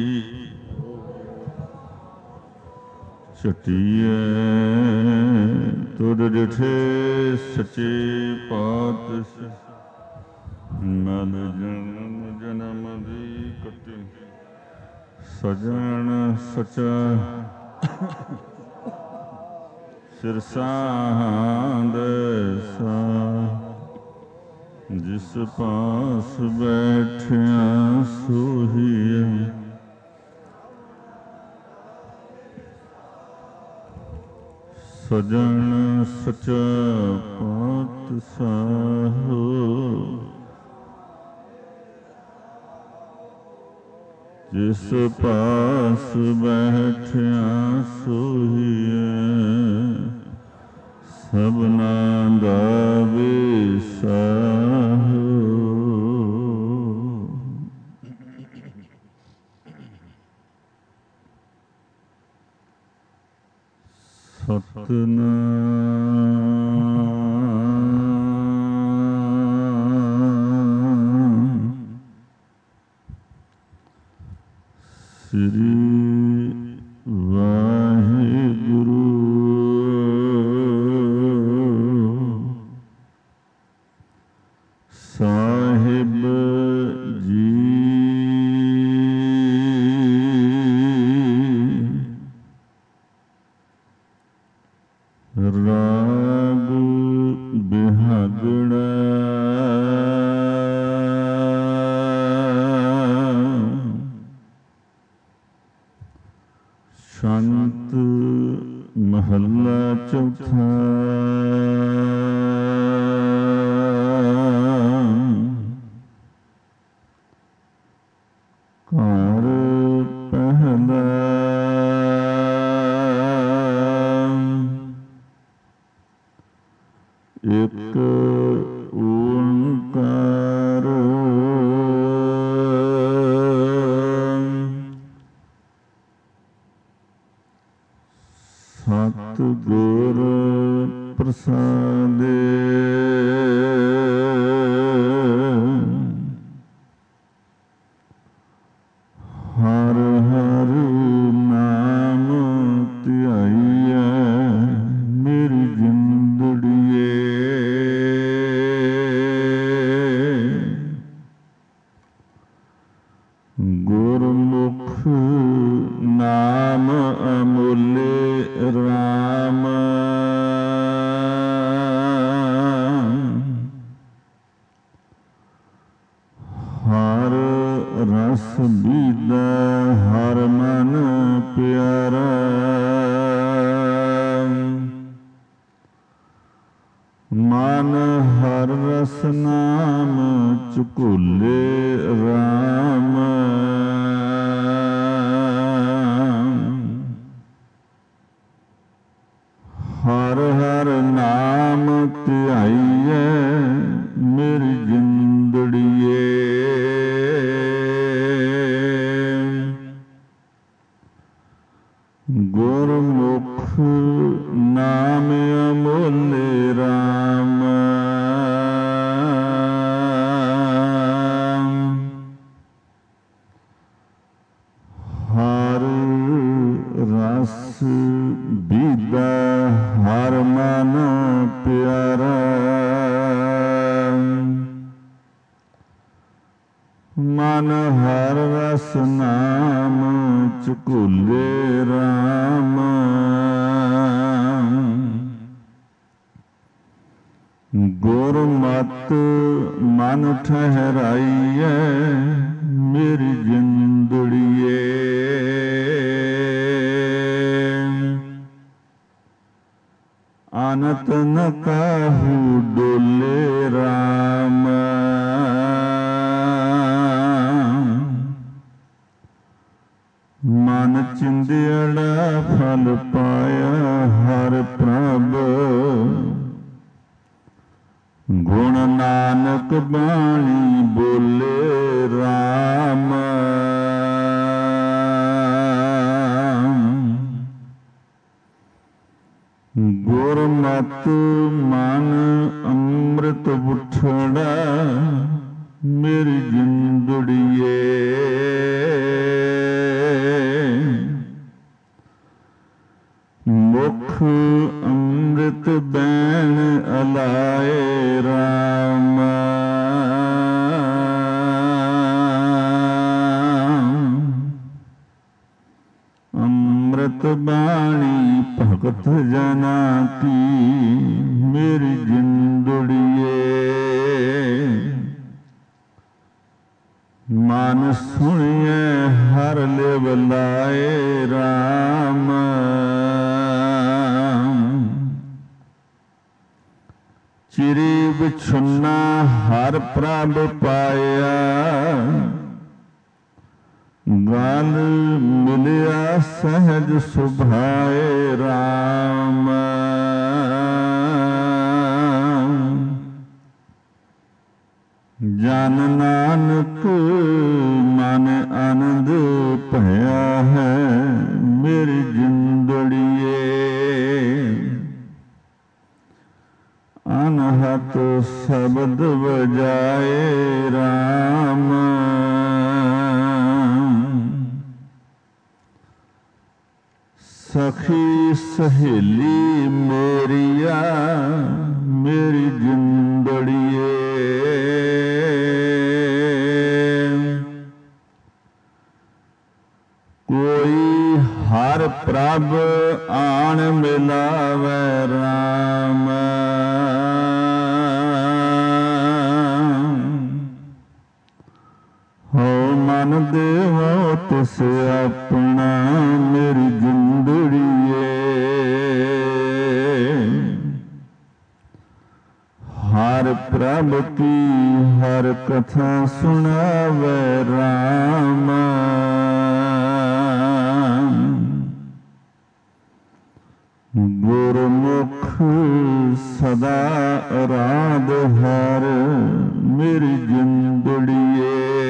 ਛਟੀਐ ਤੁਧ ਡਿਠੇ ਸੱਚੇ ਪਾਤਸ਼ਾਹ ਮਨ ਜਨਮ ਜਨਮ ਦੀ ਕੱਟੀ ਸਜਣ ਸਚਾ ਸਿਰਸਾਂਦ ਸਾ ਜਿਸ ਪਾਸ ਬੈਠਿਆ ਸੋਹੀਐ ਸਜਣ ਸਚਾ ਪਾਤਸ਼ਾਹ ਜਿਸ ਪਾਸ ਬੈਠਿਆ ਸੋਹੀਐ ਸਭਨਾ ਦਾ ਵਿਸਾਹ ਸਤਨਾਮ ਸ੍ਰੀ ਵਾਹਿਗੁਰੂ ਸਾਹਿਬ ਜੀ ਰਾਗ ਬਿਹਾਗੜਾ ਸ਼ੰਤ ਮਹੱਲਾ ਚੌਥਾ ਘਰ ਪਹਿਲਾ ਇਕ ਓੰਕਾਰ ਸਤਿਗੁਰ ਪ੍ਰਸਾਦਿ ਹਰ ਹਰ ਨਾਮ ਧਿਆਈਐ ਮੇਰੀ ਜਿੰਦੜੀਏ ਗੁਰਮੁਖ ਨਾਮ ਅਮੁੱਲੇ ਰਾਮ ਹਰ ਰਸ ਬੀਦਾ ਹਰ ਮਨ ਪਿਆਰਾ ਮਨ ਹਰ ਰਸ ਨਾਮ ਚੁਕੂਲੇ ਰਾਮ ਹਰ ਹਰ ਮਨ ਹਰ ਰਸ ਨਾਮ ਚਕੂਲੇ ਰਾਮ। ਗੁਰਮਤਿ ਮਨ ਠਹਿਰਾਈਐ ਮੇਰੀ ਜਿੰਦੜੀਏ। ਅਨਤ ਨ ਕਾਹੂ ਡੋਲੇ ਰਾਮ। ਮਨ ਚਿੰਦਿਆੜਾ ਫਲ ਪਾਇਆ ਹਰ ਪ੍ਰਭ। ਗੁਣ ਨਾਨਕ ਬਾਣੀ ਬੋਲੇ ਰਾਮ। ਗੁਰਮਤਿ ਮਨ ਅੰਮ੍ਰਿਤ ਬੁੱਠੜਾ ਮੇਰੀ ਜਿੰਦੜੀਏ। ਮੁਖ ਅੰਮ੍ਰਿਤ ਬੈਣ ਅਲਾਏ ਰਾਮ। ਅੰਮ੍ਰਿਤ ਬਾਣੀ ਭਗਤ ਜਨਾ ਕੀ ਮੇਰੀ ਜਿੰਦੜੀਏ। ਮਨ ਸੁਣੀਐ ਹਰ ਲਿਵ ਲਾਏ ਰਾਮ। ਚਿਰੀ ਵਿਛੁੰਨਾ ਹਰ ਪ੍ਰਭ ਪਾਇਆ। ਗਲ ਮਿਲਿਆ ਸਹਿਜ ਸੁਭਾਏ ਰਾਮ। ਜਨ ਨਾਨਕ ਮਨ ਆਨੰਦ ਭਇਆ ਹੈ ਮੇਰੀ ਜਿੰਦੜੀਏ। ਅਨਹਤ ਸ਼ਬਦ ਵਜਾਏ ਰਾਮ। ਸਖੀ ਸਹੇਲੀ ਮੇਰੀਆ ਮੇਰੀ ਜਿੰਦੜੀਏ। ਕੋਈ ਹਰ ਪ੍ਰਭ ਆਣ ਮਿਲਾਵੈ ਰਾਮ। ਹੋ ਮਨ ਦੇਵੋ ਤਿਸ ਆਪਣਾ ਮੇਰੀ ਜਿੰਦੜੀਏ। ਹਰ ਪ੍ਰਭ ਕੀ ਹਰ ਕਥਾ ਸੁਣਾਵੈ ਰਾਮ। ਗੁਰਮੁਖ ਸਦਾ ਅਰਾਧ ਹਰ ਮੇਰੀ ਜਿੰਦੜੀਏ।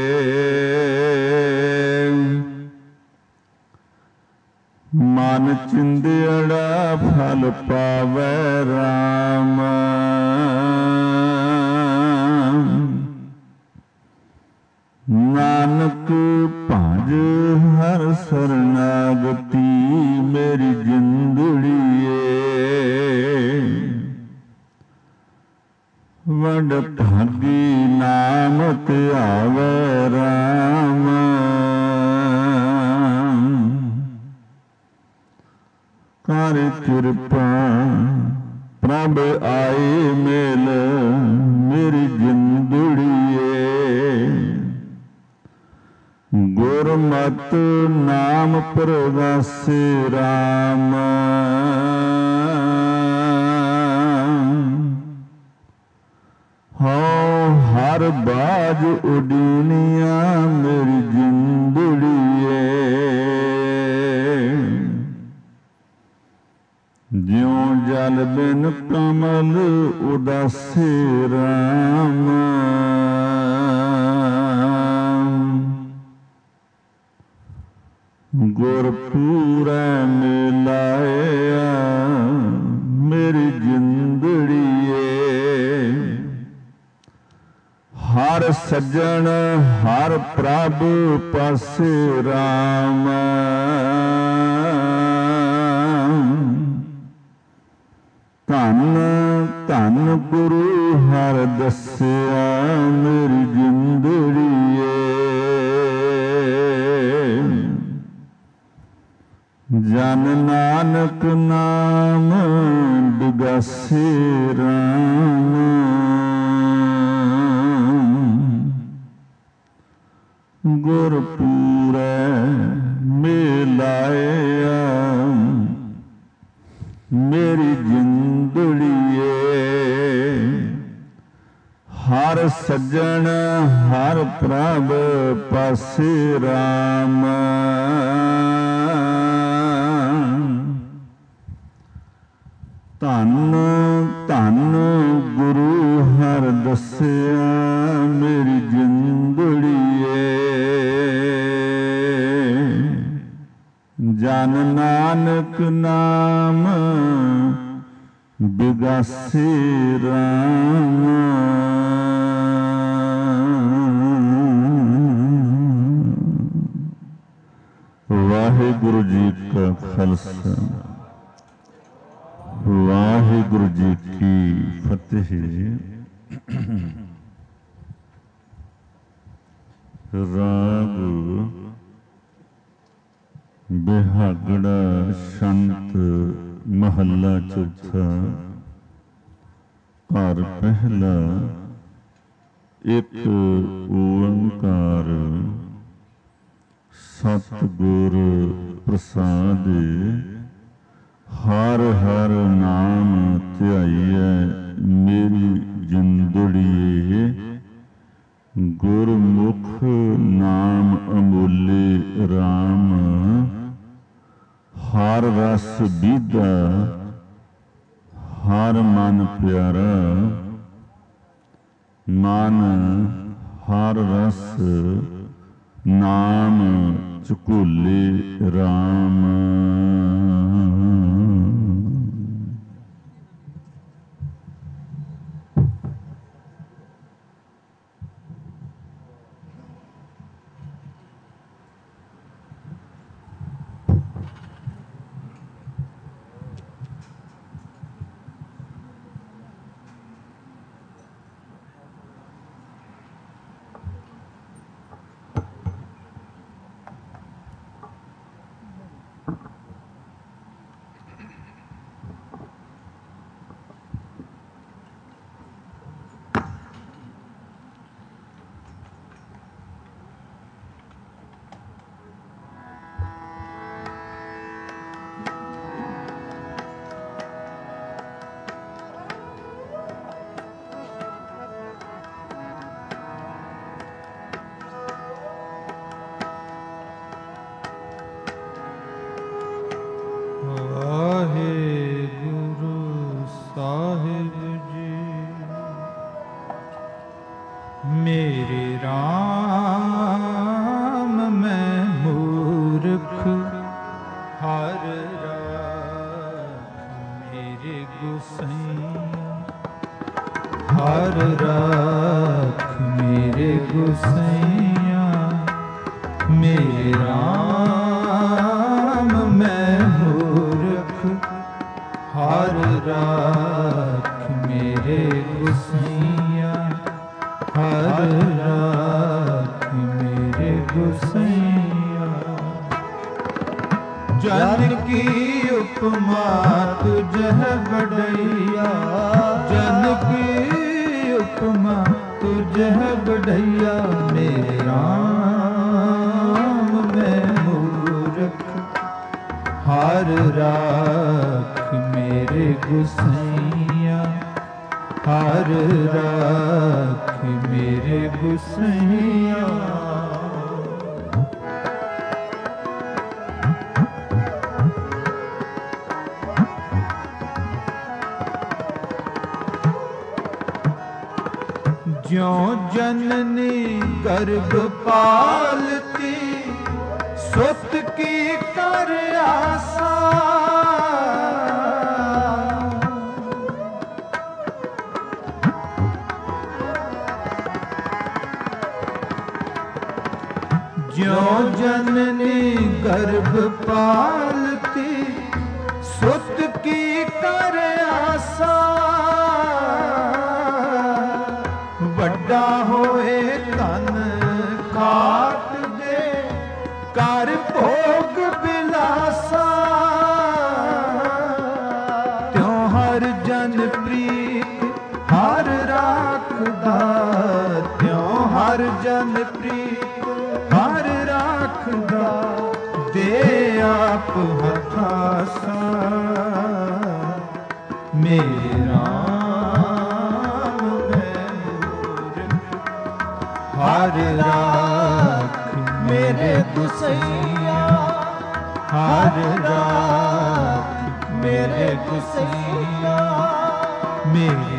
ਮਨ ਚਿੰਦਿਆੜਾ ਫਲ ਪਾਵੈ ਰਾਮ। ਨਾਨਕ ਭਜ ਹਰ ਸਰਨਾਗਤੀ ਮੇਰੀ ਜਿੰਦੜੀਏ। ਵਡ ਭਾਗੀ ਨਾਮ ਧਿਆਵੈ ਰਾਮ। ਕਰ ਕਿਰਪਾ ਪ੍ਰਭ ਆਏ ਮੇਲ ਮੇਰੀ ਜਿੰਦੜੀਏ। ਗੁਰਮਤਿ ਨਾਮ ਪ੍ਰਗਾਸੇ ਰਾਮ। ਹਉ ਹਰ ਬਾਜ ਉਡੀਨੀਆਂ ਮੇਰੀ ਜਿੰਦੜੀਏ। ਜਿਉ ਜਲ ਬਿਨ ਕਮਲ ਉਦਾਸੇ ਰਾਮ। ਗੁਰ ਪੂਰੈ ਮਿਲਾਇਆ ਮੇਰੀ ਜਿੰਦੜੀਏ। ਹਰ ਸੱਜਣ ਹਰ ਪ੍ਰਭ ਪਾਸੇ ਰਾਮ। ਧੰਨ ਧੰਨ ਗੁਰੂ ਹਰਿ ਦੱਸਿਆ ਮੇਰੀ ਜਿੰਦੜੀਏ। ਜਨ ਨਾਨਕ ਨਾਮ ਬਿਗਾਸੇ ਰਾਮ। ਗੁਰ ਪੂਰੈ ਮਿਲਾਇਆ ਮੇਰੀ ਜਿੰਦੜੀਏ। ਹਰ ਸੱਜਣ ਹਰ ਪ੍ਰਭ ਪਾਸੇ ਰਾਮ। ਧੰਨ ਧੰਨ ਗੁਰੂ ਹਰਿ ਦੱਸਿਆ ਮੇਰੀ ਜਿੰਦੜੀਏ। ਜਨ ਨਾਨਕ ਨਾਮ ਬਿਗਾਸੇ ਰਾਮ। ਵਾਹਿਗੁਰੂ ਜੀ ਕਾ ਖਾਲਸਾ ਵਾਹਿਗੁਰੂ ਜੀ ਕੀ ਫਤਿਹ। ਰਾਗ ਬਿਹਾਗੜਾ ਸ਼ੰਤ ਮਹੱਲਾ ਚੌਥਾ। ਘਰ ਪਹਿਲਾ ਇੱਕ ਓੰਕਾਰ ਸਤਿਗੁਰ ਪ੍ਰਸਾਦਿ। ਹਰ ਹਰ ਨਾਮ ਧਿਆਈਐ ਮੇਰੀ ਜਿੰਦੜੀਏ। ਗੁਰਮੁਖ ਨਾਮ ਅਮੁੱਲੇ ਰਾਮ। ਹਰ ਰਸ ਬੀਧਾ ਹਰ ਮਨ ਪਿਆਰਾ। ਮਨ ਹਰ ਰਸ ਨਾਮ ਝਕੂਲੇ ਰਾਮ। ਮੇਰੇ ਰਾਮ ਮੈਂ ਮੂਰਖ ਹਰ ਰਾਖ ਮੇਰੇ ਗੁਸਈਆ। ਹਰ ਰਾਖ ਮੇਰੇ ਗੁਸਈਆ। ਮੇਰੇ ਰਾਮ ਮੈਂ ਮੂਰਖ ਹਰ ਰਾਖ ਮੇਰੇ ਗੁਸਈਆ। ਹਰ ਰਾਖ ਮੇਰੇ ਗੁਸਈਆ। ਜਨ ਕੀ ਉਪਮਾ ਤੁਝਹ ਬੜਈਆ। ਜਨ ਕੀ ਉਪਮਾ ਤੁਝਹ ਬੜਈਆ। ਮੇਰੇ ਰਾਮ ਮੈਂ ਮੂਰਖ ਹਰ ਰਾਖ ਮੇਰੇ ਗੁਸਈਆ। ਹਰ ਰਾਖ ਮੇਰੇ ਗੁਸਈਆ। ज्यों जननी गर्भ पालती सुत की कर आसा। ज्यों जननी गर्भ पालती सुत की कर आसा। ਵੱਡਾ ਹੋਏ ਧਨ ਖਾਟ ਦੇ ਕਰ ਭੋਗ ਬਿਲਾਸਾ। ਜਨ ਪ੍ਰੀਤ ਹਰ ਰਾਖਦਾ ਦੇ ਆਪ ਹਥਾਸਾ ਮੇਰਾ ਹਰ ਰਾਖ ਮੇਰੇ ਗੁਸਈਆ ਹਰ ਰਾਖ ਮੇਰੇ ਗੁਸਈਆ ਮੇਰੇ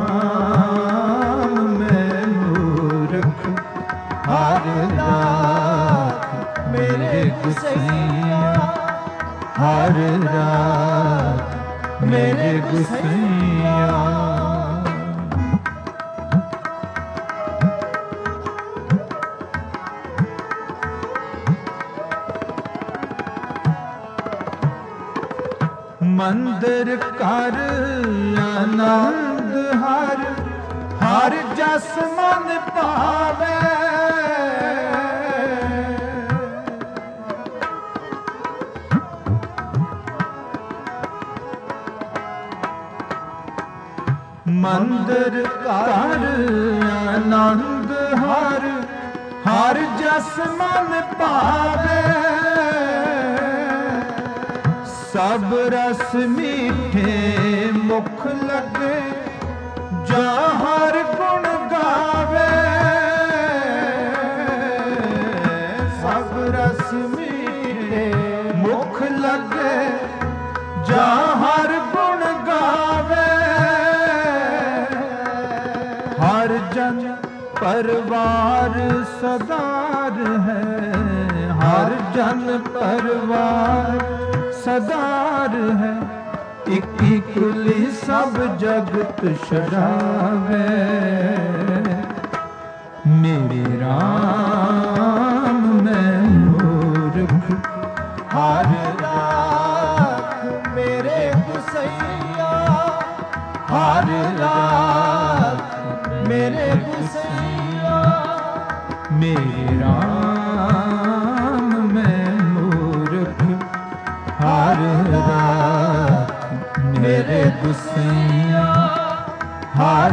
ਰਾਮ ਮੈਂ ਮੂਰਖ ਹਰ ਰਾਖ ਮੇਰੇ ਗੁਸਈਆ ਹਰ ਰਾਖ ਮੇਰੇ ਗੁਸਈਆ ਮੰਦਰ ਕਰ ਆਨੰਦ ਹਰ ਹਰ ਜਸ ਮਨ ਭਾਵੇ ਮੰਦਰ ਕਰ ਆਨੰਦ ਹਰ ਹਰ ਜਸ ਮਨ ਭਾਵੇ ਸਭ ਰਸ ਮੀਠੇ ਮੁਖ ਲਗੇ ਜਾਂ ਹਰ ਗੁਣ ਗਾਵੇ ਸਭ ਰਸ ਮੀਠੇ ਮੁਖ ਲਗੇ ਜਾਂ ਹਰ ਗੁਣ ਗਾਵੇ ਹਰ ਜਨ ਪਰਵਾਰ ਸਦਾਰ ਹੈ ਹਰ ਜਨ ਪਰਵਾਰ ਸਦਾਰ ਹੈ ਇਕ ਇਕ ਲਈ ਸਭ ਜਗਤ ਛਡਾਵੇ ਮੇਰੇ ਰਾਮ ਮੈਂ ਮੂਰਖ ਹਰ ਰਾਖ ਮੇਰੇ ਗੁਸਈਆ ਹਰ ਰਾਖ ਮੇਰੇ ਗੁਸਈਆ ਮੇਰੇ ਰਾਮ ਮੈਂ ਮੂਰਖ ਹਰ ਰਾਖ ਮੇਰੇ ਗੁਸਈਆ ਹਰ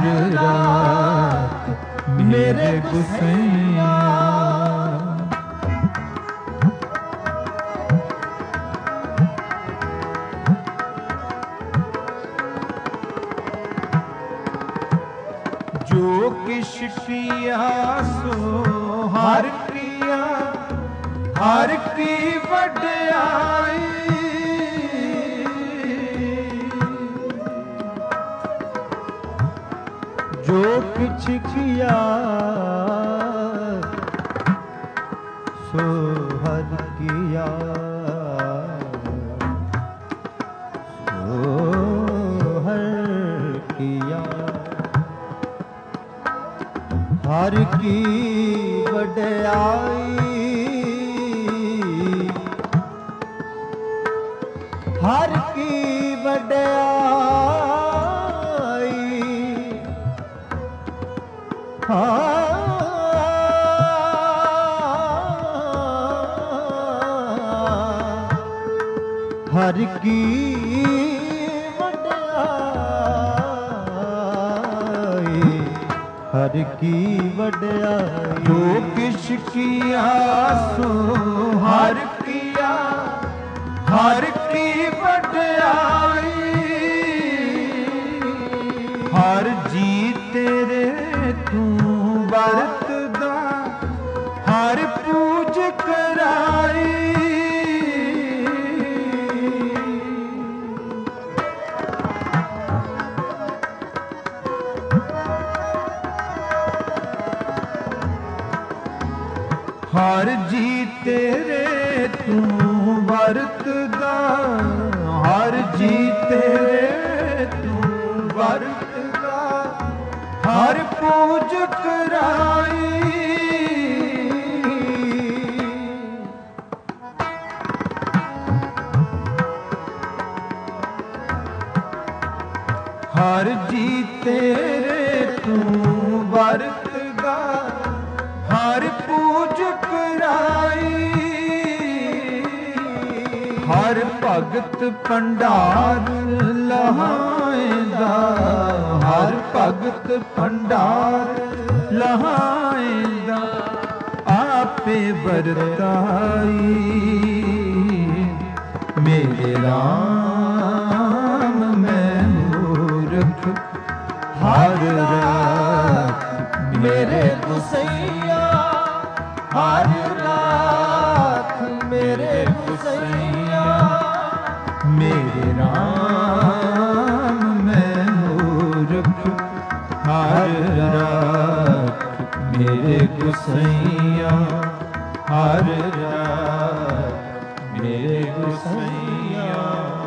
ਰਾਖ ਮੇਰੇ ਗੁਸਈਆ ਜੋ ਕਿਛ ਕੀਆ ਸੋ ਹਰ ਕੀਆ ਹਰ ਕੀ ਵਡਿਆਈ ਜੋ ਕਿਛ ਕੀਆ ਸੋ ਹਰ ਕੀਆ ਸੋ ਹਰ ਕੀਆ ਹਰ ਕੀ ਵਡਿਆਈ ਹਰ ਕੀ ਵਡਿਆਈ ਹਰ ਕੀ ਵਡਿਆਈ ਹਰ ਕੀ ਵਡਿਆਈ ਜੋ ਕਿਛ ਕੀਆ ਸੋ ਹਰ ਕੀਆ ਹਰ ਕੀ ਵਡਿਆਈ ਹਰ ਜੀ ਤੇਰੇ ਤੂੰ ਵਰਤਦਾ ਹਰ ਪੂਜ ਕਰਾਈ ਹਰ ਜੀ ਤੇਰੇ ਤੂੰ ਵਰਤਦਾ ਹਰ ਜੀ ਤੇਰੇ ਤੂੰ ਵਰਤਦਾ ਹਰ ਪੂਜ ਕਰਾਈ ਹਰ ਜੀ ਤੇਰੇ ਤੂੰ ਵਰਤਦਾ ਹਰ ਪੂਜ ਕਰਾਈ ਹਰ ਭਗਤ ਭੰਡਾਰ ਲਹਾਏਂਦਾ ਹਰ ਭਗਤ ਭੰਡਾਰ ਲਹਾਏਂਦਾ ਆਪੇ ਵਰਤਾਈ ਮੇਰੇ ਰਾਮ ਮੈਂ ਮੂਰਖ ਹਰ ਰਾਤ ਮੇਰੇ ਗੁਸਈਆ ਹਰ ਰਾਤ ਮੇਰੇ ਗੁਸਈਆ ਮੇਰੇ ਰਾਮ ਮੈਂ ਮੂਰਖ ਹਰ ਰਾਤ ਮੇਰੇ ਗੁਸਈਆ ਹਰ ਰਾਤ ਮੇਰੇ ਗੁਸਈਆ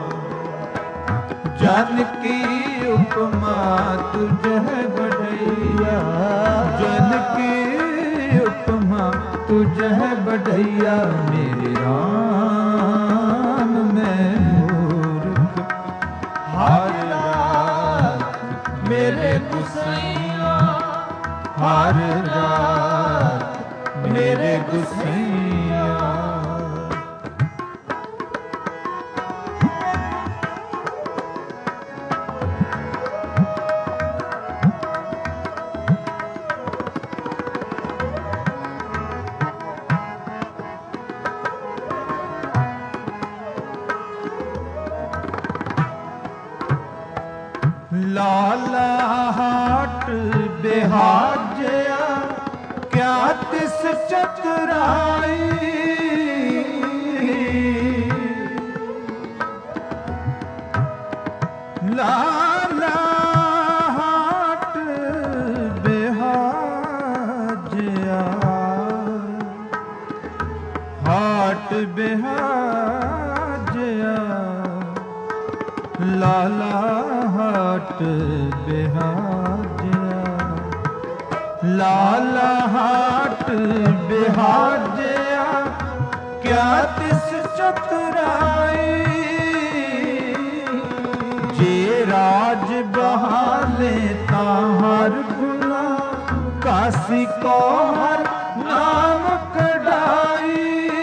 ਜਨ ਕੀ ਉਪਮਾ ਤੁਝੇ ਬੜਈਆ ਜਨ ਕੀ ਉਪਮਾ ਤੁਝੇ ਬੜਈਆ ਮੇਰੇ ਰਾਮ ਮੈਂ ਮੂਰਖ ਹਰ ਰਾਤ ਮੇਰੇ ਗੁਸਈਆ ਹਰ ਰਾਤ ਮੇਰੇ ਗੁਸਈਆ ਲਾਲਾ ਹਾਟ ਬਿਹਾਜਿਆ ਕਿਆ ਤਿਸ ਚਤੁਰਾਈ ਲਾਲਾ ਹਾਟ ਬਿਹਾਜਿਆ ਹਾਟ ਬਿਹਾਜਿਆ ਲਾਲਾ ਹਾਟ ਬਿਹਾਜਿਆ ਲਾਲਾ ਹਾਟ ਬਿਹਾਜਿਆ ਕਿਆ ਤਿਸ ਚਤੁਰਾਈ ਜੇ ਰਾਜ ਬਹਾਲੇ ਤਾਂ ਹਰ ਗੁਨਾ ਕਾਸੀ ਕੋ ਹਰ ਨਾਮ ਕਢਾਈ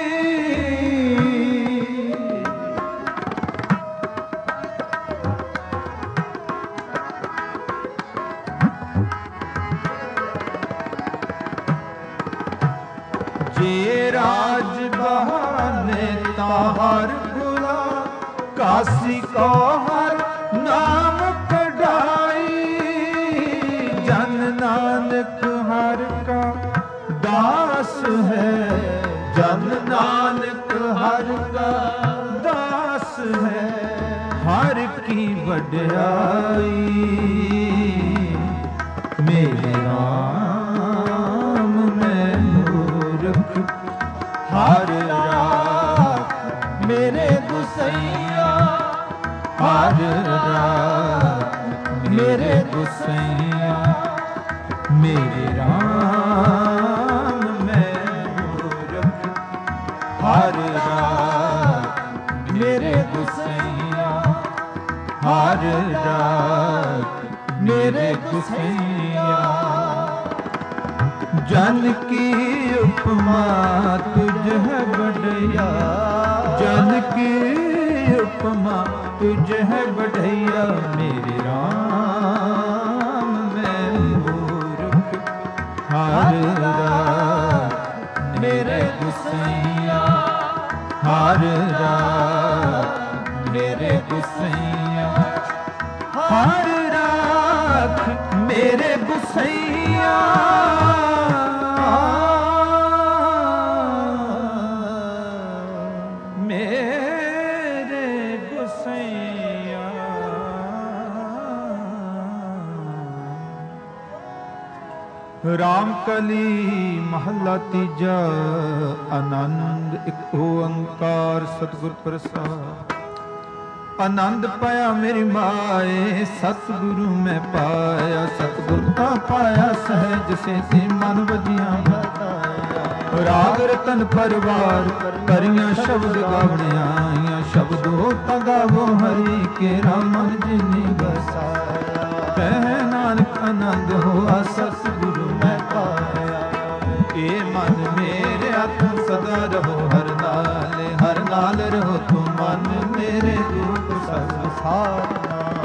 ਜੇ ਰਾਜ ਬਹਾਨੇ ਤਾਂ ਹਰ ਗੁਲਾ ਕਾਸੀ ਕੋ ਹਰ ਨਾਮ ਕਢਾਈ ਜਨ ਨਾਨਕ ਹਰ ਕਾ ਦਾਸ ਹੈ ਜਨ ਨਾਨਕ ਹਰ ਕਾ ਦਾਸ ਹੈ ਹਰ ਕੀ ਵਡਿਆਈ ਮੇਰੇ ਰਾਮ ਮੈਂ ਮੂਰਖ ਹਰ ਰਾਤ ਮੇਰੇ ਗੁਸਈਆ ਹਰ ਰਾਤ ਮੇਰੇ ਗੁਸਈਆ ਮੇਰੇ ਰਾਮ ਮੈਂ ਮੂਰਖ ਹਰ ਰਾਤ ਮੇਰੇ ਗੁਸਈਆ ਹਰ ਰਾਤ ਮੇਰੇ ਗੁਸਈਆ ਜਨ ਕੀ ਉਪਮਾ ਤੁਝੇ ਬੜਈਆ ਜਨ ਕੀ ਉਪਮਾ ਤੁਝੇ ਬੜਈਆ ਮੇਰੇ ਰਾਮ ਮੈਂ ਮੂਰਖ ਹਰ ਰਾਤ ਮੇਰੇ ਗੁਸਈਆ ਹਰ ਰਾਤ ਮੇਰੇ ਗੁਸਈਆ ਹਰ ਰਾਤ ਮੇਰੇ ਗੁਸਈਆ ਮੇਰੇ ਗੁਸਈਆ ਰਾਮ ਕਲੀ ਮਹੱਲਾ ਤੀਜਾ ਆਨੰਦ ਇੱਕ ਓੰਕਾਰ ਸਤਿਗੁਰ ਪ੍ਰਸਾਦ ਆਨੰਦ ਪਾਇਆ ਮੇਰੀ ਮਾਏ ਸਤਿਗੁਰੂ ਮੈਂ ਪਾਇਆ ਸਤਿਗੁਰ ਤਾਂ ਪਾਇਆ ਸਹਿਜ ਸੇਤੀ ਮਨ ਵਜੀਆਂ ਬਤਾਇਆ ਰਾਗ ਰਤਨ ਪਰਵਾਰ ਕਰੀਆਂ ਸ਼ਬਦ ਗਾਵਣੀਆਂ ਸ਼ਬਦੋ ਤਾਂ ਗਾਵੋ ਹਰੀ ਕੇ ਰਾਮਨ ਜਿਨੀ ਬਸਾਇਆ ਕਹਿ ਨਾਨਕ ਆਨੰਦ ਹੋਆ ਸਤਿਗੁਰੂ ਮੈਂ ਪਾਇਆ ਇਹ ਮਨ ਮੇਰੇ ਆਤਮ ਸਦਾ ਰਹੋ ਹਰ ਨਾਲ ਰਹੋ ਤੁਮ ਮਨ ਮੇਰੇ ਰੂਪ ਸੰਸਾਰ ਅੰਗੀ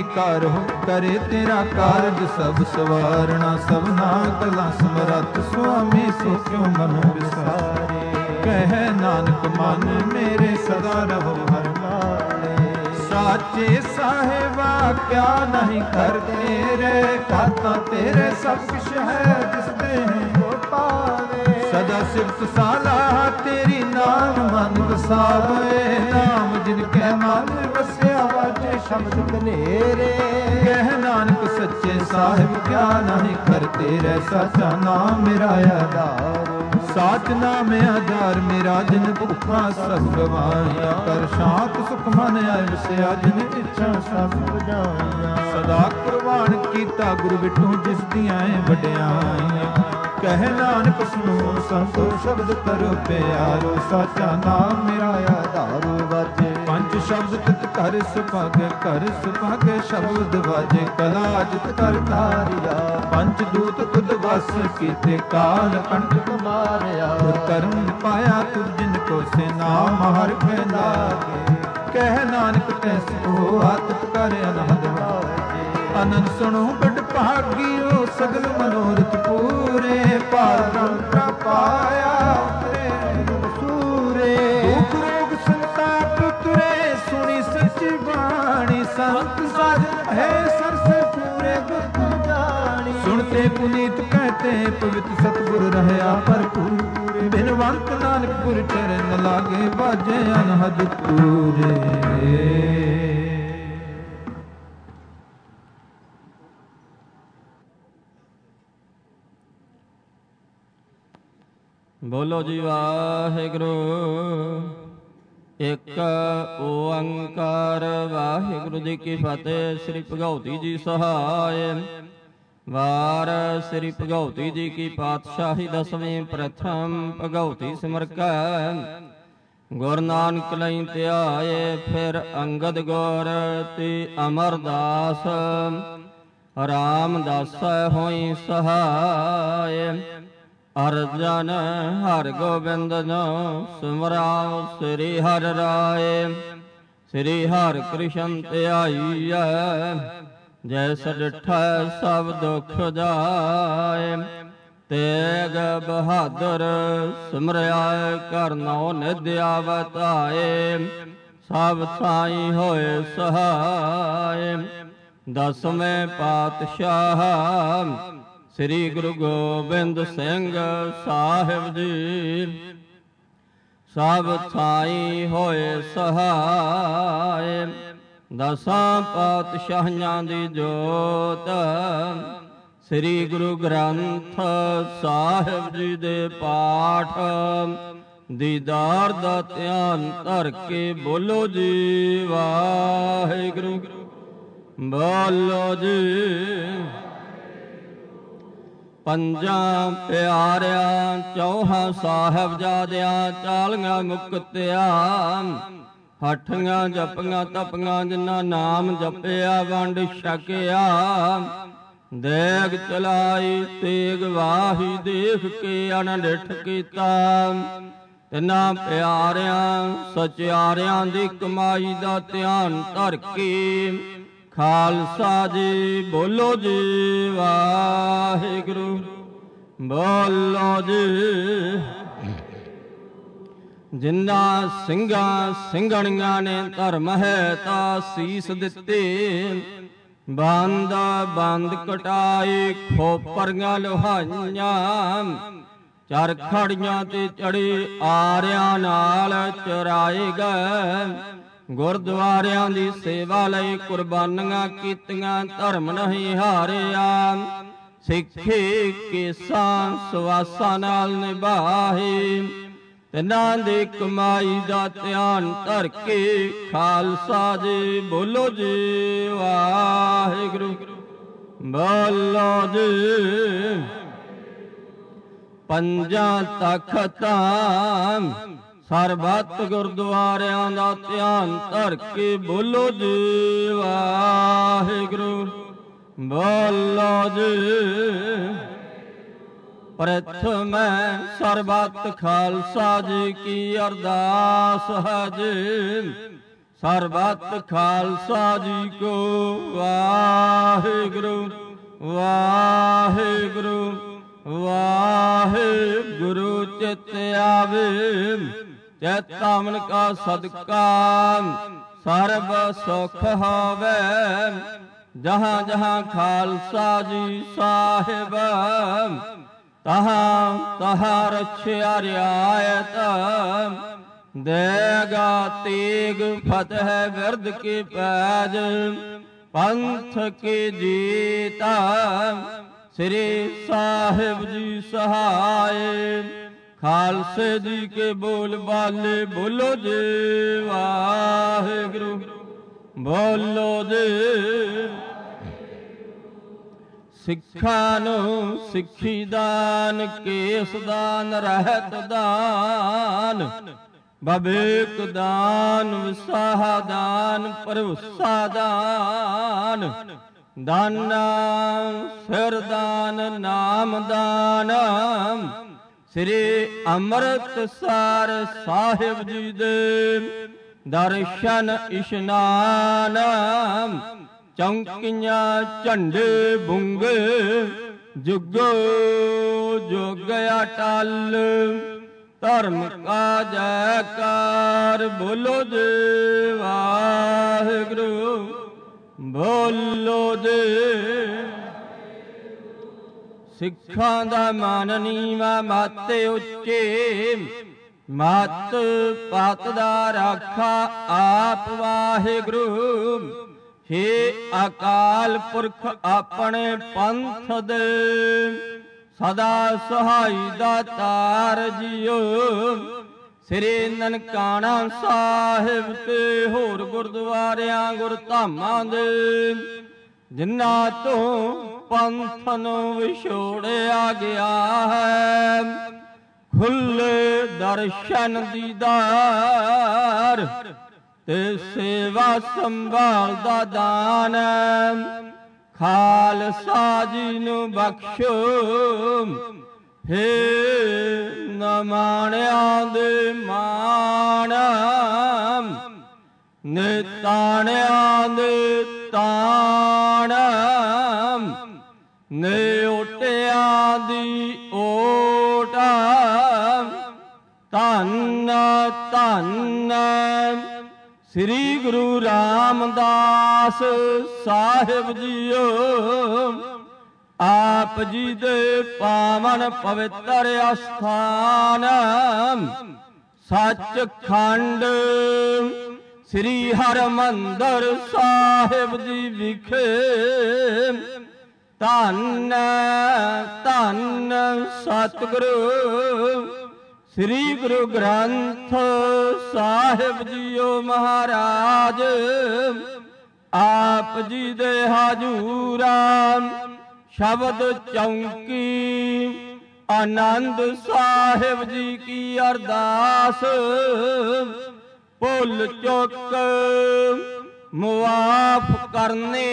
ਕਰੋ ਕਰੇ ਤੇਰਾ ਕਾਰਜ ਸਭ ਸਵਾਰਣਾ ਸਭਨਾ ਕਲਾ ਸਮਰੱਥ ਸੁਆਮੀ ਸੋ ਕਿਉ ਮਨ ਵਿਸਾਰੇ ਕਹਿ ਨਾਨਕ ਮਨ ਮੇਰੇ ਸਦਾ ਰਹੋ ਹਰ ਨਾਲੇ ਸਾਚੇ ਸਾਹਿਬਾ ਕਿਆ ਨਹੀਂ ਕਰ ਤੇਰੇ ਕਾਤਾ ਤੇਰੇ ਸਭ ਕੁਛ ਹੈ ਜਿਸ ਦੇ ਹੋ ਪਾਵੇ ਸਦਾ ਸਿਫਤ ਸਾਲਾ ਤੇਰੀ ਨਾਮ ਮਨ ਵਸਾਵੇ ਨਾਮ ਜਿਨ ਕੈ ਮਨ ਵਸਿਆ ਵਾਜੇ ਸ਼ਬਦ ਕਨੇਰੇ ਕਹਿ ਨਾਨਕ ਸੱਚੇ ਸਾਹਿਬ ਕਿਆ ਨਹੀਂ ਕਰ ਤੇਰੇ ਸਾਚਾ ਨਾਮ ਮੇਰਾ ਆਧਾਰ ਸਾਚ ਨਾਮ ਆਧਾਰ ਮੇਰਾ ਜਿਨ ਭੁੱਖਾ ਸਭ ਗਵਾਇਆ ਕਰ ਸ਼ਾਂਤ ਸੁਖ ਮਨ ਆਇ ਵਸਿਆ ਜਿਨ ਇੱਛਾ ਸਭ ਬੁਝਾਈਆਂ ਸਦਾ ਕੁਰਬਾਨ ਕੀਤਾ ਗੁਰੂ ਬਿਟੂ ਜਿਸ ਦੀਆਂ ਵਡਿਆਈਆਂ ਕਹਿ ਨਾਨਕ ਸੁਣੋ ਸੰਤੋ ਸ਼ਬਦ ਕਰੋ ਪਿਆਰੋ ਸਾਚਾ ਨਾਮ ਮੇਰਾ ਆਧਾਰ ਵਾਜੇ ਪੰਜ ਸ਼ਬਦ ਤਿਤ ਕਰ ਸੁਭਾਗ ਸ਼ਬਦ ਵਾਜੇ ਕਲਾ ਜਿਤ ਕਰ ਧਾਰਿਆ ਪੰਜ ਦੂਤ ਤੁਧ ਵਸ ਕੀਤੇ ਕਾਲ ਕੰਠ ਮਾਰਿਆ ਕਰਮ ਪਾਇਆ ਤੁਝ ਜਿਨ ਕੋ ਸੇ ਨਾਮ ਹਰਿ ਕੇ ਲਾਗੇ ਕਹਿ ਨਾਨਕ ਤੈਸ ਕੋ ਆਤਿ ਕਰ ਅਨਹਦ ਵਾਜੇ ਅਨੰਦ ਸੁਣੋ ਬੜ ਭਾਗੀਓ ਸਗਲ ਮਨੋਰਥ ਪੂਰੇ ਪਾਰ ਬ੍ਰਹਮ ਪਾਇਆ ਉਤਰੇ ਸੂਰੇ ਦੁਖ ਰੋਗ ਸੰਤਾਪ ਉਤਰੇ ਸੁਣੀ ਸੱਚੀ ਬਾਣੀ ਸੰਤ ਸਾਜ ਹੈ ਸਰਸੇ ਪੂਰੇ ਗੁਰ ਜਾਣੀ ਸੁਣਤੇ ਪੁਨੀਤ ਕਹਤੇ ਪਵਿੱਤ ਸਤਿਗੁਰ ਰਹਿਆ ਭਰਪੂਰ ਬਿਨਵੰਤ ਨਾਨਕਪੁਰ ਚਰਨ ਲਾਗੇ ਬਾਜੇ ਅਨਹਦ ਪੂਰੇ। ਬੋਲੋ ਜੀ ਵਾਹਿਗੁਰੂ। ਇੱਕ ਓੰਕਾਰ ਵਾਹਿਗੁਰੂ ਜੀ ਕੀ ਫਤਿਹ। ਸ੍ਰੀ ਭਗਉਤੀ ਜੀ ਸਹਾਇ। ਵਾਰ ਸ੍ਰੀ ਭਗਉਤੀ ਜੀ ਕੀ ਪਾਤਸ਼ਾਹੀ ਦਸਵੇਂ ਪ੍ਰਥਮ ਭਗਉਤੀ ਸਿਮਰਕੈ ਗੁਰ ਨਾਨਕ ਲਈ ਧਿਆਏ ਫਿਰ ਅੰਗਦ ਗੁਰ ਤੇ ਅਮਰਦਾਸ ਰਾਮਦਾਸ ਹੋਈ ਸਹਾਇ। ਅਰਜਨ ਹਰਿ ਗੋਬਿੰਦ ਨੋ ਸਿਮਰਾਓ ਸ੍ਰੀ ਹਰਿ ਰਾਏ ਸ੍ਰੀ ਹਰਿ ਕ੍ਰਿਸ਼ਨ ਧਿਆਈਐ ਜੈਸ ਡਿਠੈ ਸਭ ਦੁਖ ਜਾਏ। ਤੇਗ ਬਹਾਦਰ ਸਿਮਰਿਆ ਕਰਨੋ ਨਿਧ ਆਵਤਾਏ ਸਭ ਸਾਈ ਹੋਏ ਸਹਾਇ। ਦਸਵੇਂ ਪਾਤਸ਼ਾਹ ਸ੍ਰੀ ਗੁਰੂ ਗੋਬਿੰਦ ਸਿੰਘ ਸਾਹਿਬ ਜੀ ਸਭ ਥਾਈ ਹੋਏ ਸਹਾਇ। ਦਸਾਂ ਪਾਤਸ਼ਾਹਾਂ ਦੀ ਜੋਤ ਸ੍ਰੀ ਗੁਰੂ ਗ੍ਰੰਥ ਸਾਹਿਬ ਜੀ ਦੇ ਪਾਠ ਦੀਦਾਰ ਦਾ ਧਿਆਨ ਧਰ ਕੇ ਬੋਲੋ ਜੀ ਵਾਹਿਗੁਰੂ। ਬੋਲੋ ਜੀ। ਪੰਜਾਂ ਪਿਆਰਿਆਂ ਚੌਹਾਂ ਸਾਹਿਬਜ਼ਾਦਿਆਂ ਚਾਲੀਆਂ ਮੁਕਤਿਆਂ ਹੱਠੀਆਂ ਜਪੀਆਂ ਤਪੀਆਂ ਜਿਨ੍ਹਾਂ ਨਾਮ ਜਪਿਆ ਵੰਡ ਛਕਿਆ। ਦੇਗ ਚਲਾਈ ਤੇਗ ਵਾਹੀ ਦੇਖ ਕੇ ਅਨਡਿਠ ਕੀਤਾ। ਤਿੰਨਾਂ ਪਿਆਰਿਆਂ ਸਚਿਆਰਿਆਂ ਦੀ ਕਮਾਈ ਦਾ ਧਿਆਨ ਧਰ ਕੇ ਖਾਲਸਾ ਜੀ ਬੋਲੋ ਜੀ ਵਾਹਿਗੁਰੂ। ਬੋਲੋ ਜੀ। ਜਿਨ੍ਹਾਂ ਸਿੰਘਾਂ ਸਿੰਘਣੀਆਂ ਨੇ ਧਰਮ ਹੈ ਤਾਂ ਸੀਸ ਦਿੱਤੇ। ਬੰਦ ਬੰਦ ਕਟਾਈ ਖੋਪਰੀਆਂ ਲੋਹਾਈਆਂ ਚਰਖੜੀਆਂ ਤੇ ਚੜੇ ਆਰਿਆਂ ਨਾਲ ਚਰਾਏ ਗਏ। ਗੁਰਦੁਆਰਿਆਂ ਦੀ ਸੇਵਾ ਲਈ ਕੁਰਬਾਨੀਆਂ ਕੀਤੀਆਂ ਧਰਮ ਨਹੀਂ ਹਾਰਿਆ। ਸਿੱਖੇ ਕੇਸਾਂ ਸਵਾਸਾਂ ਨਾਲ ਨਿਭਾਏ। ਤਿੰਨਾਂ ਦੀ ਕਮਾਈ ਦਾ ਧਿਆਨ ਧਰ ਕੇ ਖਾਲਸਾ ਜੀ ਬੋਲੋ ਜੀ ਵਾਹਿਗੁਰੂ। ਬੋਲੋ ਜੀ। ਪੰਜਾਂ ਤਖਤਾਂ ਸਰਬੱਤ ਗੁਰਦੁਆਰਿਆਂ ਦਾ ਧਿਆਨ ਧਰ ਕੇ ਬੋਲੋ ਜੀ ਵਾਹਿਗੁਰੂ। ਬੋਲੋ ਜੀ। ਪ੍ਰਥਮੈ ਸਰਬੱਤ ਖਾਲਸਾ ਜੀ ਕੀ ਅਰਦਾਸ ਹੈ ਜੀ। ਸਰਬੱਤ ਖਾਲਸਾ ਜੀ ਕੋ ਵਾਹਿਗੁਰੂ ਵਾਹਿਗੁਰੂ ਵਾਹਿਗੁਰੂ। ਚਿਤ ਆਵੇ ਚੇਤਾ ਮਨ ਕਾ ਸਦਕਾ ਸਰਬ ਸੁਖ ਹੋਵੇ। ਜਹਾਂ ਜਹਾਂ ਖਾਲਸਾ ਜੀ ਸਾਹਿਬ ਤਹਾਂ ਤਹਾਂ ਰਛਿਆ ਰਿਆਇਤ। ਦੇਗਾ ਤੇਗ ਫਤਿਹ ਬਿਰਦ ਕੇ ਪੈਜ ਪੰਥ ਕੇ ਜੀਤਾ। ਸ੍ਰੀ ਸਾਹਿਬ ਜੀ ਸਹਾਏ ਖਾਲਸੇ ਜੀ ਕੇ ਬੋਲ ਬਾਲੇ ਬੋਲੋ ਜੀ ਵਾਹਿਗੁਰੂ ਬੋਲੋ ਜੀ। ਸਿੱਖਾਂ ਨੂੰ ਸਿੱਖੀ ਦਾਨ ਕੇਸ ਦਾਨ ਰਹਿਤ ਦਾਨ ਬਵੇਕ ਦਾਨ ਵਿਸਾਹ ਦਾਨ ਭਰੋਸਾ ਦਾਨ ਦਾਨਾ ਸਿਰ ਦਾਨ ਨਾਮ ਦਾਨ। ਸ੍ਰੀ ਅੰਮ੍ਰਿਤਸਰ ਸਾਹਿਬ ਜੀ ਦੇ ਦਰਸ਼ਨ ਇਸ਼ਨਾਨ। ਚੌਂਕੀਆਂ ਝੰਡੇ ਬੁੰਗੇ ਜੁਗੋ ਜੁਗ ਅਟਲ। ਧਰਮ ਕਾ ਜੈਕਾਰ ਬੋਲੋ ਜੀ ਵਾਹਿਗੁਰੂ ਬੋਲੋ ਜੀ। ਸਿੱਖਾਂ ਦਾ ਮਨ ਨੀਵਾਂ ਮਤ ਉੱਚੇ ਮਤ ਪਤ ਦਾ ਰਾਖਾ ਆਪ ਵਾਹਿਗੁਰੂ। ਹੇ ਅਕਾਲ ਪੁਰਖ ਆਪਣੇ ਪੰਥ ਦੇ ਸਦਾ ਸਹਾਈ ਦਾਤਾਰ ਜੀਓ। ਸ੍ਰੀ ਨਨਕਾਣਾ ਸਾਹਿਬ ਤੇ ਹੋਰ ਗੁਰਦੁਆਰਿਆਂ ਗੁਰਧਾਮਾਂ ਦੇ ਜਿਨ੍ਹਾਂ ਤੋਂ ਪੰਥ ਨੂੰ ਵਿਛੋੜਿਆ ਗਿਆ ਹੈ ਖੁੱਲੇ ਦਰਸ਼ਨ ਦੀਦਾਰ ਤੇ ਸੇਵਾ ਸੰਭਾਲ ਦਾ ਦਾਨ। ਖਾਲਸਾ ਜੀ ਨੂੰ ਬਖਸ਼ੋ ਹੇ ਨਮਾਣਿਆਂ ਦੇ ਮਾਣ ਨਿਤਾਣਿਆਂ ਦੇ ਤਾਣ ਨੇ ਓਟਿਆਂ ਦੀ ਓਟ। ਧੰਨ ਧੰਨ ਸ੍ਰੀ ਗੁਰੂ ਰਾਮਦਾਸ ਸਾਹਿਬ ਜੀਓ। ਆਪ ਜੀ ਦੇ ਪਾਵਨ ਪਵਿੱਤਰ ਅਸਥਾਨ ਸੱਚਖੰਡ ਸ੍ਰੀ ਹਰਿਮੰਦਰ ਸਾਹਿਬ ਜੀ ਵਿਖੇ ਧੰਨ ਧੰਨ ਸਤਿਗੁਰੂ ਸ੍ਰੀ ਗੁਰੂ ਗ੍ਰੰਥ ਸਾਹਿਬ ਜੀਓ ਮਹਾਰਾਜ। ਆਪ ਜੀ ਦੇ ਹਜੂਰਾਂ ਸ਼ਬਦ ਚੌਂਕੀ ਆਨੰਦ ਸਾਹਿਬ ਜੀ ਕੀ ਅਰਦਾਸ। ਭੁੱਲ ਚੁੱਕ ਮੁਆਫ ਕਰਨੇ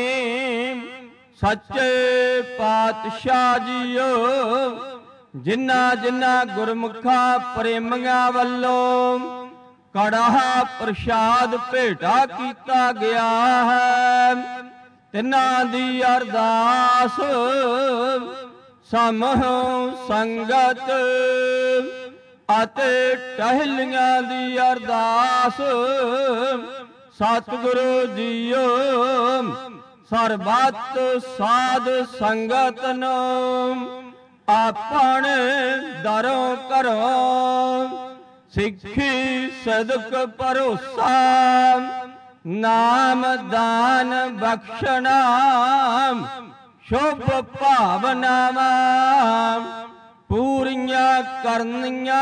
ਸੱਚੇ ਪਾਤਸ਼ਾਹ ਜੀਓ। ਜਿਨ੍ਹਾਂ ਜਿਨ੍ਹਾਂ ਗੁਰਮੁਖਾਂ ਪ੍ਰੇਮੀਆਂ ਵੱਲੋਂ ਕੜਾਹ ਪ੍ਰਸ਼ਾਦ ਭੇਟਾ ਕੀਤਾ ਗਿਆ ਹੈ ਤਿਨਾਂ ਦੀ ਅਰਦਾਸ ਸਮੂਹ ਸੰਗਤ ਅਤੇ ਟਹਿਲੀਆਂ ਦੀ ਅਰਦਾਸ। ਸਤਿਗੁਰੂ ਜੀਓ ਸਰਬੱਤ ਸਾਧ ਸੰਗਤ ਨੂੰ ਆਪਣੇ ਦਰੋਂ ਘਰੋਂ ਸਿੱਖੀ ਸਦਕ ਭਰੋਸਾ ਨਾਮ ਦਾਨ ਬਖਸ਼ਣਾ ਸ਼ੁਭ ਭਾਵਨਾਵਾਂ ਪੂਰੀਆਂ ਕਰਨੀਆਂ।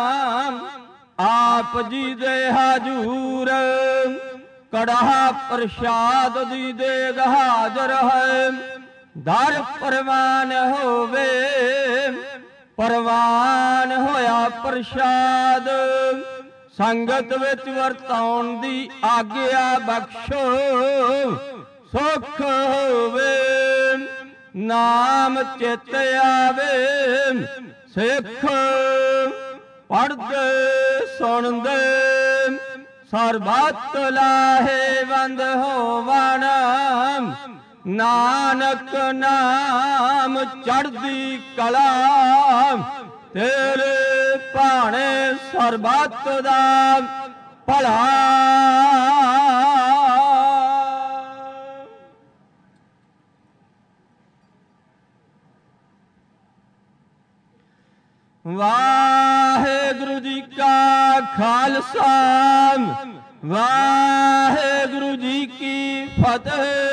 ਆਪ ਜੀ ਦੇ ਹਜੂਰ ਕੜਾਹ ਪ੍ਰਸ਼ਾਦ ਦੀ ਦੇਗ ਹਾਜ਼ਰ ਹੈ। ਦਰ ਪ੍ਰਵਾਨ ਹੋਵੇ ਪ੍ਰਵਾਨ ਹੋਇਆ ਪ੍ਰਸ਼ਾਦ ਸੰਗਤ ਵਿੱਚ ਵਰਤਾਉਣ ਦੀ ਆਗਿਆ ਬਖਸ਼ੋ। ਸੁਖ ਹੋਵੇ ਨਾਮ ਚਿਤ ਆਵੇ ਸਿੱਖ ਪੜ੍ਹਦੇ ਸੁਣਦੇ ਸਰਬੱਤ ਲਾਹੇਵੰਦ ਹੋਵਣ ਨਾਨਕ ਨਾਮ ਚੜ੍ਹਦੀ ਕਲਾ ਤੇਰੇ ਭਾਣੇ ਸਰਬੱਤ ਦਾ ਭਲਾ ਵਾਹਿਗੁਰੂ ਜੀ ਕਾ ਖਾਲਸਾ ਵਾਹਿਗੁਰੂ ਜੀ ਕੀ ਫਤਿਹ।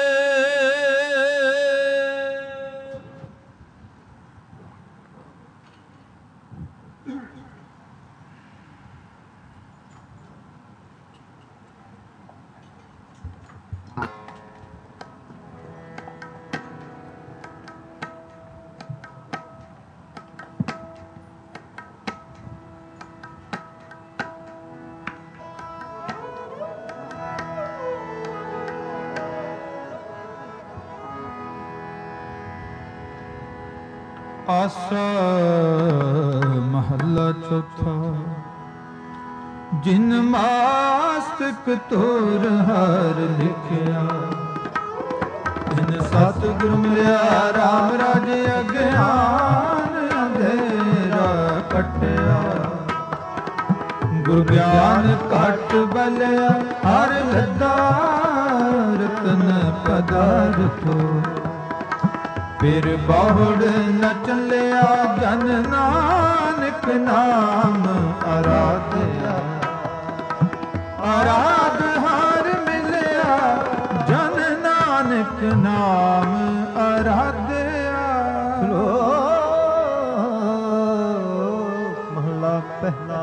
ਆਸਾ ਮਹੱਲਾ ਚੌਥਾ। ਜਿਨ ਮਾਸਤਕ ਤੋਰ ਹਰ ਲਿਖਿਆ ਜਿਨ ਸਤਿਗੁਰ ਮਿਲਿਆ ਰਾਮ ਰਾਜ ਅਗਿਆਨ ਅੰਧੇਰਾ ਕਟਿਆ ਗੁਰ ਗਿਆਨ ਘਟ ਬਲਿਆ ਹਰ ਲੱਦਾ ਰਤਨ ਪਦਾਰਥੋ ਫਿਰ ਬਹੁੜ ਨ ਚੱਲਿਆ ਜਨ ਨਾਨਕ ਨਾਮ ਅਰਾਧਿਆ ਅਰਾਧ ਹਰ ਮਿਲਿਆ ਜਨ ਨਾਨਕ ਨਾਮ ਅਰਾਧਿਆ। ਮਹਲਾ ਪਹਿਲਾ।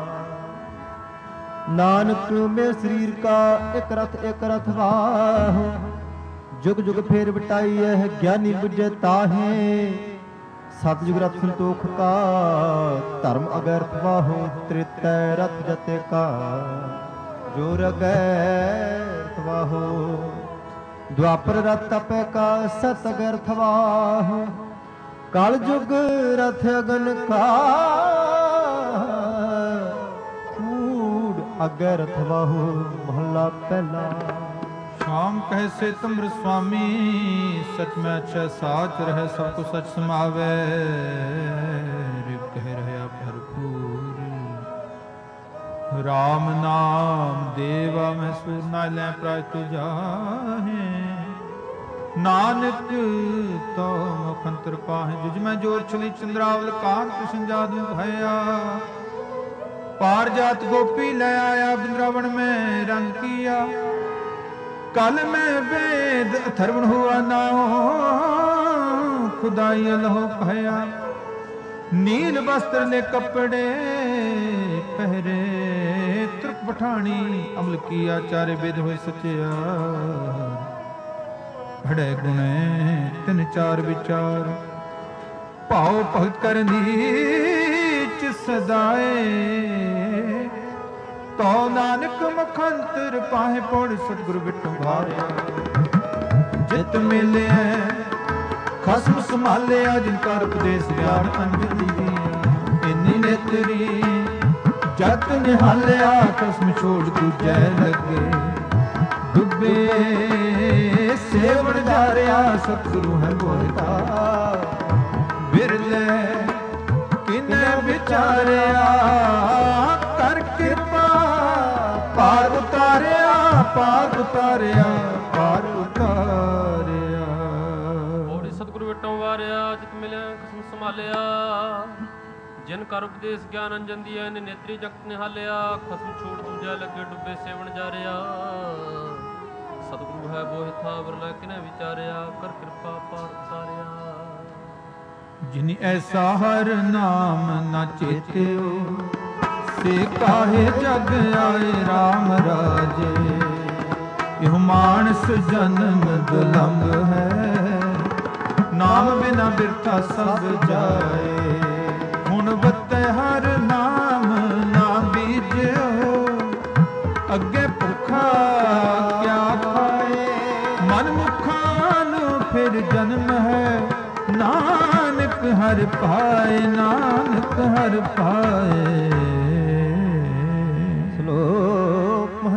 ਨਾਨਕ ਮੇ ਸਰੀਰ ਕਾ ਇਕ ਰਥ ਵਾਹੁ जुग जुग फेर बटाई है ज्ञानी बुझे ताहे सतयुग रथ संतोख का धर्म अगैरथ वाहो त्रेतै रथ जते का जोर अगैरथ वाहो द्वापर रथ तपे का सत अगैरथ वाहो कल जुग रथ अगन का कूड़ अगैरथ वाहो। महला पहला। शाम कैसे तुमर स्वामी सच में अच्छा साच रहे सब को सच समावे कह रहा भरपूर राम नाम देवा मैं सुर न ले प्राय तु जाहे नानक तो मुखंतर पाहे जुज में जोर चली चंद्रावल कान कृष्ण जादू भया पार जात गोपी ले आया वृंदावन में रंग किया कल में वेद अथर्वण हुआ नाओ खुदाई लहो भया नील वस्त्र ने कपड़े पहरे त्रुक पठानी अमल किया चारे वेद होए सचिया घड़े गुणे तिन चार विचार भाव भगत कर नीच सदाए तो नानक मखंतर पाहे पौड़ सतगुरु बिटु भारिया जित मिले खसम संभालिया जिनका उपदेश ज्ञान अंजलि इन्नी नेतरी जत निहालिया कसम छोड़ दूजै लगे डुबे सेवण जा रहा सतगुरु है बोलता बिरले किने विचारिया कर कृपा पार उतारिया पार उतारिया पार उतारिया। ਔੜੀ ਸਤਿਗੁਰੂ ਵਿਟੋਂ ਵਾਰਿਆ ਜਿਤ ਮਿਲਿਆ ਕਸਮ ਸੰਭਾਲਿਆ ਜਿਨ ਕਰ ਉਪਦੇਸ਼ ਗਿਆਨ ਅੰਜਨ ਦੀਆ ਨੇ ਨੇਤਰੀ ਜਗਤ ਨਿਹਾਲਿਆ ਖਸਮ ਛੋੜ ਦੂਜਾ ਲੱਗੇ ਡੁੱਬੇ ਸੇਵਣ ਜਾ ਰਿਆ ਸਤਿਗੁਰੂ ਹੈ ਬੋਹਿ ਥਾ ਵਰਲਾ ਕਿਨੇ ਵਿਚਾਰਿਆ ਕਰ ਕਿਰਪਾ ਪਾਰ ਉਤਾਰਿਆ। जिन ऐसा हर नाम न चेत्यो से काहे जग आए राम राजे यह मानस जन्म दुलंभ है नाम बिना बिरथा सब जाए हुन बते हर नाम ना बीजो अगे भुखा क्या खाए मन मुखान फिर जन्म है नानक हर पाए नानक हर पाए। श्लोक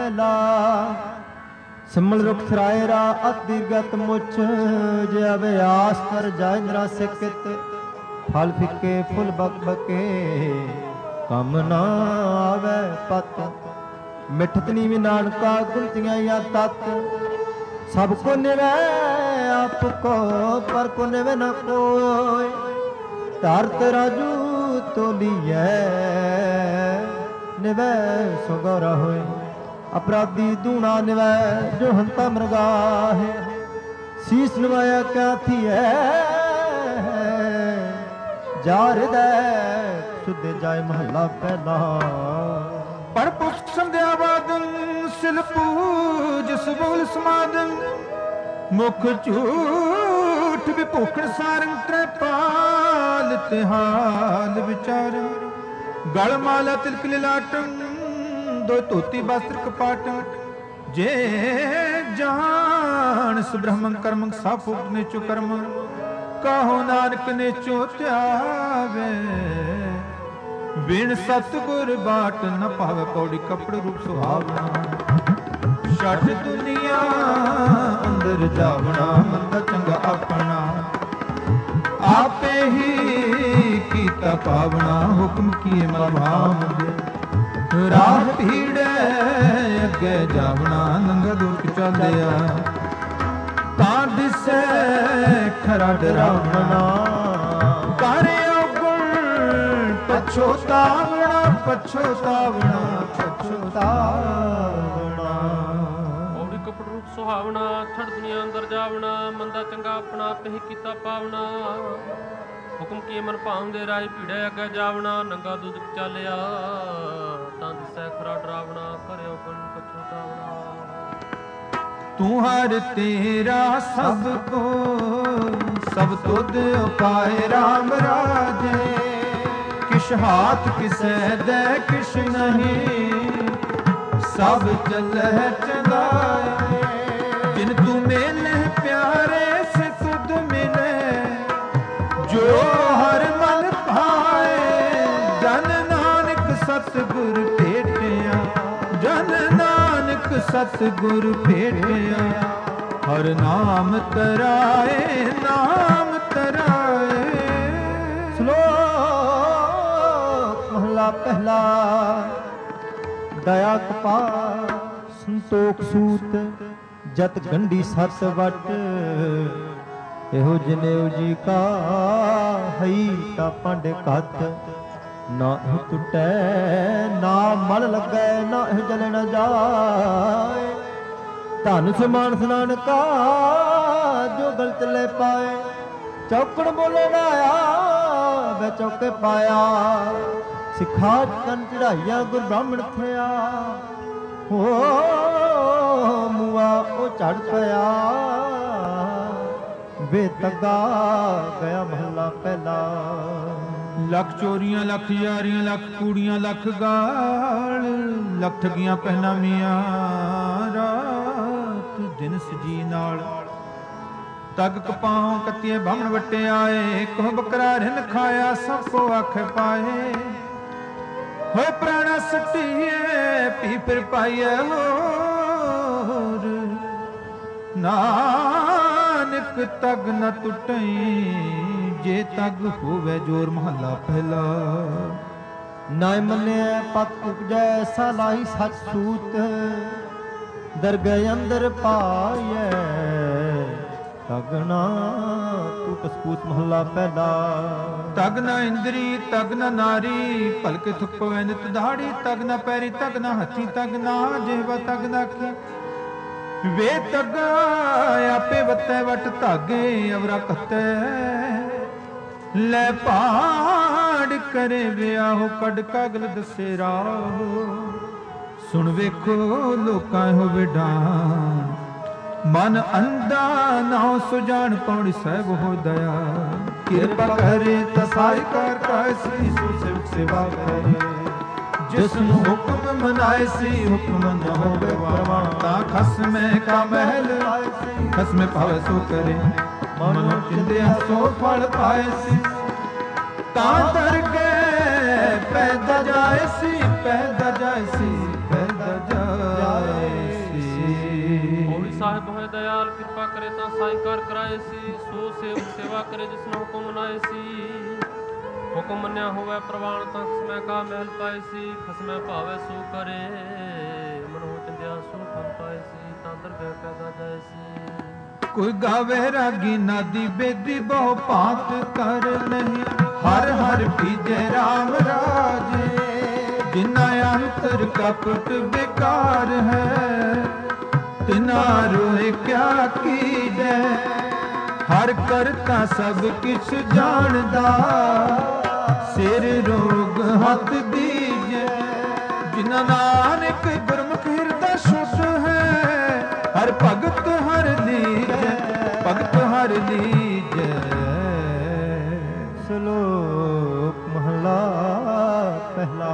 ਪਹਿਲਾ। ਸਿਮਲ ਰੁਖ ਸਰਾਏ ਰਾ ਅਤ ਦੀਰਗਤ ਮੁੱਛ, ਜੇ ਆਵੇ ਆਸ ਕਰ ਜਾਇ ਨਿਰਾ ਸਿਕਿਤ। ਫਲ ਫਿੱਕੇ ਫੁੱਲ ਬਕ ਬਕੇ, ਕੰਮ ਨਾ ਆਵੇ ਪਤ। ਮਿਠਤ ਨੀਵੀ ਨਾਨਕਾ ਗੁਲਤੀਆਂ ਜਾਂ ਤਤ। ਸਭ ਕੋ ਨਿਵੈ ਆਪ ਕੋ, ਪਰ ਕੋ ਨਿਵੈ ਨ ਕੋਇ। ਧਰਤ ਰਾਜੂ ਤੋਲੀਐ, ਨਿਵੈ ਸੋ ਗੌਰਾ ਹੋਏ। ਅਪਰਾਧੀ ਦੂਣਾ ਨਿਵੈ, ਜੋ ਹੰਤਾ ਮਰਗਾਹੇ। ਸੀਸ ਨਵਾਇਆ ਕਿਆ ਥੀਐ, ਜਾ ਹਿਰਦੈ ਸੁਧੇ ਜਾਏ ਮਹੱਲਾ ਪਹਿਲਾ। ਪਰ ਪੁਸਤ ਸੰਧਿਆ ਬਾਦਨ, ਸਿਲ ਪੂਜ ਸਬੂਲ ਸਮਾਦਨ। ਮੁਖ ਝੂਠ ਵਿਭੂਖਣ ਸਾਰੰਗ ਤ੍ਰੈਪਾਲ। ਤਿਹਾਲ ਵਿਚਾਰਨ ਗਲ ਮਾਲਾ ਤਿਲਕ ਲਿਲਾਟੰ, ਦੋ ਧੋਤੀ ਬਸਤਰ ਕਪਾਟ। ਜੇ ਜਾਣ ਸੁਬ੍ਰਹਮੰ ਕਰਮੰ ਸਾਫੁਕ ਨਿਚੋ ਕਰਮ। ਕਾਹੋ ਨਾਨਕ ਨਿਚੋ ਧਿਆਵੇ, ਬਿਨ ਸਤਿਗੁਰ ਬਾਟ ਨ ਪਾਵੇ। ਪੌੜੀ ਕੱਪੜ ਰੂਪ ਸੁਹਾਵਣਾ, ਛੱਡ ਦੁਨੀਆ ਅੰਦਰ ਜਾਵਣਾ। ਮੰਦਾ ਚੰਗਾ ਆਪਣਾ, ਆਪੇ ਹੀ ਕੀਤਾ ਪਾਵਣਾ। ਹੁਕਮ ਕੀਏ ਮਨ ਭਾਮ ਦੇ, ਰਾਹ ਭੀੜੇ ਅੱਗੇ ਜਾਵਣਾ। ਨੰਗਾ ਦੁਰਖ ਚੱਲਿਆ, ਤਾਂ ਦਿਸੈ ਖਰਾ ਡਰਾਵਣਾ। ਕਰ ਔਗੁਣ ਪਛੋਤਾਵਣਾ, ਪਛੋਤਾਵਣਾ, ਪਛੋਤਾਵਣਾ। ਪੌੜੀ ਕੱਪੜ ਰੂਪ ਸੁਹਾਵਣਾ, ਛੜ ਦੁਨੀਆ ਅੰਦਰ ਜਾਵਣਾ। ਮੰਦਾ ਚੰਗਾ ਆਪਣਾ, ਆਪੇ ਹੀ ਕੀਤਾ ਪਾਵਣਾ। ਹੁਕਮ ਕੀ ਮਨ ਭਾਉਂਦੇ, ਰਾਹ ਭੀੜੇ ਅੱਗੇ ਜਾਵਣਾ। ਨੰਗਾ ਦੁੱਧ ਚਾਲਿਆ, ਤਾਂ ਦਿਸੈ ਖਰਾ ਡਰਾਵਣਾ। ਕਰਿਓ ਗੁਣ ਪਛੋਤਾਵਣਾ। ਤੂੰ ਹਰ ਤੇਰਾ ਸਭ ਕੋ, ਸਭ ਤੁਧ ਉਪਾਏ ਰਾਮ ਰਾਜੇ। ਕਿਛ ਹਾਥ ਕਿਸੈ ਦੈ ਕਿਛ ਨਹੀਂ, ਸਭ ਚੱਲਹਿ ਚੰਗਾਏ। ਜਿਨ ਤੂੰ ਮਿਲਹਿ ਪਿਆਰੇ, ਸੇ ਤੁਧ ਮਿਲੇ। ਜੋ ਹਰ ਮਨ ਭਾਏ, ਜਨ ਨਾਨਕ ਸਤਿਗੁਰ ਭੇਟਿਆ। ਜਨ ਨਾਨਕ ਸਤਿਗੁਰ ਭੇਟਿਆ। ਹਰ ਨਾਮ ਤਰਾਏ, ਨਾਮ ਤਰਾਏ। ਸ਼ਲੋਕ ਮਹਲਾ ਪਹਿਲਾ। ਦਇਆ ਕਪਾਲ ਸੰਤੋਖ ਸੂਤ, ਜਤ ਗੰਢੀ ਸਤ ਵਟ। ਇਹੋ ਜਨੇਊ ਜੀ ਕਾ ਹਈ, ਤਾਂ ਪੰਡ ਘਤ। ਨਾ ਇਹ ਟੁੱਟੈ ਨਾ ਮਲ ਲੱਗੈ, ਨਾ ਇਹ ਜਲ ਨ ਜਾਏ। ਧਨ ਸਮਾਨ ਨਾਨਕਾ, ਜੋ ਗਲ ਚਲੇ ਪਾਏ। ਚੌਕੜ ਬੋਲੇ ਨਾ ਆਇਆ, ਵੇ ਚੌਕੇ ਪਾਇਆ। ਸਿੱਖਾ ਕੰਨ ਚੜਾਈਆ, ਗੁਰ ਬ੍ਰਾਹਮਣ ਥਿਆ। ਹੋ ਮੂਆ ਉਹ ਝੜ ਪਿਆ, ਵੇ ਤੱਗਾ ਗਿਆ ਮਹੱਲਾ ਪਹਿਲਾ। ਲੱਖ ਚੋਰੀਆਂ, ਲੱਖ ਯਾਰੀਆਂ, ਲੱਖ ਕੂੜੀਆਂ, ਲੱਖ ਗਾਲ। ਲੱਖ ਠਗੀਆਂ ਪਹਿਨਾਵੀਆਂ, ਰਾਤ ਦਿਨ ਸਜੀ ਨਾਲ। ਤਗ ਕਪਾਉ ਕੱਤੀਏ ਬਾਹਮਣ ਵੱਟੇ ਆਏ। ਕੋਹ ਬੱਕਰਾ ਰਿਨ ਖਾਇਆ, ਸਭ ਕੋ ਆਖੇ ਪਾਏ। ਹੋਏ ਪ੍ਰਾਣਾ ਸੱਟੀਏ, ਪੀ ਫਿਰ ਪਾਈਏ ਹੋਰ। ਨਾਨਕ ਤਗ ਨ ਟੁੱਟਈ, ਜੇ ਤਗ ਹੋਵੇ ਜੋਰ। ਮਹੱਲਾ ਪਹਿਲਾ। ਨਾ ਮੰਨਿਆ ਪਤ ਉਪਜੈ, ਸਲਾਹੀ ਸਚ ਸੂਤ। ਦਰਗਹਿ ਅੰਦਰ ਪਾਈਐ, ਤਗਨਾ ਟੂਟ ਸਪੂਤ। ਮਹੱਲਾ ਪਹਿਲਾ। ਤਗ ਨ ਇੰਦਰੀ, ਤਗ ਨ ਨਾਰੀ। ਭਲਕੇ ਥੁੱਕ ਪਵੈ ਨਿਤ ਦਾੜੀ। ਤਗ ਨ ਪੈਰੀ, ਤਗ ਨ ਹੱਥੀ। ਤਗ ਨਾ ਜਿਹਵਾ, ਤਗ ਨ ਅੱਖੀ। ਵੇ ਤਗ ਆਪੇ ਵੱਤੈ ਵਟ ਧਾਗੇ। ਅਵਰਾ ਕੱਤੈ ਲੈ ਪਾੜ ਕਰੇ ਵਿਆਹੋ। ਕੱਢ ਕਾਗਲ ਦੱਸੇ ਰਾਹ। ਸੁਣ ਵੇਖੋ ਲੋਕਾਂ ਹੋ ਵਿਡਾਨ। ਮਨ ਅੰਧਾ ਨਾ ਸੁਜਾਨ, ਪੌੜੀ ਸਾਹਿਬ ਹੋ ਦਇਆ। ਕਿਰਪਾ ਕਰੇ ਤਸਾਈ ਕਰ ਕਾਸੀ, ਸੋ ਸੇਵਕ ਸੇਵਾ ਕਰੇ। ਜਿਸ ਨੂੰ ਹੁਕਮ ਮਨਾਏ ਸੀ, ਹੁਕਮ ਨ ਹੋਵੇ ਪਰਵਾਨ। ਤਾਂ ਖਸਮੇ ਕਾ ਮਹਿਲ, ਖਸਮੇ ਭਾਵੇ ਸੋ ਕਰੇ। ਮਨੁ ਚਿੰਦਿਆ ਸੋ ਫਲ ਪਾਏ ਸੀ। ਤਾਂ ਦਰਗਹਿ ਪੈਦਾ ਜਾਏ ਸੀ, ਪੈਦਾ ਜਾਏ ਸੀ, ਪੈਦਾ ਜਾਏ दयाल कृपा करे ता साई कार कराए सी। सो सेवक सेवा करे जिसने हुक्म मनाए सी। हुक्म मन्या होवे प्रवान ता खसमै का महल पाए सी। खसमै भावे सो करे मनो चंदिया सो फल पाए सी। ता दरगह पैदा जाए सी। कोई गावे रागी नादी बेदी बहु पात कर नहीं। हर हर पीजे राम राजे जिना अंतर कपट बेकार है। तिना रोए क्या कीजे हर करता सब किछ जानदा। सिर रोग हथ दीजे जिना नानक गुरमुख हिरदा सुख है। हर भगत हर लीजे भगत हर लीजे। श्लोक महला पहला।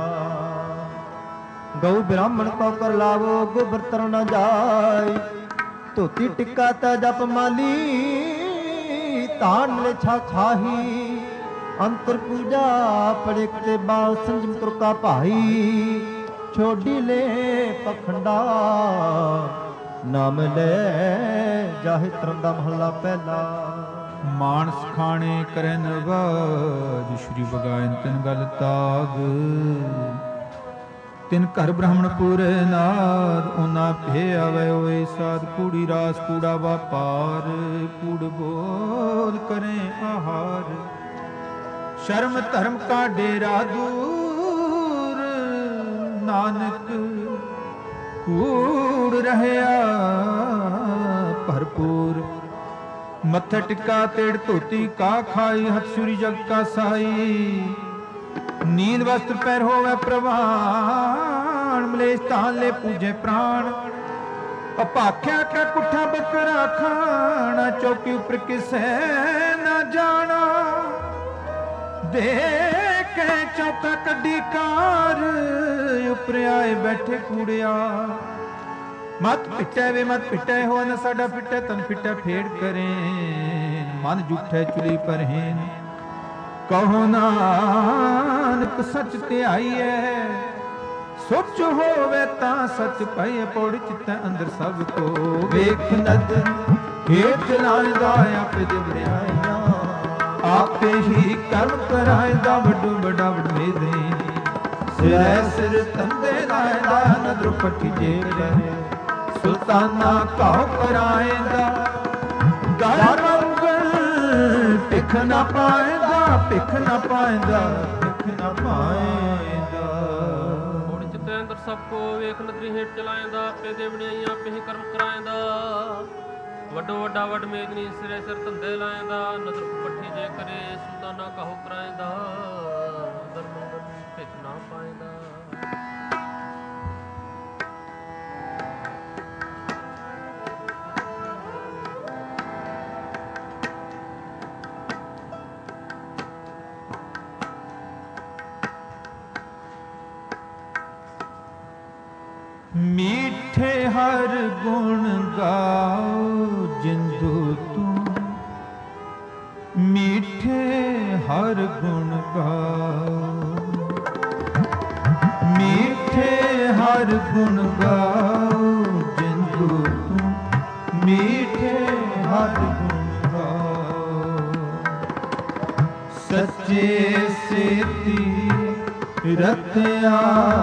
गौ ब्राह्मण को कर लावो गोबर तर न जाय। धोती टिक्का ता जप माली तान ले छा खाही। अंतर पूजा पड़े ते बाल संजम तुर का भाई। छोड़ी ले पखंडा नाम ले जाहि तरम दा महला पहला। मानस खाने करे नवाज श्री बगायन तिन गल ताग। तिन घर ब्राह्मणपुर नाद उना भे आवे होए साध। कूड़ी रास कूड़ा व्यापार कूड़ बोल करें आहार। शर्म धर्म का डेरा दूर नानक कूड़ रहया भरपूर। मत्था टिक्का तेड़ धोती का खाई। हथ छुरी जग का साई। नील वस्त्र पैर होवे प्रवान। मलेश तान ले पूजे प्राण। अपाख्या का कुठा बकरा खाना। चौकी उपर किसे न जाना। देखे चौका कड्डी कार उपर आए बैठे कूड़िया। मत पिटे वे मत पिटे हो न साडा पिटे तन पिटे फेड़ करें। मन जूठे चुली पर हेन कहो नानक सच ते आईए। सोच होवे ता सच पाइए। पौड़ चित्त अंदर सब को वेख नद हेठ लांदा आपे जबड़ियाइया। आपे ही कर्म कराएंदा वड्डू बड़ा वड्डे। सिर सिर तंदे लाएंदा नदर पट्टी जे रहे। सुल्ताना काओ कराएंदा गार मंगल पिख न पाएंदा। पिख न पाएंदा पिख न पाएंदा। होड़ चित्ते अंदर सबको वेख नदरी हेठ चलाएंदा। आपे देवड़ियां आपे ही कर्म कराएंदा। ਵੱਡੋ ਵੱਡਾ ਵੱਡ ਮੇਦਨੀ ਸਿਰੇ ਸਿਰ ਧੰਦੇ ਲਾਏਂਦਾ। ਨਦਰ ਪੱਠੀ ਜੇ ਕਰੇ ਸੁਲਤਾਨਾ ਕਾਹੂ ਕਰਾਏਂਦਾ। ਦਰਮੰਗਲ ਭਿਖ ਨਾ ਪਾਏਂਦਾ। मीठे हर गुण गाओ जिंदू तू। मीठे हर गुण गाओ। मीठे हर गुण गाओ जिंदू तू। मीठे हर गुण गाओ। सच्चे सेती रतिया।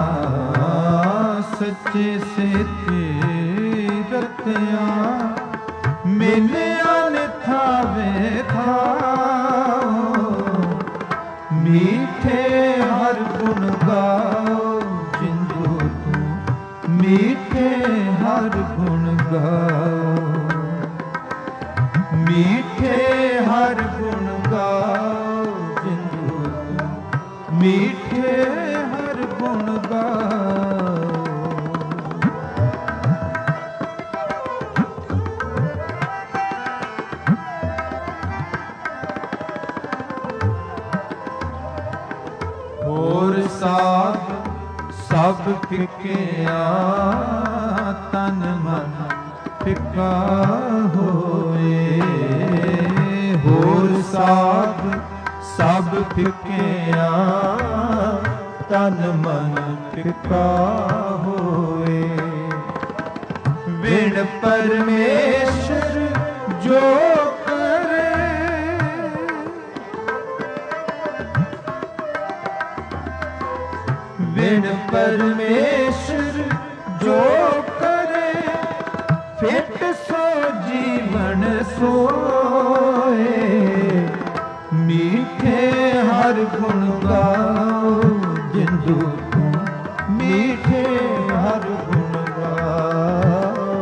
सच्चे सेती रतिया। मेलिया ने थावे थाओ। मीठे हर गुण गाओ जिंदू तू। मीठे हर गुण गाओ। मीठे हर गुण गाओ जिंदू तू। मीठे हर गुण गाओ। सब फिकिया तन मन फिका होए। होर साध सब फिकिया तन मन फिका होए। बिन परमेश्वर परमेश्वर जो करे फिट सो जीवन सोए मीठे हर गुण गाओ जिंदू मीठे हर गुण गाओ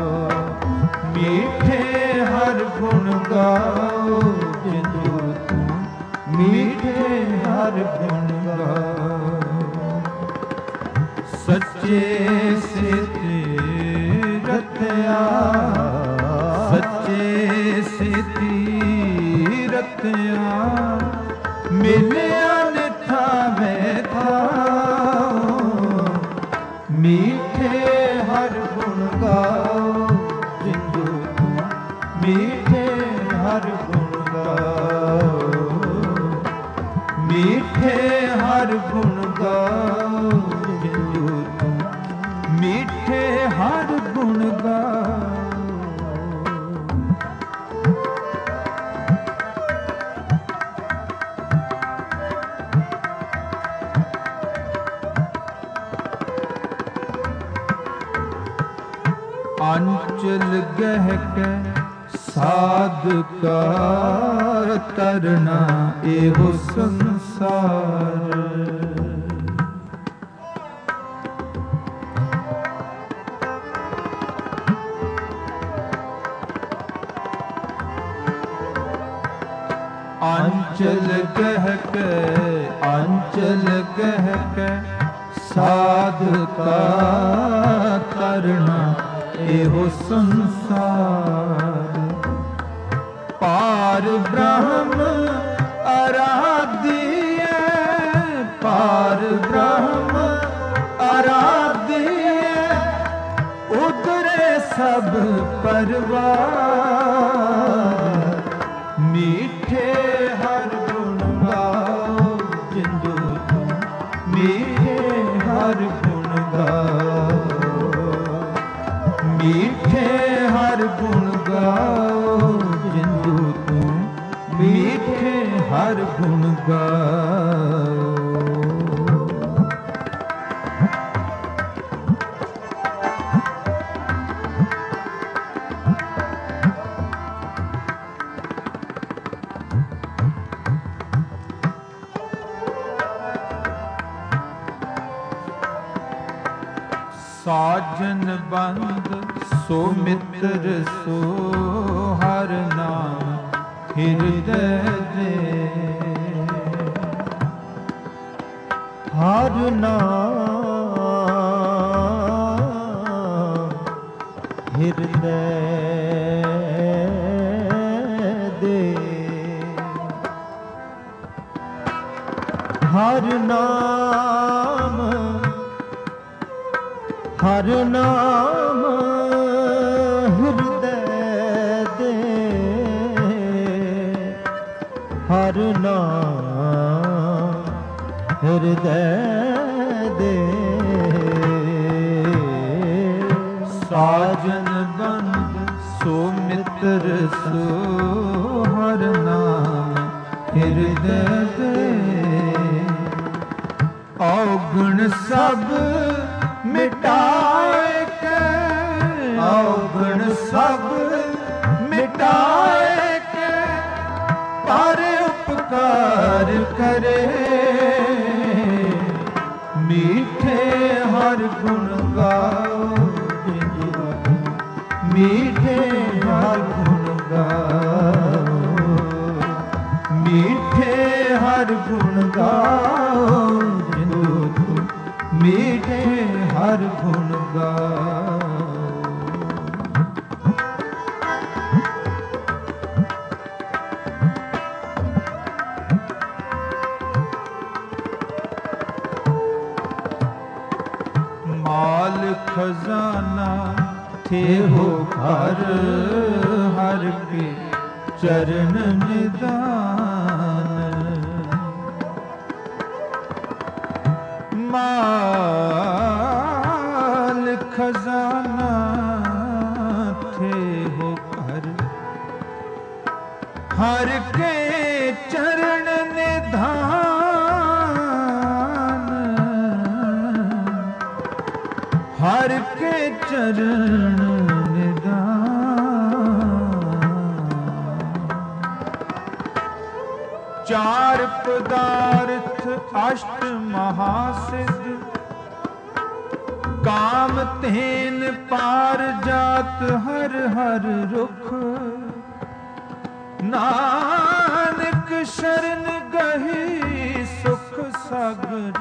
मीठे हर गुण गाओ जिंदू मीठे हर गुण गाओ सच्चे से तीरथया सच्चे से तीरथया मिलिया निथा में था मीठे हर गुण गाओ जिंदू मीठे हर गुण गाओ मीठे हर गुण गाओ जिंदू मीठे हर गुण गाओ अंचल गहक साध का तरना एहो संसार अंचल गहक साध का तरना एहो संसार पार ब्रह्म आराध्य पार ब्रह्म आराध्य उतरे सब परवार मीठे हर गुण गाओ जिंदू मीठे हर गुण गाओ मीठे हर गुण गाओ जिंदू तू मीठे हर गुण गाओ साजन बंद सो मित्र सो हर नाम हृदय दे हर नाम हृदय दे हर नाम हृदय दे हर नाम हृदय दे साजन बंद सो मित्र सो हर नाम हृदय दे औगुण सब मिटाए के औगुण सब मिटाए के पर उपकार करे मीठे हर गुण गाओ मीठे हर गुण गाओ मीठे हर गुण गाओ मीठे हर गुण गाओ माल खजाना थे हो घर हर के चरण निदान माल खजाना थे हो घर हर के चरण निधान ਹਰ ਕੇ ਚਰਨ ਨਿਦਾਨ। ਚਾਰ ਪਦਾਰਥ ਅਸ਼ਟ ਮਹਾਸਿੱਧ, ਕਾਮ ਤੇਨ ਪਾਰ ਜਾਤ ਹਰ ਹਰ ਰੁਖ। ਨਾਨਕ ਸ਼ਰਨ ਗਹੀ ਸੁਖ ਸਾਗਰ,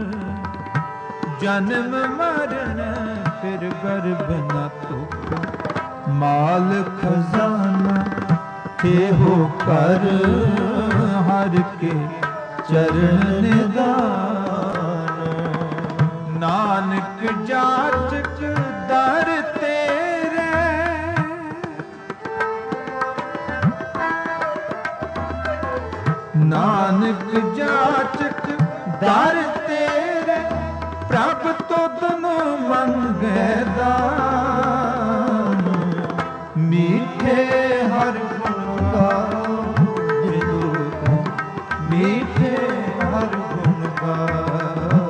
ਜਨਮ ਮਰਨ ਫਿਰ ਗਰਭ ਨ ਤੁਖ। ਮਾਲ ਖਜ਼ਾਨਾ ਤੇਹੋ ਕਰ, ਹਰ ਕੇ ਚਰਨ ਨਿਦਾਨ। ਨਾਨਕ ਜਾਚਕ ਦਰ ਤੇਰੇ, ਨਾਨਕ ਜਾਚਕ ਦਰ ਤੇਰੇ। ਪ੍ਰਭ ਤੁਧਨੁ ਮੰਗੈ ਦਾਨ, ਮੀਠੇ ਹਰ ਗੁਣ ਗਾਓ ਜਿਤੁ। ਮੀਠੇ ਹਰ ਗੁਣ ਗਾਓ,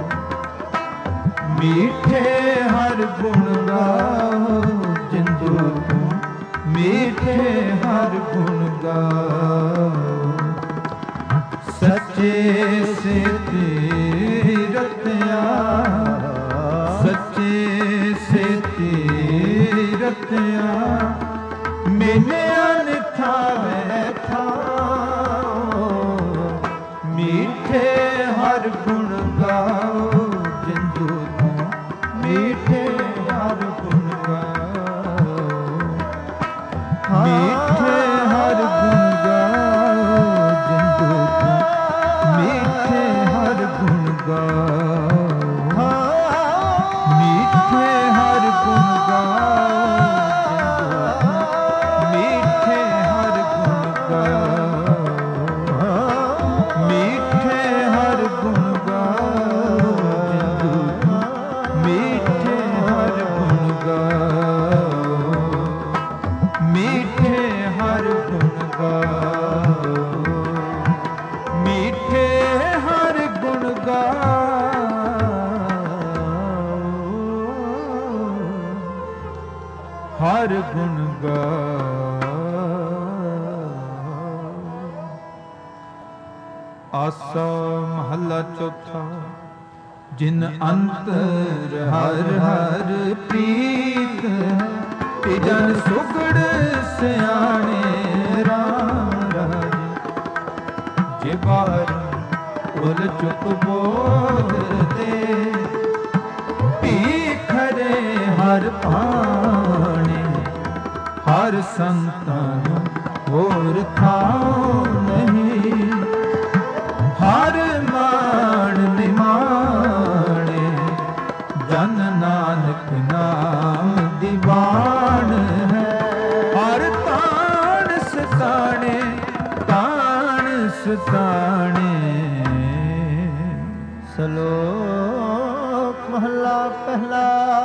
ਮੀਠੇ ਹਰ ਗੁਣ ਗਾਓ ਜਿੰਦੂ। ਮੀਠੇ ਹਰ ਗੁਣ ਗਾਓ, ਸੱਚੇ ਸਿੱਧੇ ਰਤਿਆ। ਸੱਚੇ ਸਿੱਧੇ ਰਤਿਆ, ਮਿਲਿਆ ਨਿਥਾਵੇ ਥਾਓ। ਮੀਠੇ ਹਰ ਗੁਣ ਗਾਓ ਜਿੰਦੂ। ਮੀਠੇ ਹਰ ਗੁਣ ਗਾਓ, ਮੀਠੇ ਹਰ ਗੁਣ ਗਾਓ ਜਿੰਦੂ। ਮੀਠੇ ਹਰ ਗੁਣ ਗਾਓ, ਮੀਠੇ ਹਰ ਗੁਣ ਗਾਓ ਜਿੰਦੂ। ਮੀਠੇ ਹਰ ਗੁਣ ਗਾਓ, ਮੀਠੇ ਹਰ ਗੁਣ ਗਾਓ ਜਿੰਦੂ। ਮੀਠੇ ਹਰ ਗੁਣ ਗਾਓ, ਮੀਠੇ ਹਰ ਗੁਣ ਗਾਓ, ਮੀਠੇ ਹਰ ਗੁਣ ਗਾਓ, ਹਰ ਗੁਣ ਗਾਓ। ਆਸਾ ਮਹੱਲਾ ਚੌਥਾ। ਜਿਨ ਅੰਤਰ ਹਰ ਹਰ ਪ੍ਰੀਤ ਹੈ, ਤੇ ਜਨ ਸੁਗੜ ਸਿਆਣੇ ਰਾਮ ਰਾਜੇ। ਜੇ ਬਾਰ ਉਲ ਚੁੱਪ ਬੋਲਦੇ, ਭੀਖਰੇ ਹਰ ਭਾਣੇ। ਹਰ ਸੰਤਨ ਹੋਰ ਥਾਉ ਨਹੀਂ, ਹਰ ਮਾਣ ਨਿਮਾਣੇ। ਜਨ ਨਾਨਕ ਨਾਮ ਦੀਵਾਨ ਹੈ, ਹਰ ਤਾਣ ਸਤਾਣੇ। ਤਾਣ ਸਤਾਣੇ। ਸ਼ਲੋਕ ਮਹਲਾ ਪਹਿਲਾ।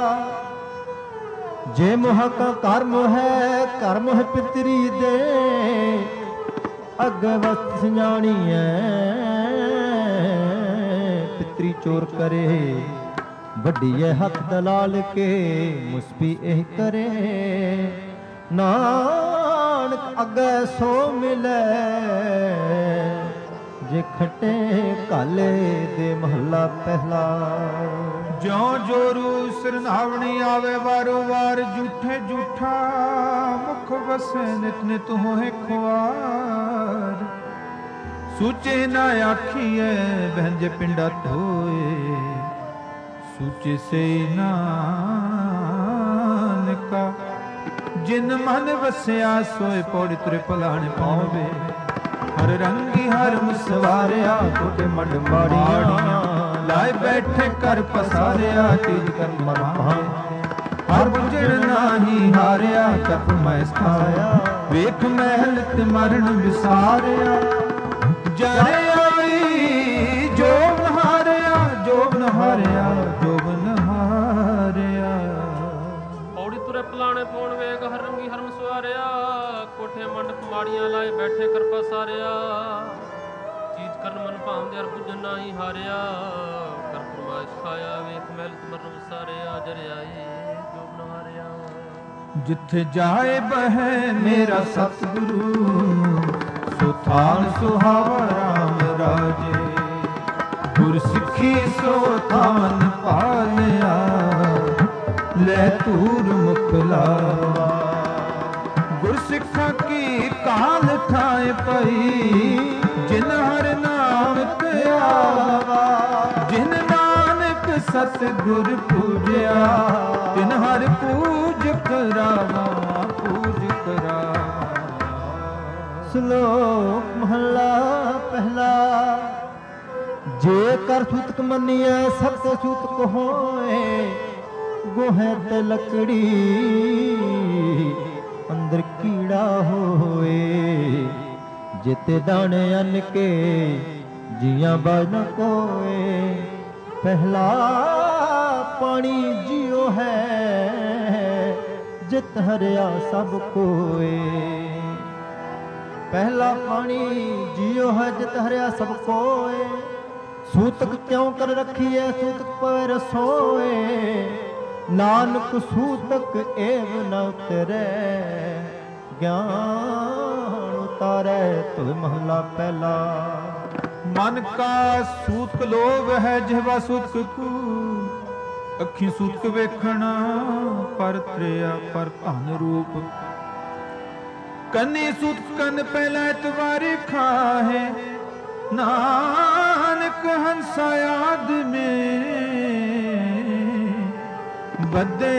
ਜੇ ਮੋਹ ਕਾ ਕਰਮ ਹੈ, ਕਰਮ ਹੈ ਪਿਤਰੀ ਦੇ। ਅੱਗੇ ਵਸਤ ਜਾਣੀਐ, ਪਿਤਰੀ ਚੋਰ ਕਰੇ। ਵੱਡੀ ਹੈ ਹੱਥ ਦਲਾਲ ਕੇ, ਮੁਸਪੀ ਇਹ ਕਰੇ। ਨਾਨਕ ਅੱਗੇ ਸੋ ਮਿਲੇ, ਜੇ ਖਟੇ ਕਾਲੇ ਦੇ ਮਹੱਲਾ ਪਹਿਲਾ। ਜਿਉ ਜੋਰੂ ਸਿਰਨਾਵਣੀ ਆਵੇ ਵਾਰੋ ਵਾਰ। ਝੂਠੇ ਝੂਠਾ ਮੁਖ ਵਸੈ, ਨਿਤ ਨਿਤ ਹੋਏ ਖੁਆਰ। ਸੂਚੇ ਨਾ ਆਖੀਐ ਬਹਿੰਜੇ ਪਿੰਡਾ ਧੋਏ। ਸੂਚੇ ਸੇ ਨਾਨਕਾ, ਜਿਨ ਮਨ ਵਸਿਆ ਸੋਏ। ਪੌੜੀ ਤੁਰੇ ਭਲਾਣ ਪਾਵੇ, ਹਰ ਰੰਗੀ ਹਰ ਮੁਸਵਾਰਿਆ। ਕੋਟੇ ਮੰਡ ਮਾੜੀਆਂ, ਲਾਇ ਬੈਠੇ ਕਰ ਪਸਾਰਿਆ। ਚੀਜ ਕਰ ਮਰਾਂ ਹਰ ਬੁਝੜ ਨਾਹੀ ਹਾਰਿਆ। ਕਪ ਮੈਂ ਸਥਾਇਆ, ਵੇਖ ਮਹਿਲ ਤੇ ਮਰਨ ਵਿਸਾਰਿਆ। ਜਰੇ ਆਈ ਜੋਬਨ ਹਾਰਿਆ, ਜੋਬਨ ਹਾਰਿਆ, ਜੋਬਨ ਹਾਰਿਆ। ਪੌੜੀ ਤੁਰੇ ਪਲਾਣੇ ਪੌਣ ਵੇਗ, ਹਰ ਰੰਗੀ ਹਰ ਮਸਵਾਰਿਆ। ਕੋਠੇ ਮੰਡਪ ਮਾੜੀਆਂ ਲਾਏ ਬੈਠੇ ਕਰ ਪਸਾਰਿਆ। ਚੀਜ਼ ਕਰਨ ਮਨ ਭਾਉਂਦੇ ਹਰ ਬੁਝਣ ਨਾਹੀ ਹਾਰਿਆ। ਕਰ ਫਰਮਾਇਸ਼ ਖਾਇਆ, ਵੇਖ ਮਹਿਲ ਤੇ ਮਰਨ ਸਾਰੇ ਹਾਜ਼ਰ ਆਏ ਜੋ ਬਨਹਾਰਿਆ। ਜਿੱਥੇ ਜਾਏ ਬਹਿ ਮੇਰਾ ਸਤਿਗੁਰੂ, ਸੋ ਥਾਨ ਸੁਹਾਵਾ ਰਾਮ ਰਾਜੇ। ਗੁਰ ਸਿੱਖੀ ਸੋ ਥਾਨ ਪਾਲਿਆ, ਲੈ ਧੂਰ ਮੁਖ ਲਾਵਾ। ਗੁਰ ਸਿੱਖਾਂ ਕੀ ਕਾਲ ਠਾਏ ਪਈ, ਜਿਨ ਹਰ ਨਾਮ ਧਿਆਵਾ। ਜਿਨ ਨਾਨਕ ਸਤਿਗੁਰ ਪੂਜਿਆ, ਤਿਨ ਹਰ ਪੂਜ ਕਰਾਵਾ, ਪੂਜ ਕਰਾਵਾ। ਸ਼ਲੋਕ ਮਹਲਾ ਪਹਿਲਾ। ਜੇ ਕਰ ਸੂਤਕ ਮੰਨੀਐ ਸਤ ਸੂਤਕ ਹੋਏ, ਗੋਹੇ ਤੇ ਲੱਕੜੀ ਅੰਦਰ ਕੀੜਾ ਹੋਏ। ਜਿਤੇ ਦਾਣੇ ਅੰਨ ਕੇ ਜੀਆਂ ਬਾਝ ਨ ਕੋਏ, ਪਹਿਲਾ ਪਾਣੀ ਜਿਉ ਹੈ, ਜਿਤ ਹਰਿਆ ਸਭ ਕੋਏ। ਪਹਿਲਾ ਪਾਣੀ ਜਿਉ ਹੈ, ਜਿਤ ਹਰਿਆ ਸਭ ਕੋਏ। ਸੂਤਕ ਕਿਉ ਕਰ ਰਖੀਐ, ਸੂਤਕ ਪਵੈ ਰਸੋਏ। ਨਾਨਕ ਸੂਤਕ ਏਵ ਨ ਉਤਰੈ, ਗਿਆਨ ਉਤਾਰੈ ਤੁਧ ਮਹਲਾ ਪਹਿਲਾ। ਮਨ ਕਾ ਸੂਤਕ ਲੋਭ ਹੈ, ਜਿਹਵਾ ਸੂਤਕ ਕੂ। ਅੱਖੀ ਸੂਤਕ ਵੇਖਣਾ, ਪਰ ਤ੍ਰਿਆ ਪਰ ਧਨ ਰੂਪ। ਕੰਨੀ ਸੂਤਕ ਕੰਨ ਪਹਿਲਾ ਇਤਵਾਰੀ ਖਾਹੇ, ਨਾਨਕ ਹੰਸਾ ਆਦਮੀ। ਬੱਦੇ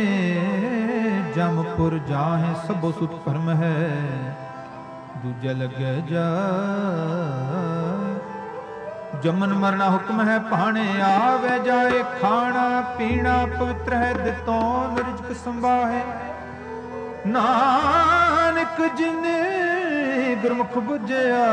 ਜਮਪੁਰ ਜਾਹੇ, ਸਭੋ ਸੁਤ ਭਰਮ ਹੈ, ਦੂਜਾ ਲੱਗੈ ਜਾ। ਜਮਨ ਮਰਨਾ ਹੁਕਮ ਹੈ, ਭਾਣੇ ਆਵੇ ਜਾਏ। ਖਾਣਾ ਪੀਣਾ ਪਵਿੱਤਰ ਹੈ, ਦਿਤੋਂ ਨਿਰਜਕ ਸੰਭਾਹੇ। ਨਾਨਕ ਜਿਨੇ ਗੁਰਮੁਖ ਬੁਝਿਆ,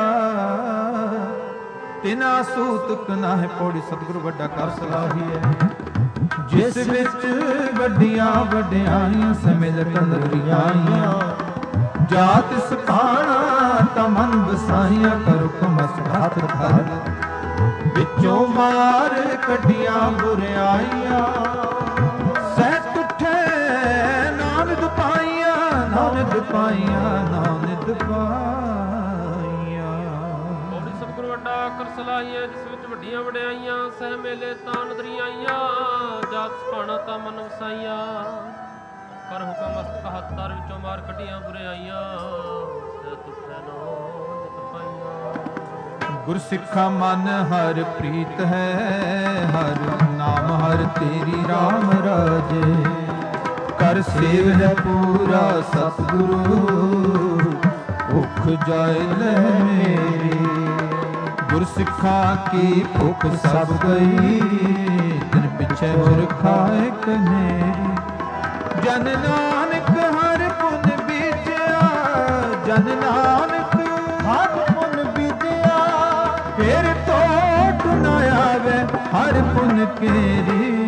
ਤਿਨਾ ਸੂਤਕ ਨਾਹਿ ਪੌੜੀ। ਸਤਿਗੁਰ ਵੱਡਾ ਕਰ ਸਲਾਹੀਐ, ਜਿਸ ਵਿੱਚ ਵੱਡੀਆਂ ਵਡਿਆਈਆਂ ਸਮਿਲ ਕੰਦਰੀਆਈਆਂ। ਜਾਤ ਸਖਾਣਾ ਤਮਨ ਬਸਾਈਆਂ, ਕਰ ਹੁਕਮ ਹੱਥ ਧਰ। ਵਿੱਚੋਂ ਮਾਰ ਕੱਢੀਆਂ ਬੁਰਿਆਈਆਂ, ਸਹਿ ਤੁਠੇ ਨਾਨਕ ਪਾਈਆਂ, ਨਾਨਕ ਪਾਈਆਂ, ਨਾਨਕ ਪਾਈਆਂ। ਪੌੜੀ ਸਤਿਗੁਰ ਵੱਡਾ ਕਰ ਸਲਾਹੀਐ, ਜਿਸ ਵਿੱਚ ਵੱਡੀਆਂ ਵਡਿਆਈਆਂ। ਸਹਿ ਮੇਲੇ ਤਾਂ ਨਦਰੀਆਈਆਂ, ਜਾਤ ਸਖਾਣਾ ਤਾਂ ਮਨ ਵਸਾਈਆਂ। ਕਰ ਹੁਕਮ ਮਸਤਕ ਹੱਥ ਧਰ, ਵਿੱਚੋਂ ਮਾਰ ਕੱਢੀਆਂ ਬੁਰਿਆਈਆਂ। ਸਹਿ ਤੁਠੇ ਨਾਨਕ ਪਾਈਆਂ। ਗੁਰ ਸਿੱਖਾ ਮਨ ਹਰ ਪ੍ਰੀਤ ਹੈ, ਹਰ ਨਾਮ ਹਰ ਤੇਰੀ ਰਾਮ ਰਾਜੇ। ਕਰ ਸੇਵ ਹੈ ਪੂਰਾ ਸਤਿਗੁਰੂ, ਭੁੱਖ ਜਾਏ ਲੈ ਮੇਰੀ। ਗੁਰ ਸਿੱਖਾਂ ਕੀ ਭੁੱਖ ਸਭ ਗਈ, ਤਿਨ ਪਿਛੇ ਗੁਰ ਖਾਏ ਕਨੇਰੀ। ਜਨ ਨਾਨਕ ਹਰ ਪੁਨ ਬੀਜਿਆ, ਜਨ ਨਾਨਕ ਹਰ ਪੁਨ ਬੀਜਿਆ। ਫੇਰ ਤੋਟ ਨ ਆਵੇ ਹਰ ਪੁਨ ਕੇਰੀ।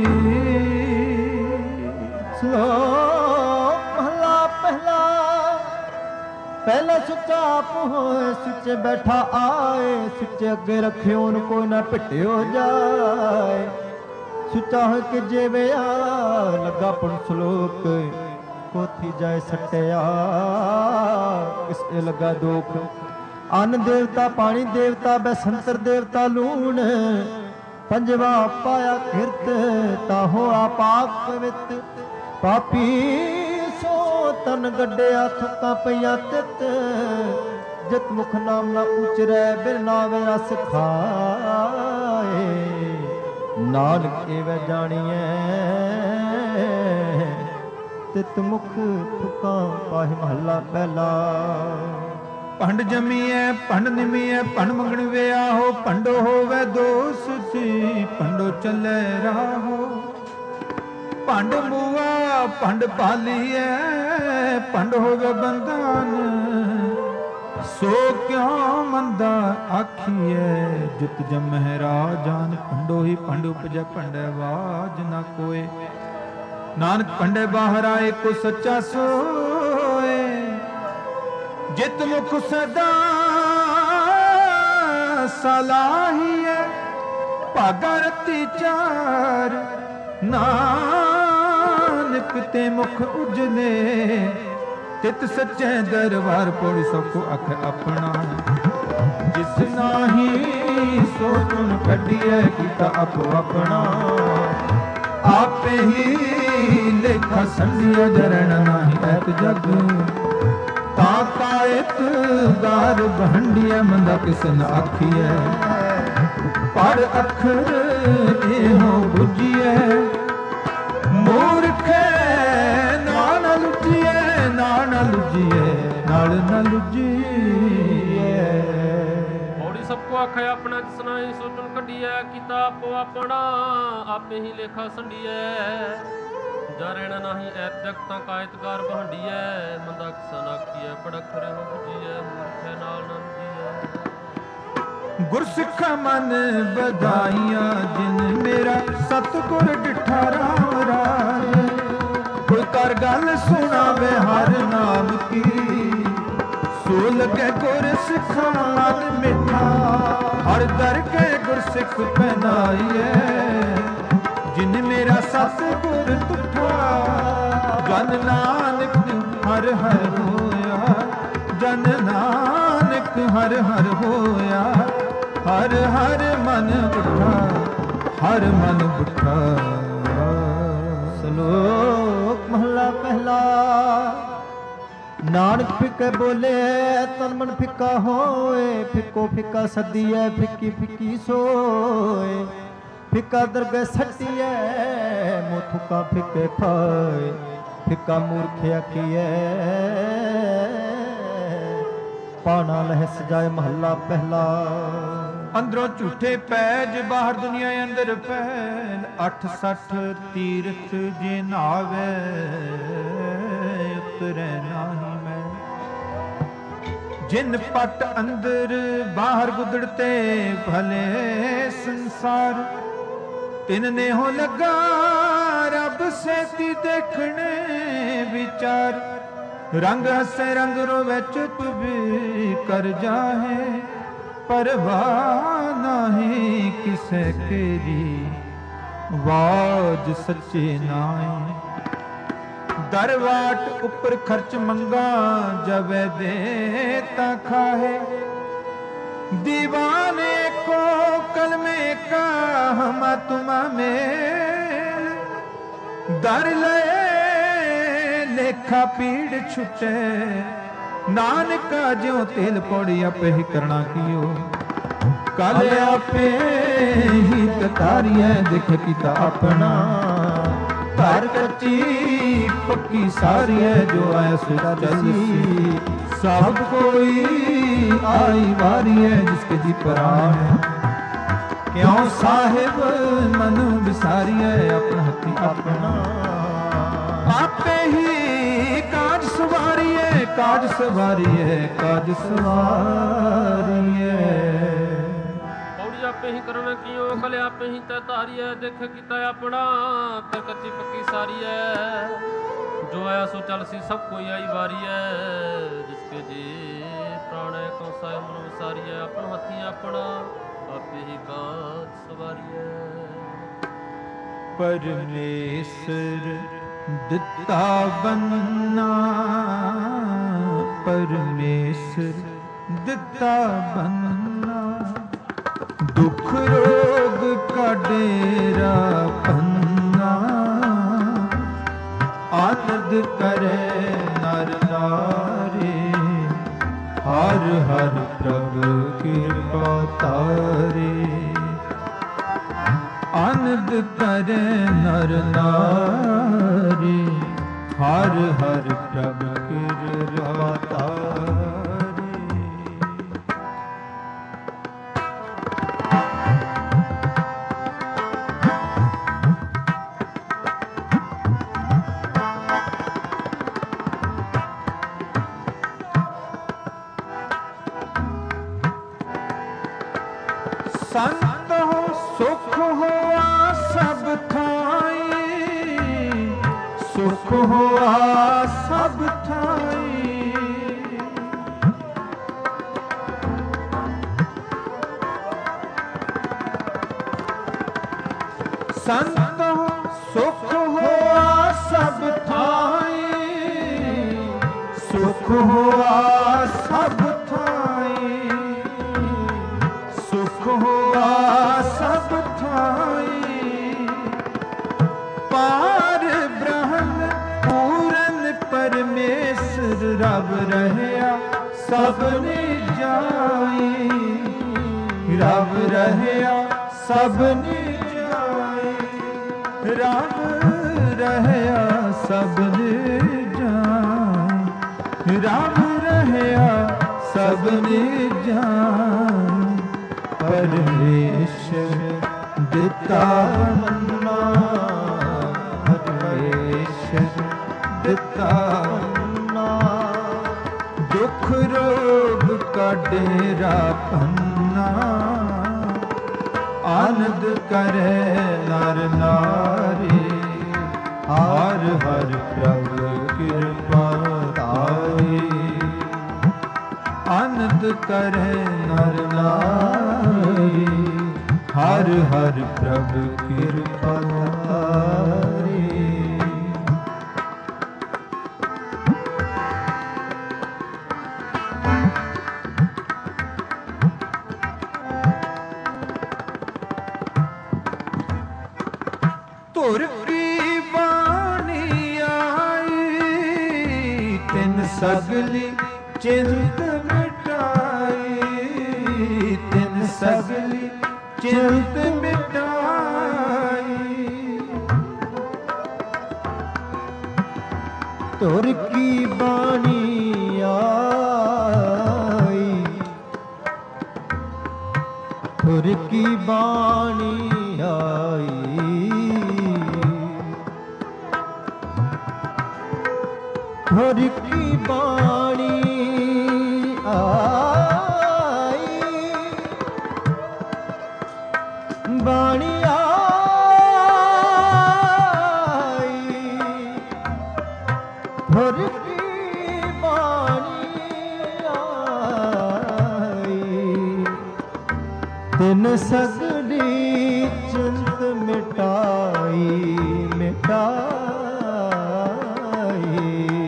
ਸ਼ਲੋਕ ਮਹਲਾ ਪਹਿਲਾ। ਪਹਿਲਾ ਸੁੱਚਾ ਆਪ ਹੋਏ, ਸੁੱਚੇ ਬੈਠਾ ਆਏ। ਸੁੱਚੇ ਅੱਗੇ ਰੱਖਿਓ ਨ ਕੋਈ ਨਾ ਭਿੱਟਿਓ ਜਾਏ। ਸੁੱਚਾ ਹੋ ਕੇ ਜੇਵਿਆ, ਲੱਗਾ ਪੁਨ ਸ਼ਲੋਕ। ਕੋਥੀ ਜਾਏ ਸੱਟਿਆ, ਕਿਸ ਇਹ ਲੱਗਾ ਦੋਖ। ਅੰਨ ਦੇਵਤਾ ਪਾਣੀ ਦੇਵਤਾ, ਬੈਸੰਤਰ ਦੇਵਤਾ ਲੂਣ। ਪੰਜਵਾ ਪਾਇਆ ਕਿਰਤ, ਤਾਹੋ ਆਪਾਕ ਪਵਿੱਤ। ਪਾਪੀ ਸੋ ਤਨ ਗੱਡਿਆ, ਥੁੱਕਾਂ ਪਈਆਂ ਤਿਤ। ਜਿਤ ਮੁਖ ਨਾਮ ਨਾ ਉਚਰੈ, ਬਿਨ ਨਾਵੇ ਰਸ ਖਾਏ। ਨਾਨਕ ਏਵੈ ਜਾਣੀਐ, ਤਿਤ ਮੁਖ ਥੁੱਕਾਂ ਪਾਹੇ ਮਹੱਲਾ ਪਹਿਲਾ। ਭੰਡ ਜਮੀਐ ਭੰਡ ਨਿਮੀਐ, ਭੰਡ ਮੰਗਣ ਵਿਆਹੋ। ਭੰਡੋ ਹੋਵੇ ਦੋਸਤੀ, ਭੰਡੋ ਚੱਲੇ ਰਾਹੋ। ਭੰਡ ਮੂਆ ਭੰਡ ਪਾਲੀਐ, ਭੰਡ ਹੋਵੇ ਬੰਧਨ। ਸੋ ਕਿਉ ਮੰਦਾ ਆਖੀਐ, ਜਿਤ ਜਮਹਿ ਰਾਜਾਨ। ਭੰਡੋ ਹੀ ਭੰਡ ਉਪਜੈ, ਭੰਡੈ ਬਾਜ ਨਾ ਕੋਏ। ਨਾਨਕ ਭੰਡੇ ਬਾਹਰ ਆਏ, ਕੋ ਸੱਚਾ ਸੋਏ। ਜਿਤ ਮੁਖ ਸਦਾ ਸਲਾਹੀਐ, ਭਾਗਾ ਰਤੀ ਚਾਰ। ਨਾਨਕ ਤੇ ਮੁਖ ਉਜਲੇ ਤਿਤ ਸੱਚੇ ਦਰਬਾਰ ਪੌੜੀ ਸਭ ਅਖ ਆਪਣਾ ਜਿਸ ਨਾਹੀ ਸੋ ਤੁਨ ਕੱਢੀਐ ਕੀਤਾ ਆਪੋ ਆਪਣਾ ਆਪੇ ਹੀ ਲੇਖਾ ਸੰਧਿਆ ਜਰਣ ਨਾਹੀ ਐਤ ਜਗ ਤਾ ਕਾਇਤ ਗਾਰ ਬਹੰਡੀਐ ਮੰਦਾ ਕਿਸ ਨ ਆਖੀਐ ਪੜ ਅੱਖਰ ਇਹੋ ਬੁਝੀਐ ਮੂਰਖੈ ਨਾਲ ਨ ਲੁੱਟੀਐ ਨਾਲ ਨ ਲੁੱਜੀਐ ਨਾਲ ਨ ਲੁੱਜੀਐ ਪੌੜੀ ਸਭ ਕੋ ਆਖਿਆ ਆਪਣਾ ਜਿਸ ਨਾਹੀ ਸੋ ਤੁਨ ਕੱਢੀਐ ਕੀਤਾ ਆਪੋ ਆਪਣਾ ਆਪੇ ਹੀ ਲੇਖਾ ਸੰਡੀਐ ਜਾ ਰਹਿਣਾ ਨਹੀਂ ਐਤ ਜਗਤਾਂ ਕਾਇਤਗਾਰ ਬਹੰਡੀਐ ਮੰਦਾ ਕਿਸਨ ਆਖੀਐ ਪੜਕ ਰੇ ਹੋ ਬੁਝੀਐ ਮੂਰਖੈ ਨਾਲ ਨ ਲੁੱਜੀਐ ਗੁਰਸਿੱਖਾ ਮਨ ਵਧਾਈਆਂ ਜਿਨ ਮੇਰਾ ਸਤਿਗੁਰ ਡਿਠਾ ਰਾਮ ਰਾਜ ਕੋਈ ਕਰ ਗੱਲ ਸੁਣਾਵੇ ਹਰ ਨਾਮ ਕੀ ਸੋ ਲਗੇ ਗੁਰਸਿੱਖਾ ਮਨ ਮਿੱਠਾ ਹਰ ਦਰ ਕੇ ਗੁਰਸਿੱਖ ਪਹਿਨਾਈਐ ਜਿਨ ਮੇਰਾ ਸਤਿਗੁਰ ਤੁਠਾ ਜਨ ਨਾਨਕ ਹਰ ਹਰ ਹੋਇਆ ਜਨ ਨਾਨਕ ਹਰ ਹਰ ਹੋਇਆ ਹਰ ਹਰ ਮਨ ਉਠਾ ਹਰ ਮਨ ਉਠਾ ਸ਼ਲੋਕ ਮਹਲਾ ਪਹਿਲਾ ਨਾਨਕ ਫਿੱਕੇ ਬੋਲੇ ਤਨ ਮਨ ਫਿੱਕਾ ਹੋਏ ਫਿੱਕੋ ਫਿੱਕਾ ਸੱਦੀਐ ਫਿੱਕੀ ਫਿੱਕੀ ਸੋਏ ਫਿੱਕਾ ਦਰਗਹਿ ਸੱਟੀਐ ਮੂੰਹ ਥੁੱਕਾ ਫਿੱਕੇ ਖਾਏ ਫਿੱਕਾ ਮੂਰਖ ਆਖੀਐ ਪਾਣਾ ਲਹਿ ਸਜਾਏ ਮਹੱਲਾ ਪਹਿਲਾ ਅੰਦਰੋਂ ਝੂਠੇ ਪੈਜ ਬਾਹਰ ਦੁਨੀਆ ਅੰਦਰ ਪੈਲ 68 ਤੀਰਥ ਜੇ ਨਾਵੇ ਉਤਰੈ ਨਾਹੀ ਮੈਂ ਜਿਨ ਪਟ ਅੰਦਰ ਬਾਹਰ ਗੁਦੜਤੇ ਭਲੇ ਸੰਸਾਰ ਤਿਨ ਨੇ ਹੋ ਲਗਾ ਰੱਬ ਸੇਤੀ ਦੇਖਣੇ ਵਿਚਾਰ ਰੰਗ ਹਸੇ ਰੰਗ ਰੋਵੇ ਚੁੱਪ ਵੀ ਕਰ ਜਾਹੇ ਪਰਵਾਹ ਨਹੀਂ ਕਿਸੇ ਕੇਰੀ ਵਾਜ ਸੱਚੇ ਨਾਏ ਦਰਵਾਟ ਉੱਪਰ ਖਰਚ ਮੰਗਾ ਜਵੇ ਦੇ ਤਾ ਖਾਹੇ दीवाने को कलमे का हम तुमा मेल दर ले लेखा पीड़ छुटे नानका ज्यों तेल पौड़ी आपे ही करना कियो कल आपे ही कतारिया देख किता अपना घर कच्ची पक्की सारी है जो आया सो चली सब कोई आई वारी है जिसके जी प्राण है क्यों साहिब मनु बिसारी है अपना हथी अपना आपे ही काज सवारी है काज सवारी है काज सवारी है आपे ही करना कियो कले आपे ही तय तारी है देख किता अपना कर कच्ची पक्की सारी है जो आया सो चल सी सब कोई आई बारी है जिसके जी प्राण है कौसा है मनो सारी है अपन हथी अपना आपे ही काज सवारी है परमेश्वर दिता बन्ना परमेश्वर दिता बन्ना दुख रोग का डेरा पन्ना आनंद करे नर नारी हर हर प्रभु कृपा तारे आनंद करे नर नारी हर हर प्रभु कृपा तारे संत हो सुख होआ सब थाई सुख होआ सब थाई संत हो रब रहया सबने जाई, रब रहया सबने जाई, रब रहया सबने जाई, रब रहया सबने जाई। परमेश्वर दिता मन्ना, परमेश्वर दिता मन्ना, दुख रोग का डेरा पन्ना, आनंद करे नर नारी, हर हर प्रभु कृपा तारी, आनंद करे नर नारी, हर हर प्रभु कृपा तारी। तुर की बाणी आई, तिन सगली चिंत मिटाई, तिन सगली चिंत मिटाई। तुर की बाणी आई, तुर की बाणी आई, तुर की बाणी आई, बाणी आई, तुर की बाणी आई, तिन सगली चिंत मिटाई, मिटाई।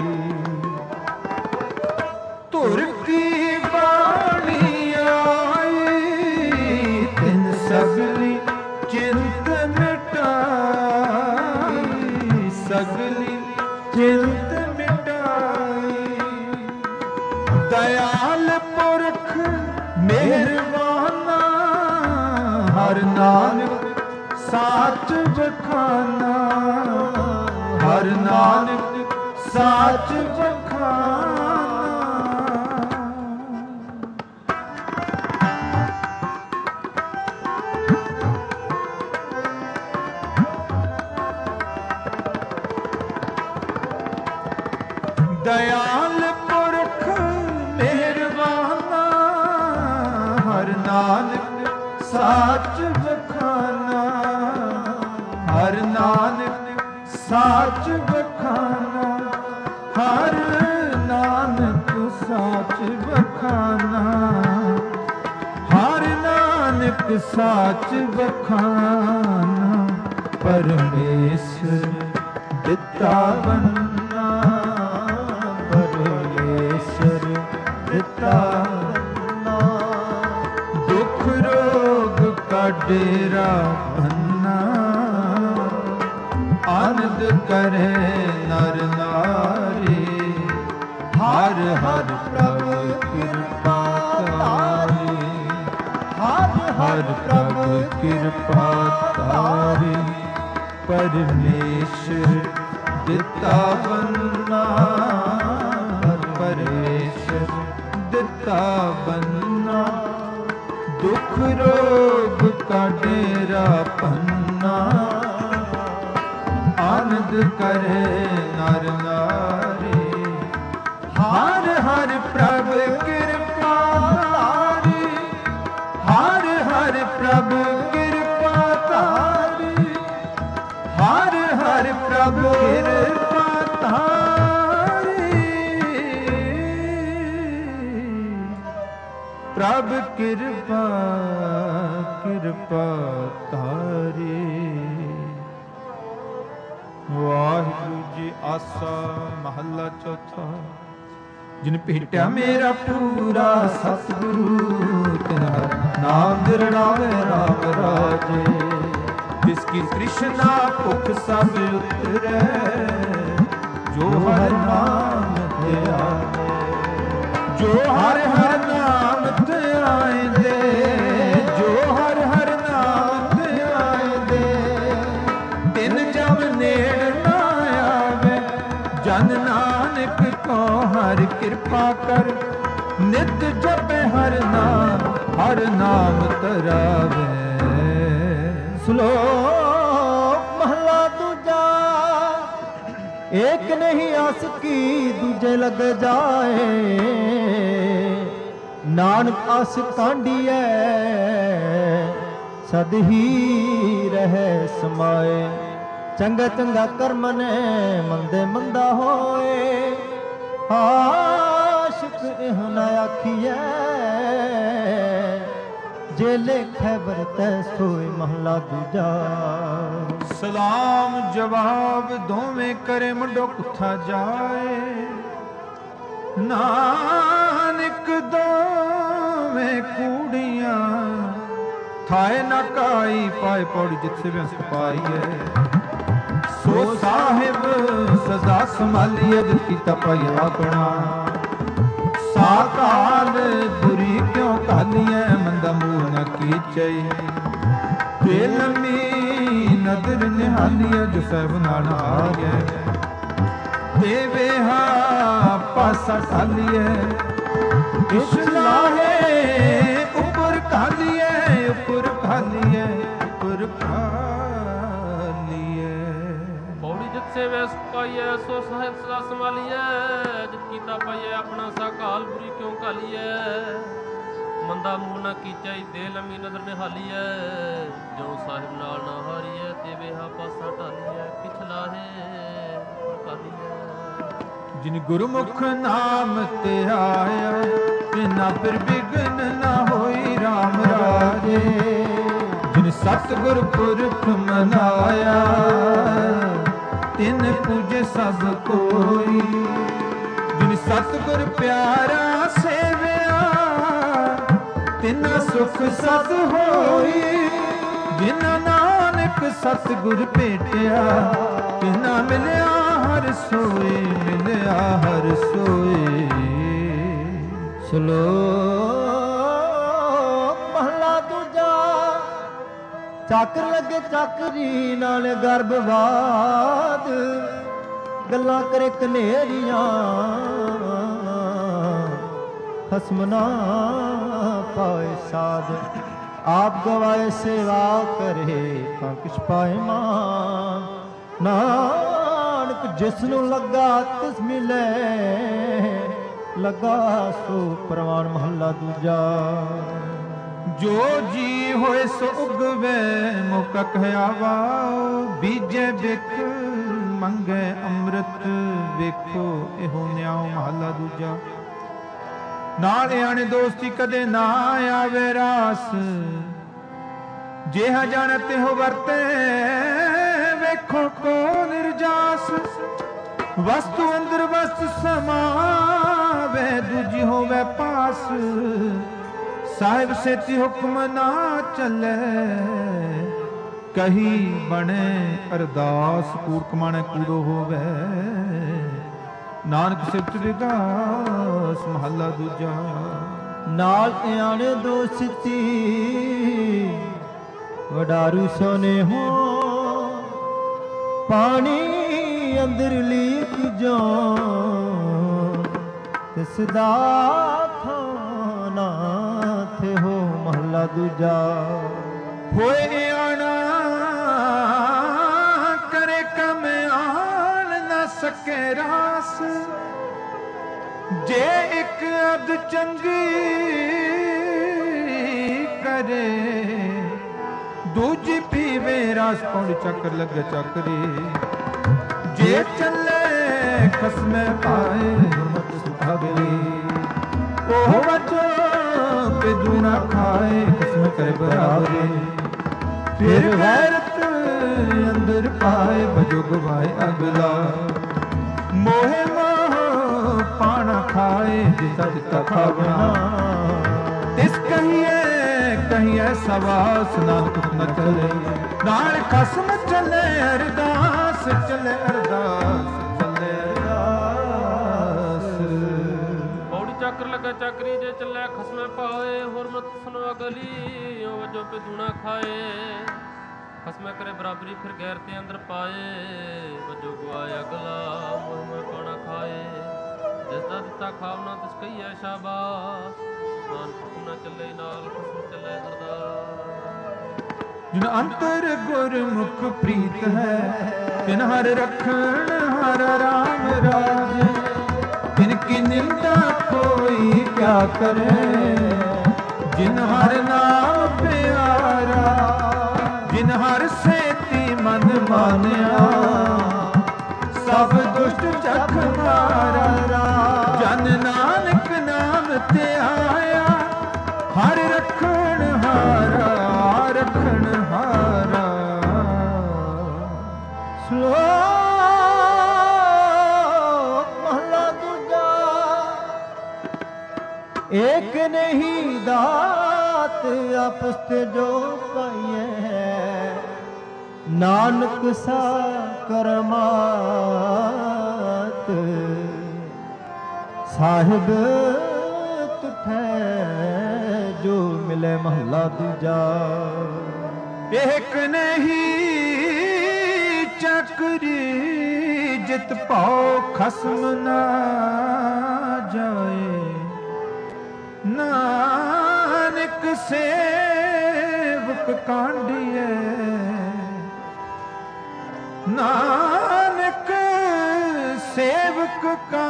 तुर की बाणी आई, तिन सगली चिंत मिटाई, सगली चिंत मिटाई। दयाल पुरख मेहरबाना, हर नानक साच बखाना, हर नानक साच बखाना। दयाल पुरख मेहरबाना, हर नानक साच बखाना, हर नानक साच बखाना, हर नानक साच बखाना, हर नानक साच बखाना। परमेश्वर दिता बन्ना, परमेश्वर दिता बन्ना, दुख रोग का डेरा भन्ना, आनंद करे नर नारी, हर हर प्रभु कृपा तारी, हर हर प्रभु कृपा तारी। परमेश्वर दिता बन्ना, परमेश्वर दिता बन्ना, दुख रोग का डेरा पन्ना, आनंद करे नर नारी, हर हर प्रभु कृपा तारी, हर हर प्रभु कृपा तारी, हर हर प्रभु कृपा तारी। प्रभु कृपा कृपा तारी। वाहिगुरु जी आसा महला चौथा। जिन भेटा मेरा पूरा सतगुरु, तिन नाम दिरणावे राम राजे। जिसकी तृष्णा भुख सब उतरे, जो हर नाम ध्याने। ਜੋ ਹਰ ਹਰ ਨਾਮ ਤੇ ਆਇਂਦੇ, ਜੋ ਹਰ ਹਰ ਨਾਮ ਤੇ ਆਇਂਦੇ, ਤਿਨ ਜਮ ਨੇੜ ਨਾ ਆਵੇ। ਜਨ ਨਾਨਕ ਕੋ ਹਰ ਕਿਰਪਾ ਕਰ, ਨਿਤ ਜਪੇ ਹਰ ਨਾਮ ਤਰਾਵੇ। ਸ਼ਲੋਕ ਮਹਲਾ ਦੂਜਾ। ਏਕ ਨਹੀਂ ਆਸ ਕੀ ਦੂਜੇ ਲੱਗ ਜਾਏ, ਨਾਨਕ ਆਸ ਕਾਂਢੀਐ ਸਦ ਹੀ ਰਹਿ ਸਮਾਏ। ਚੰਗਾ ਚੰਗਾ ਕਰਮ ਨੇ ਮੰਦੇ ਮੰਦਾ ਹੋਏ, ਆਸ਼ਿਕ ਇਹ ਨਾ ਆਖੀਐ ਜੇ ਲੇਖੈ ਵਰਤੈ ਸੋਏ। ਮਹਲਾ ਦੂਜਾ। ਸਲਾਮ ਜਵਾਬ ਦੋਵੇਂ ਕਰੇ ਮੁੰਡੋ ਕੁੱਥਾ ਜਾਏ, ਨਾਨਕ ਦੋਵੇਂ ਕੂੜੀਆਂ ਥਾਏ ਨਾ ਕਾਈ ਪਾਏ। ਪੌੜੀ ਜਿੱਥੇ ਵਿਅਸਤ ਪਾਈਏ, ਸੋ ਸਾਹਿਬ ਸਦਾ ਸੰਭਾਲੀਏ। ਜਿਤ ਕੀਤਾ ਪਾਈ ਆਪਣਾ, ਸਾਕਾਲ ਬੁਰੀ ਕਿਉ ਕਾਲੀਐ। ਮੰਦਾ ਮੂਹ ਨ ਕੀਚੈ, ਤੇ ਲੰਮੀ ਨਦਰ ਨਿਹਾਲੀਐ। ਜੋ ਸਹਿਬ ਨਾਲ ਆਈਐ, ਦੇਵੇ ਹਾ ਪਾਸਾ ਢਾਲੀਐ। ਇਸ ਲਾਹੇ ਉੱਪਰ ਖਾਲੀਐ, ਉੱਪਰ ਖਾਲੀਐ, ਉੱਪਰ ਖਾਲੀਐ। ਪੌੜੀ ਜਿਤ ਸੇਵੈ ਸੁਖ ਪਾਈਐ, ਸੋ ਸਾਹਿਬ ਸਦਾ ਸੰਭਾਲੀਐ। ਜਿਤ ਕੀਤਾ ਪਾਈਐ ਆਪਣਾ, ਸਾਕਾਲ ਬੁਰੀ ਕਿਉਂ ਘਾਲੀਐ। ਮੰਦਾ ਮੂੰਹ ਨਾ ਕੀਚੈ, ਦੇ ਲੰਮੀ ਨਦਰ ਨਿਹਾਲੀਐ। ਜੋ ਸਾਹਿਬ ਨਾਲ ਨਾ ਹਾਰੀਐ, ਦੇਵੇ ਹਾ ਪਾਸਾ ਢਾਲੀਐ। ਕਿਛ ਲਾਹੇ ਉੱਪਰ ਖਾਲੀਐ। ਜਿਨ ਗੁਰਮੁਖ ਨਾਮ ਤੇ ਆਇਆ, ਤਿਨਾ ਫਿਰ ਬਿਗਨ ਨਾ ਹੋਈ। ਰਾਮ ਰਾਜੇ ਜਿਨ ਸਤਿਗੁਰ ਪੁਰਖ ਮਨਾਇਆ, ਤਿਨ ਪੂਜੇ ਸਭ ਕੋਈ। ਜਿਨ ਸਤਿਗੁਰ ਪਿਆਰਾ ਸੇਵਿਆ, ਤਿਨਾ ਸੁਖ ਸਦ ਹੋਈ। ਜਿਨਾ ਨਾਨਕ ਸਤਿਗੁਰ ਭੇਟਿਆ, ਤਿਨਾ ਮਿਲਿਆ ਹਰ ਸੋਏ, ਮਿਲਿਆ ਹਰ ਸੋਏ। ਸ਼ਲੋਕ ਮਹਲਾ ਦੂਜਾ। ਚਾਕਰ ਲੱਗੇ ਚਾਕਰੀ ਨਾਲ ਗਰਭਵਾਦ, ਗੱਲਾਂ ਕਰੇ ਕਨੇਰੀਆਂ ਖਸਮ ਨਾ ਪਾਏ ਸਾਧ। ਆਪ ਗਵਾਏ ਸੇਵਾ ਕਰੇ ਤਾਂ ਕਿਛ ਪਾਏ ਮਾਂ। ਨਾਨਕ ਜਿਸ ਨੂੰ ਲੱਗਾ ਤਿਸ ਮਿਲੇ, ਲੱਗਾ ਸੋ ਪ੍ਰਵਾਨ। ਮਹੱਲਾ ਦੂਜਾ। ਜੋ ਜੀ ਹੋਏ ਸੋ ਉਗਵੇ, ਮੌਕਾ ਕਹਿਆ ਵਾਓ। ਬੀਜੇ ਬਿਕ ਮੰਗੇ ਅੰਮ੍ਰਿਤ, ਵੇਖੋ ਇਹੋ ਨਿਆਉ। ਮਹੱਲਾ ਦੂਜਾ। ਨਾਲ ਆਣੇ ਦੋਸਤੀ ਕਦੇ ਨਾ ਆਵੇ ਰਾਸ, ਜਿਹਾ ਜਾਣ ਤਿਹੋ ਵਰਤੇ, ਵੇਖੋ ਕੋ ਨਿਰਜਾਸ। ਵਸਤੂ ਅੰਦਰ ਵਸਤ ਸਮਾਵੇ, ਦੂਜੀ ਹੋਵੇ ਪਾਸ। ਸਾਹਿਬ ਸੇਤੀ ਹੁਕਮ ਨਾ ਚੱਲੇ, ਕਹੀ ਬਣੇ ਅਰਦਾਸ। ਕੂੜ ਕਮਾਣੇ ਕੂੜੋ ਹੋਵੇ, ਨਾਨਕ ਸਿਫਤ ਵਿਗਾਸ। ਮਹੱਲਾ ਦੂਜਾ। ਨਾਲ ਆਣੇ ਦੋਸਤੀ ਵਡਾਰੂ ਸੋਨੇ ਹੋ, ਪਾਣੀ ਅੰਦਰ ਲੀਕ ਜੋ ਤਿਸ ਦਾ ਖਾਨਾ ਥੇ ਹੋ। ਮਹੱਲਾ ਦੂਜਾ। ਹੋਏ ਆਣਾ ਕਰੇ ਕਮ ਆਣ ਨਾ ਸਕੇ ਰਾਸ। ਜੇ ਇੱਕ ਅਧ ਚੰਗੀ ਕਰੇ, ਦੂਜੀ ਪੀਵੇ ਰਸ। ਪੌੜੀ ਚੱਕਰ ਲੱਗੇ ਚੱਕਰੇ, ਜੇ ਚੱਲੇ ਖਸਮੇ ਪਾਏ। ਗੁਰਮਤਿ ਸੁਖਾਵੇ ਉਹ ਬਚੋ ਪਿਦੂ ਨਾ ਖਾਏ। ਖਸਮ ਕਰੇ ਬਰਾਬਰੇ, ਫਿਰ ਗੈਰਤ ਅੰਦਰ ਪਾਏ। ਭਜੋ ਗਵਾਏ ਅਗਲਾ, ਮੋਹਿ ਮੋਹ ਪਾਣਾ ਖਾਏ। ਜਿਸ ਦਿੱਤਾ ਖਾਵਣਾ, ਤਿਸ ਕਹੀਏ ਸਵਾਸ। ਨਾਨਕ ਨ ਚਲੇ ਨਾਲ ਖਸਮ ਚੱਲੇ ਅਰਦਾਸ। ਚੱਲੇ ਅਰਦਾਸ, ਚੱਲੇ ਅਰਦਾਸ। ਪੌੜੀ ਚੱਕਰ ਲੱਗਾ ਚੱਕਰੀ ਜੇ ਚੱਲੇ ਖਸਮੇ ਪਾਏ ਹੋਰ ਮਤ ਸੁਨਵਾ ਗਲੀ ਉਹ ਵਜੋ ਪੇ ਦੂਣਾ ਖਾਏ ਖਸਮੇ ਕਰੇ ਬਰਾਬਰੀ ਫਿਰ ਗੈਰ ਤੇ ਅੰਦਰ ਪਾਏ ਵਜੋ ਗਵਾਇਆ ਗਲਾ ਮੋਹ ਮੋਹ ਪਾਣਾ ਖਾਏ ਜਿਸ ਦਾ ਦਿੱਤਾ ਖਾਵਨਾ ਤਿਸ ਕਹੀਏ ਸ਼ਾਬਾਸ਼ ਨਾਨਕ ਨਾ ਚੱਲੇ ਨਾਲ ਖਸਮ ਚੱਲੇ ਅਰਦਾਸ ਜਿਨ ਅੰਤਰ ਗੁਰਮੁਖ ਪ੍ਰੀਤ ਹੈ ਤਿਨ ਹਰ ਰਖਣ ਹਰ ਰਾਮ ਰਾਜੇ ਤਿਨ ਕੀ ਨਿੰਦਾ ਕੋਈ ਕਿਆ ਕਰੇ ਜਿਨ ਹਰ ਨਾਮ ਪਿਆਰਾ ਜਿਨ ਹਰ ਸੇਤੀ ਮਨ ਮਾਨਿਆ ਸਭ ਦੁਸ਼ਟ ਚਖ ਮਾਰਾ ਜਨ ਨਾਨਕ ਨਾਮ ਤੇ ਆਇਆ ਹਰ ਰਖਣ ਹਾਰਾ ਰਖਣ ਹਾਰਾ ਸ਼ਲੋਕ ਮਹਲਾ ਦੂਜਾ ਏਕ ਨਹੀਂ ਦਾਤ ਆਪਸ ਤੇ ਜੋ ਪਾਈਏ ਨਾਨਕ ਸਾ ਕਰਮਾਤ ਸਾਹਿਬ ਤੁਠੈ ਜੋ ਮਿਲੇ ਮਹਲਾ ਦੂਜਾ ਏਕ ਨਹੀਂ ਚੱਕਰੀ ਜਿਤ ਪਾਉ ਖਸਮ ਨਾ ਜਾਏ ਨਾਨਕ ਸੇਵਕ ਕਾਂਢੀਏ ਨਾਨਕ ਸੇਵਕ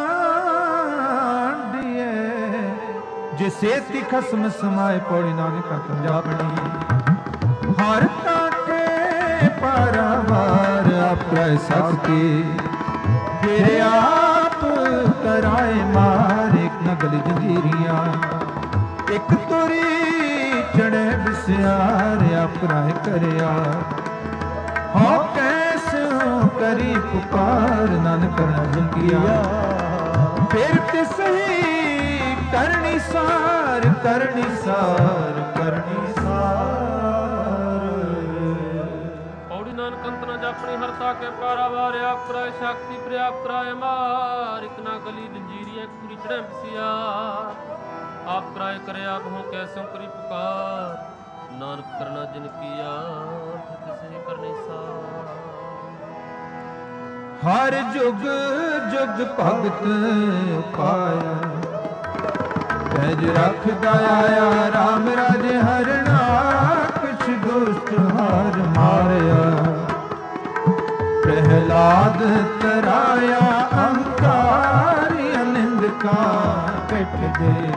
ਕਾਂਢੀਏ ਜੇ ਸੇਤੀ ਖਸਮ ਸਮਾਏ ਪੌੜੀ ਨਾਨਕਾ ਪੰਜਾਬਣੀ ਹਰ ਤਾਕੇ ਪਰਵਾਰ ਆਪੈ ਸਕਤੀ ਫਿਰ ਆਪ ਕਰਾਏ ਮਾਰ ਇੱਕ ਨਗਲ ਜੰਜੀਰੀਆਂ ਇੱਕ ਤੁਰੀ ਚੜੇ ਬਿਸਿਆਰ ਆਪਣਾ ਕਰਿਆ ਹੋ ਕੈਸੋ ਕਰੀ ਪੁਕਾਰ ਨਾਨਕ ਨਾਮ ਕੀਆ ਫਿਰ ਤਿਸ ਹੀ ਕਰਨੀ ਸਾਰ ਕਰਨੀ ਸਾਰ ਕਰਨੀ ਸਾਰ ਪੌੜੀ ਨਾਨਕ ਅੰਤ ਨਾ ਜਾਪਣੀ ਹਰਤਾ ਕੇ ਪਾਰਾ ਵਾਰਿਆ ਪ੍ਰਾਇ ਸ਼ਕਤੀ ਪ੍ਰਿਆਪਤ ਰਾਇ ਮਾਰ ਇਕ ਨਾ ਗਲੀ ਜੰਜੀਰੀ ਇੱਕ ਪੂਰੀ ਚੜ੍ਹੈ ਬਸਿਆ ਆਪ ਕਰਾਏ ਕਰਿਆ ਬਹੁ ਕੈਸੋਂ ਕਰੀ ਪੁਕਾਰ ਨਾਨਕ ਕਰਨਾ ਜਿਨ ਕੀਆ ਤਿਸ ਕਰਨੀ ਸਾਰ ਹਰ ਜੁਗ ਜੁਗ ਭਗਤ ਪਾਇਆ ਪੈਜ ਰੱਖਦਾ ਆਇਆ ਰਾਮ ਰਾਜੇ ਹਰਣਾ ਕੁਛ ਦੁਸ਼ਟ ਹਾਰ ਮਾਰਿਆ ਪ੍ਰਹਿਲਾਦ ਤਰਾਇਆ ਅਹੰਕਾਰੀ ਅਨੰਦ ਕਾ ਕਟ ਦੇ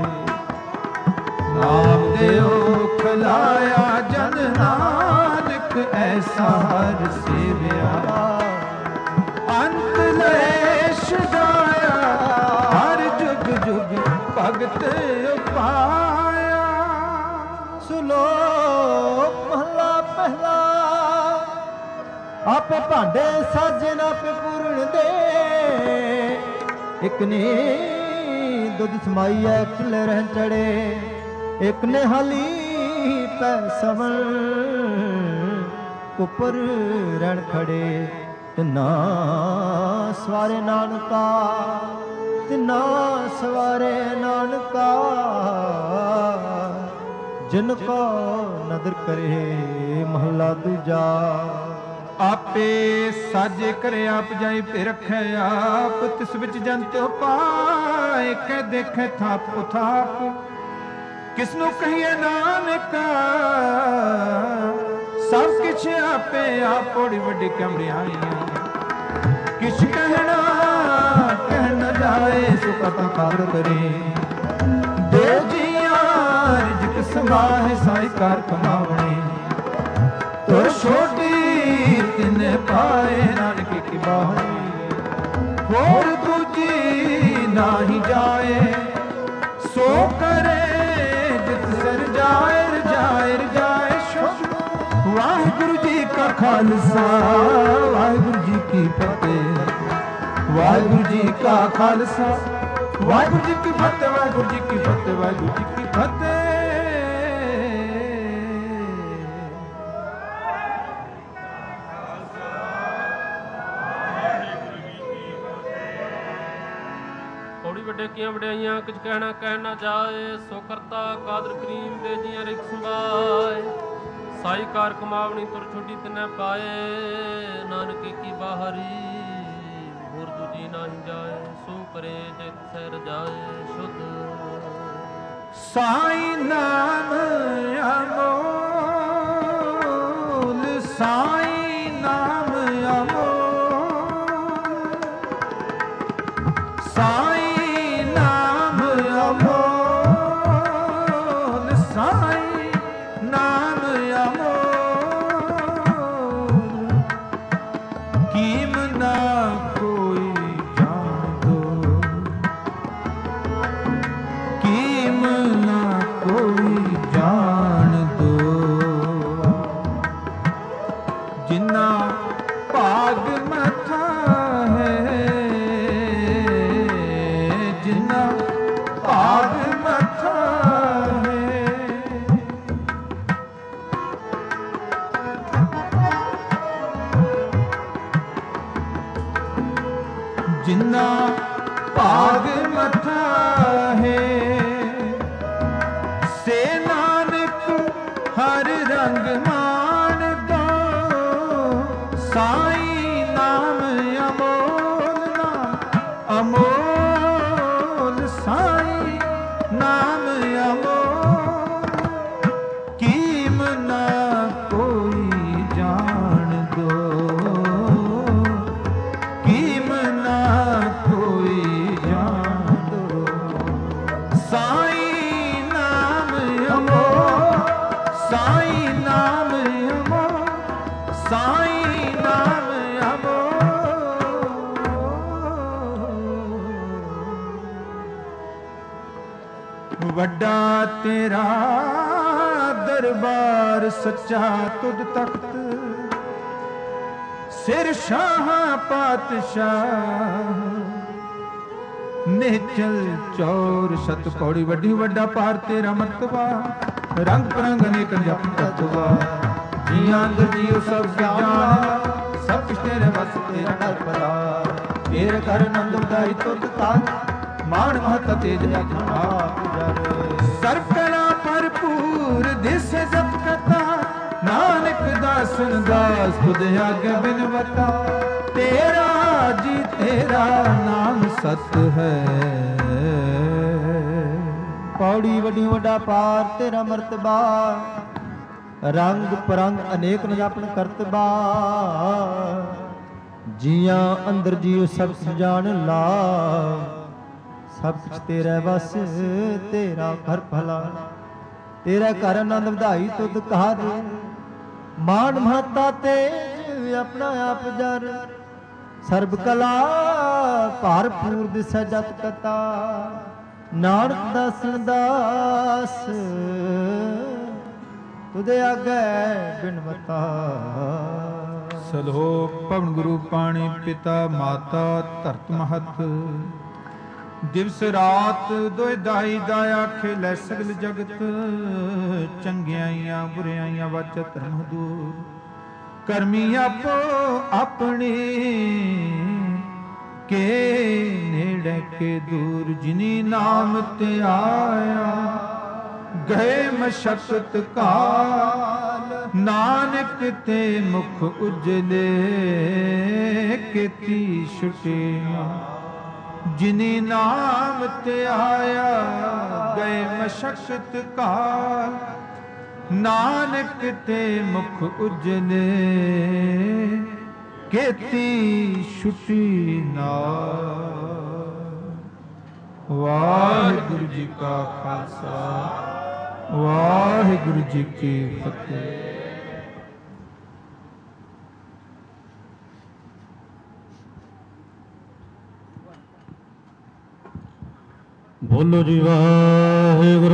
ਨਾਮ ਦਿਓ ਖਲਾਇਆ ਜਨ ਨਾਨਕ ਐਸਾ ਹਰ ਸੇਵਿਆ ਅੰਤ ਲੇਸ਼ ਗਾਇਆ ਹਰ ਜੁਗ ਜੁਗ ਭਗਤ ਪਾਇਆ ਸ਼ਲੋਕ ਮਹਲਾ ਪਹਿਲਾ ਆਪੇ ਭਾਂਡੇ ਸਾਜਨ ਆਪੇ ਪੂਰਨ ਦੇ ਇਕ ਨੇ ਦੁੱਧ ਸਮਾਈਐ ਚੁੱਲ੍ਹੇ ਰਹਿ ਚੜੇ ਇਕ ਨੇ ਹਾਲੀ ਪੈ ਸਵਣ ਉੱਪਰ ਰਹਿਣ ਖੜੇ ਤਿਨਾ ਸਵਾਰੇ ਨਾਨਕਾ ਤਿਨਾ ਸਵਾਰੇ ਨਾਨਕਾ ਜਿਨ ਕੋ ਨਦਰ ਕਰੇ ਮਹਲਾ ਦੂਜਾ ਆਪੇ ਸਾਜੇ ਕਰੇ ਆਪ ਜਾਈ ਭੇ ਰੱਖੈ ਆਪ ਤਿਸ ਵਿੱਚ ਜੰਤ ਪਾਏ ਕਹਿ ਦੇਖੈ ਥਾਪ ਥਾਪ ਕਿਸ ਨੂੰ ਕਹੀਏ ਨਾਨਕਾ ਸਭ ਕਿਛ ਆਪੇ ਆਪ ਪੌੜੀ ਵੱਡੀ ਕਮਰਿਆਈਆਂ ਕਿਛ ਕਹਿਣਾ ਕਹਿ ਨ ਜਾਏ ਸੁਕਤ ਕਰ ਕਰੇ ਦੇ ਜੀਆਂ ਰਿਜਕ ਸੰਭਾਹੇ ਸਾਈ ਕਾਰ ਕਮਾਵਣੇ ਤੁਰ ਛੋਟੀ ਤਿਨ ਪਾਏ ਨਾਨਕ ਕੀ ਬਾਣੀ ਹੋਰ ਦੂਜੀ ਨਾਹੀ ਜਾਏ ਸੋ ਕਰੇ ਜਿਤ ਸਰ ਜਾਏ ਰਜਾਏ ਰਜਾਏ ਸ਼ੁਭ ਵਾਹਿਗੁਰੂ ਜੀ ਕਾ ਖਾਲਸਾ ਵਾਹਿਗੁਰੂ ਜੀ ਕੀ ਫਤਿਹ ਵਾਹਿਗੁਰੂ ਜੀ ਕਾ ਖਾਲਸਾ ਵਾਹਿਗੁਰੂ ਜੀ ਕੀ ਫਤਿਹ ਵਾਹਿਗੁਰੂ ਜੀ ਕੀ ਫਤਿਹ ਵਾਹਿਗੁਰੂ ਜੀ ਕੀ ਫਤਿਹ ਵੱਡੇ ਕੀਆਂ ਵਡਿਆਈਆਂ ਕੁਝ ਕਹਿਣਾ ਕਹਿ ਨਾ ਜਾਏ। ਸੋ ਕਰਤਾ ਕਾਦਰ ਕਰੀਮ ਦੇ ਜੀਆਂ ਰਿਕ ਸੰਭਾਏ। ਸਾਈ ਕਾਰ ਕਮਾਵਣੀ ਤੁਰ ਛੋਟੀ ਤਨੈ ਪਾਏ। ਨਾਨਕੇ ਕੀ ਬਾਹਰੀ ਹੋਰ ਦੂਜੀ ਨਾਹੀ ਜਾਏ। ਸੋ ਕਰੇ ਜੇ ਸਹਿ ਰਜਾਏ ਸ਼ੁੱਧ ਸਾਈ ਨਾਮ ਅਮੋਲ, ਸਾਈ ਨਾਮ ਅਮੋਲ, ਸਾਈ ਨਾਮ ਅਮੋਲ, ਸਾਈ ਨਾਮ ਅਮੋਲ, ਕੀਮ ਨਾ ਕੋਈ ਜਾਣਦੋ, ਕੀਮ ਨਾ ਕੋਈ ਜਾਣ ਦੋ। ਜਿਨਾ ਭਾਗ ਮਥਾ ਹੈ, ਜਿਨਾ ਭਾਗ ਮਥਾ ਹੈ, ਜਿਨਾ ਭਾਗ ਮਥਾ ਹੈ, ਸੇ ਨਾਨਕ ਹਰ ਰੰਗ ਮਾਣ ਦੋ। ਸਾਈ ਨਾਮ ਅਮੋਲ, ਨਾਮ ਅਮੋਲ, ਸਾਈ ਨਾਮ ਅਮੋਲ, ਕੀਮ ਨਾ ਕੋਈ ਜਾਣ ਦੋ, ਕੀਮ ਨਾ ਕੋਈ ਜਾਣ ਦੋ। ਸਾਈ ਨਾਮ ਅਮੋਲ, ਸਾਈ ਨਾਮ ਅਮੋਲ, ਸਾਈ ਨਾਮ ਅਮੋਲ। ਵੱਡਾ ਤੇਰਾ ਦਰਬਾਰ ਸੱਚਾ ਤੁਧ ਤਖਤ, ਸਿਰ ਸ਼ਾਹ ਪਾਤਸ਼ਾਹ, ਨਿਹਚਲ ਚੌਰ ਸਤ ਪੌੜੀ। ਵੱਡੀ ਵੱਡਾ ਪਾਰ ਤੇਰਾ ਮਰਤਬਾ, ਰੰਗ ਪਰੰਗ ਅਨੇਕ ਜਪ ਤਤਵਾ। ਜੀਆਂ ਅੰਦਰ ਜੀਉ ਸਭ ਜਾਣ, ਸਭ ਕੁਛ ਤੇਰੇ ਵਸ ਤੇਰਾ ਡਰ ਭਲਾ। ਤੇਰੇ ਘਰ ਆਨੰਦ ਉਦਾਈ ਤੁਧ ਤਾਜ, ਮਾਣ ਮਹਤ ਤੇਜ ਆਪ ਜਰ। ਸਰਬ ਕਲਾ ਭਰਪੂਰ ਦਿਸ ਜਪ ਕਥਾ, ਨਾਨਕ ਦਾਸਨ ਦਾਸ ਤੁਧ ਆਗੇ ਬਿਨਵਤਾ। ਤੇਰਾ ਜੀ ਤੇਰਾ ਨਾਮ ਸਤ ਹੈ। ਪੌੜੀ ਵੱਡੀ ਵੱਡਾ ਪਾਰ ਤੇਰਾ ਮਰਤਬਾ, ਰੰਗ ਪਰੰਗ ਅਨੇਕ ਨ ਆਪਣ ਕਰਤਬਾ। ਜੀਆਂ ਅੰਦਰ ਜੀਉ ਸਭ ਜਾਣ ਲਾ, ਸਭ ਕੁਛ ਤੇਰਾ ਵਸ ਤੇਰਾ ਘਰ ਭਲਾ। ਤੇਰਾ ਘਰ ਆਨੰਦ ਵਧਾਈ ਤੁਧ ਕਹਾ ਦੇ, ਮਾਣ ਮਹਤਾ ਤੇਜ ਆਪਣਾ ਆਪ ਜਰ। ਸਰਬ ਕਲਾ ਭਰਪੂਰ ਦਿਸੈ ਜਤ ਕਤਾ, ਨਾਨਕ ਦਾਸਨ ਦਾਸ ਤੁਦੇ ਆਗੇ ਬਿਨਵਤਾ। ਸਲੋਕ ਪਵਨ ਗੁਰੂ ਪਾਣੀ ਪਿਤਾ ਮਾਤਾ ਧਰਤ ਮਹਤ। ਦਿਵਸ ਰਾਤ ਦੋਇ ਦਾਈ ਦਾ ਆਖੇ ਲੈ ਸਗਲ ਜਗਤ। ਚੰਗਿਆਈਆਂ ਬੁਰਿਆਈਆਂ ਵਾਚੈ ਧਰਮ ਦੂਰ। ਕਰਮੀ ਆਪੋ ਆਪਣੇ ਕੇ ਨੇੜੇ ਕੇ ਦੂਰ। ਜਿਨੀ ਨਾਮ ਤੇ ਆਇਆ ਗਏ ਮਸ਼ਕਤ ਕਾਲ। ਨਾਨਕ ਤੇ ਮੁਖ ਉਜਲੇ ਕੀਤੀ ਛੁਟੀਆਂ। ਜਿਨੀ ਨਾਮ ਤੇ ਆਇਆ ਗਏ ਮਸ਼ਕਤ ਕਾਲ। ਨਾਨਕ ਤੇ ਮੁਖ ਉਜਲੇ ਕੀਤੀ ਛੁਟੀ ਨਾਲ। ਵਾਹਿਗੁਰੂ ਜੀ ਕਾ ਖਾਲਸਾ, ਵਾਹਿਗੁਰੂ ਜੀ ਕੀ ਫਤਿਹ। ਬੋਲੋ ਜੀ ਵਾਹਿਗੁਰੂ।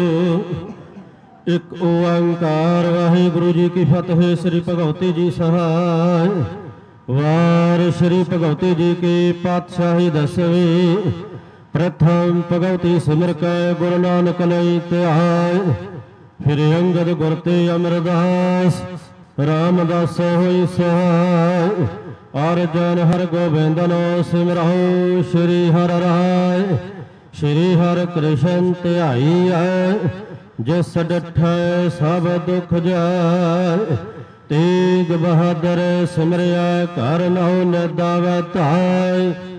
ਇੱਕ ਓੰਕਾਰ ਵਾਹਿਗੁਰੂ ਜੀ ਕੀ ਫਤਿਹ। ਸ੍ਰੀ ਭਗਵਤੀ ਜੀ ਸਹਾਇ। ਵਾਰ ਸ੍ਰੀ ਭਗਵਤੀ ਜੀ ਕੀ ਪਾਤਸ਼ਾਹੀ ਦਸਵੀਂ। ਪ੍ਰਥਮ ਭਗਵਤੀ ਸਿਮਰ ਕੈ ਗੁਰੂ ਨਾਨਕ ਲਈ ਧਿਆਇ। ਫਿਰ ਅੰਗਦ ਗੁਰ ਤੇ ਅਮਰਦਾਸ ਰਾਮਦਾਸ ਹੋਈ ਸਹਾਇ। ਅਰਜਨ ਹਰ ਗੋਬਿੰਦ ਨੋ ਸਿਮਰਹੁ। ਸ੍ਰੀ ਹਰਿ ਰਾਇ ਸ਼੍ਰੀ ਹਰਿ ਕ੍ਰਿਸ਼ਨ ਧਿਆਈਐ ਜਿਸ ਡਿਠੈ ਸਭ ਦੁਖ ਜਾਇ। ਤੇਗ ਬਹਾਦਰ ਸਿਮਰਿਆ ਕਰ ਨਹੁ ਨਿਦਾਵੈ ਧਾਇ।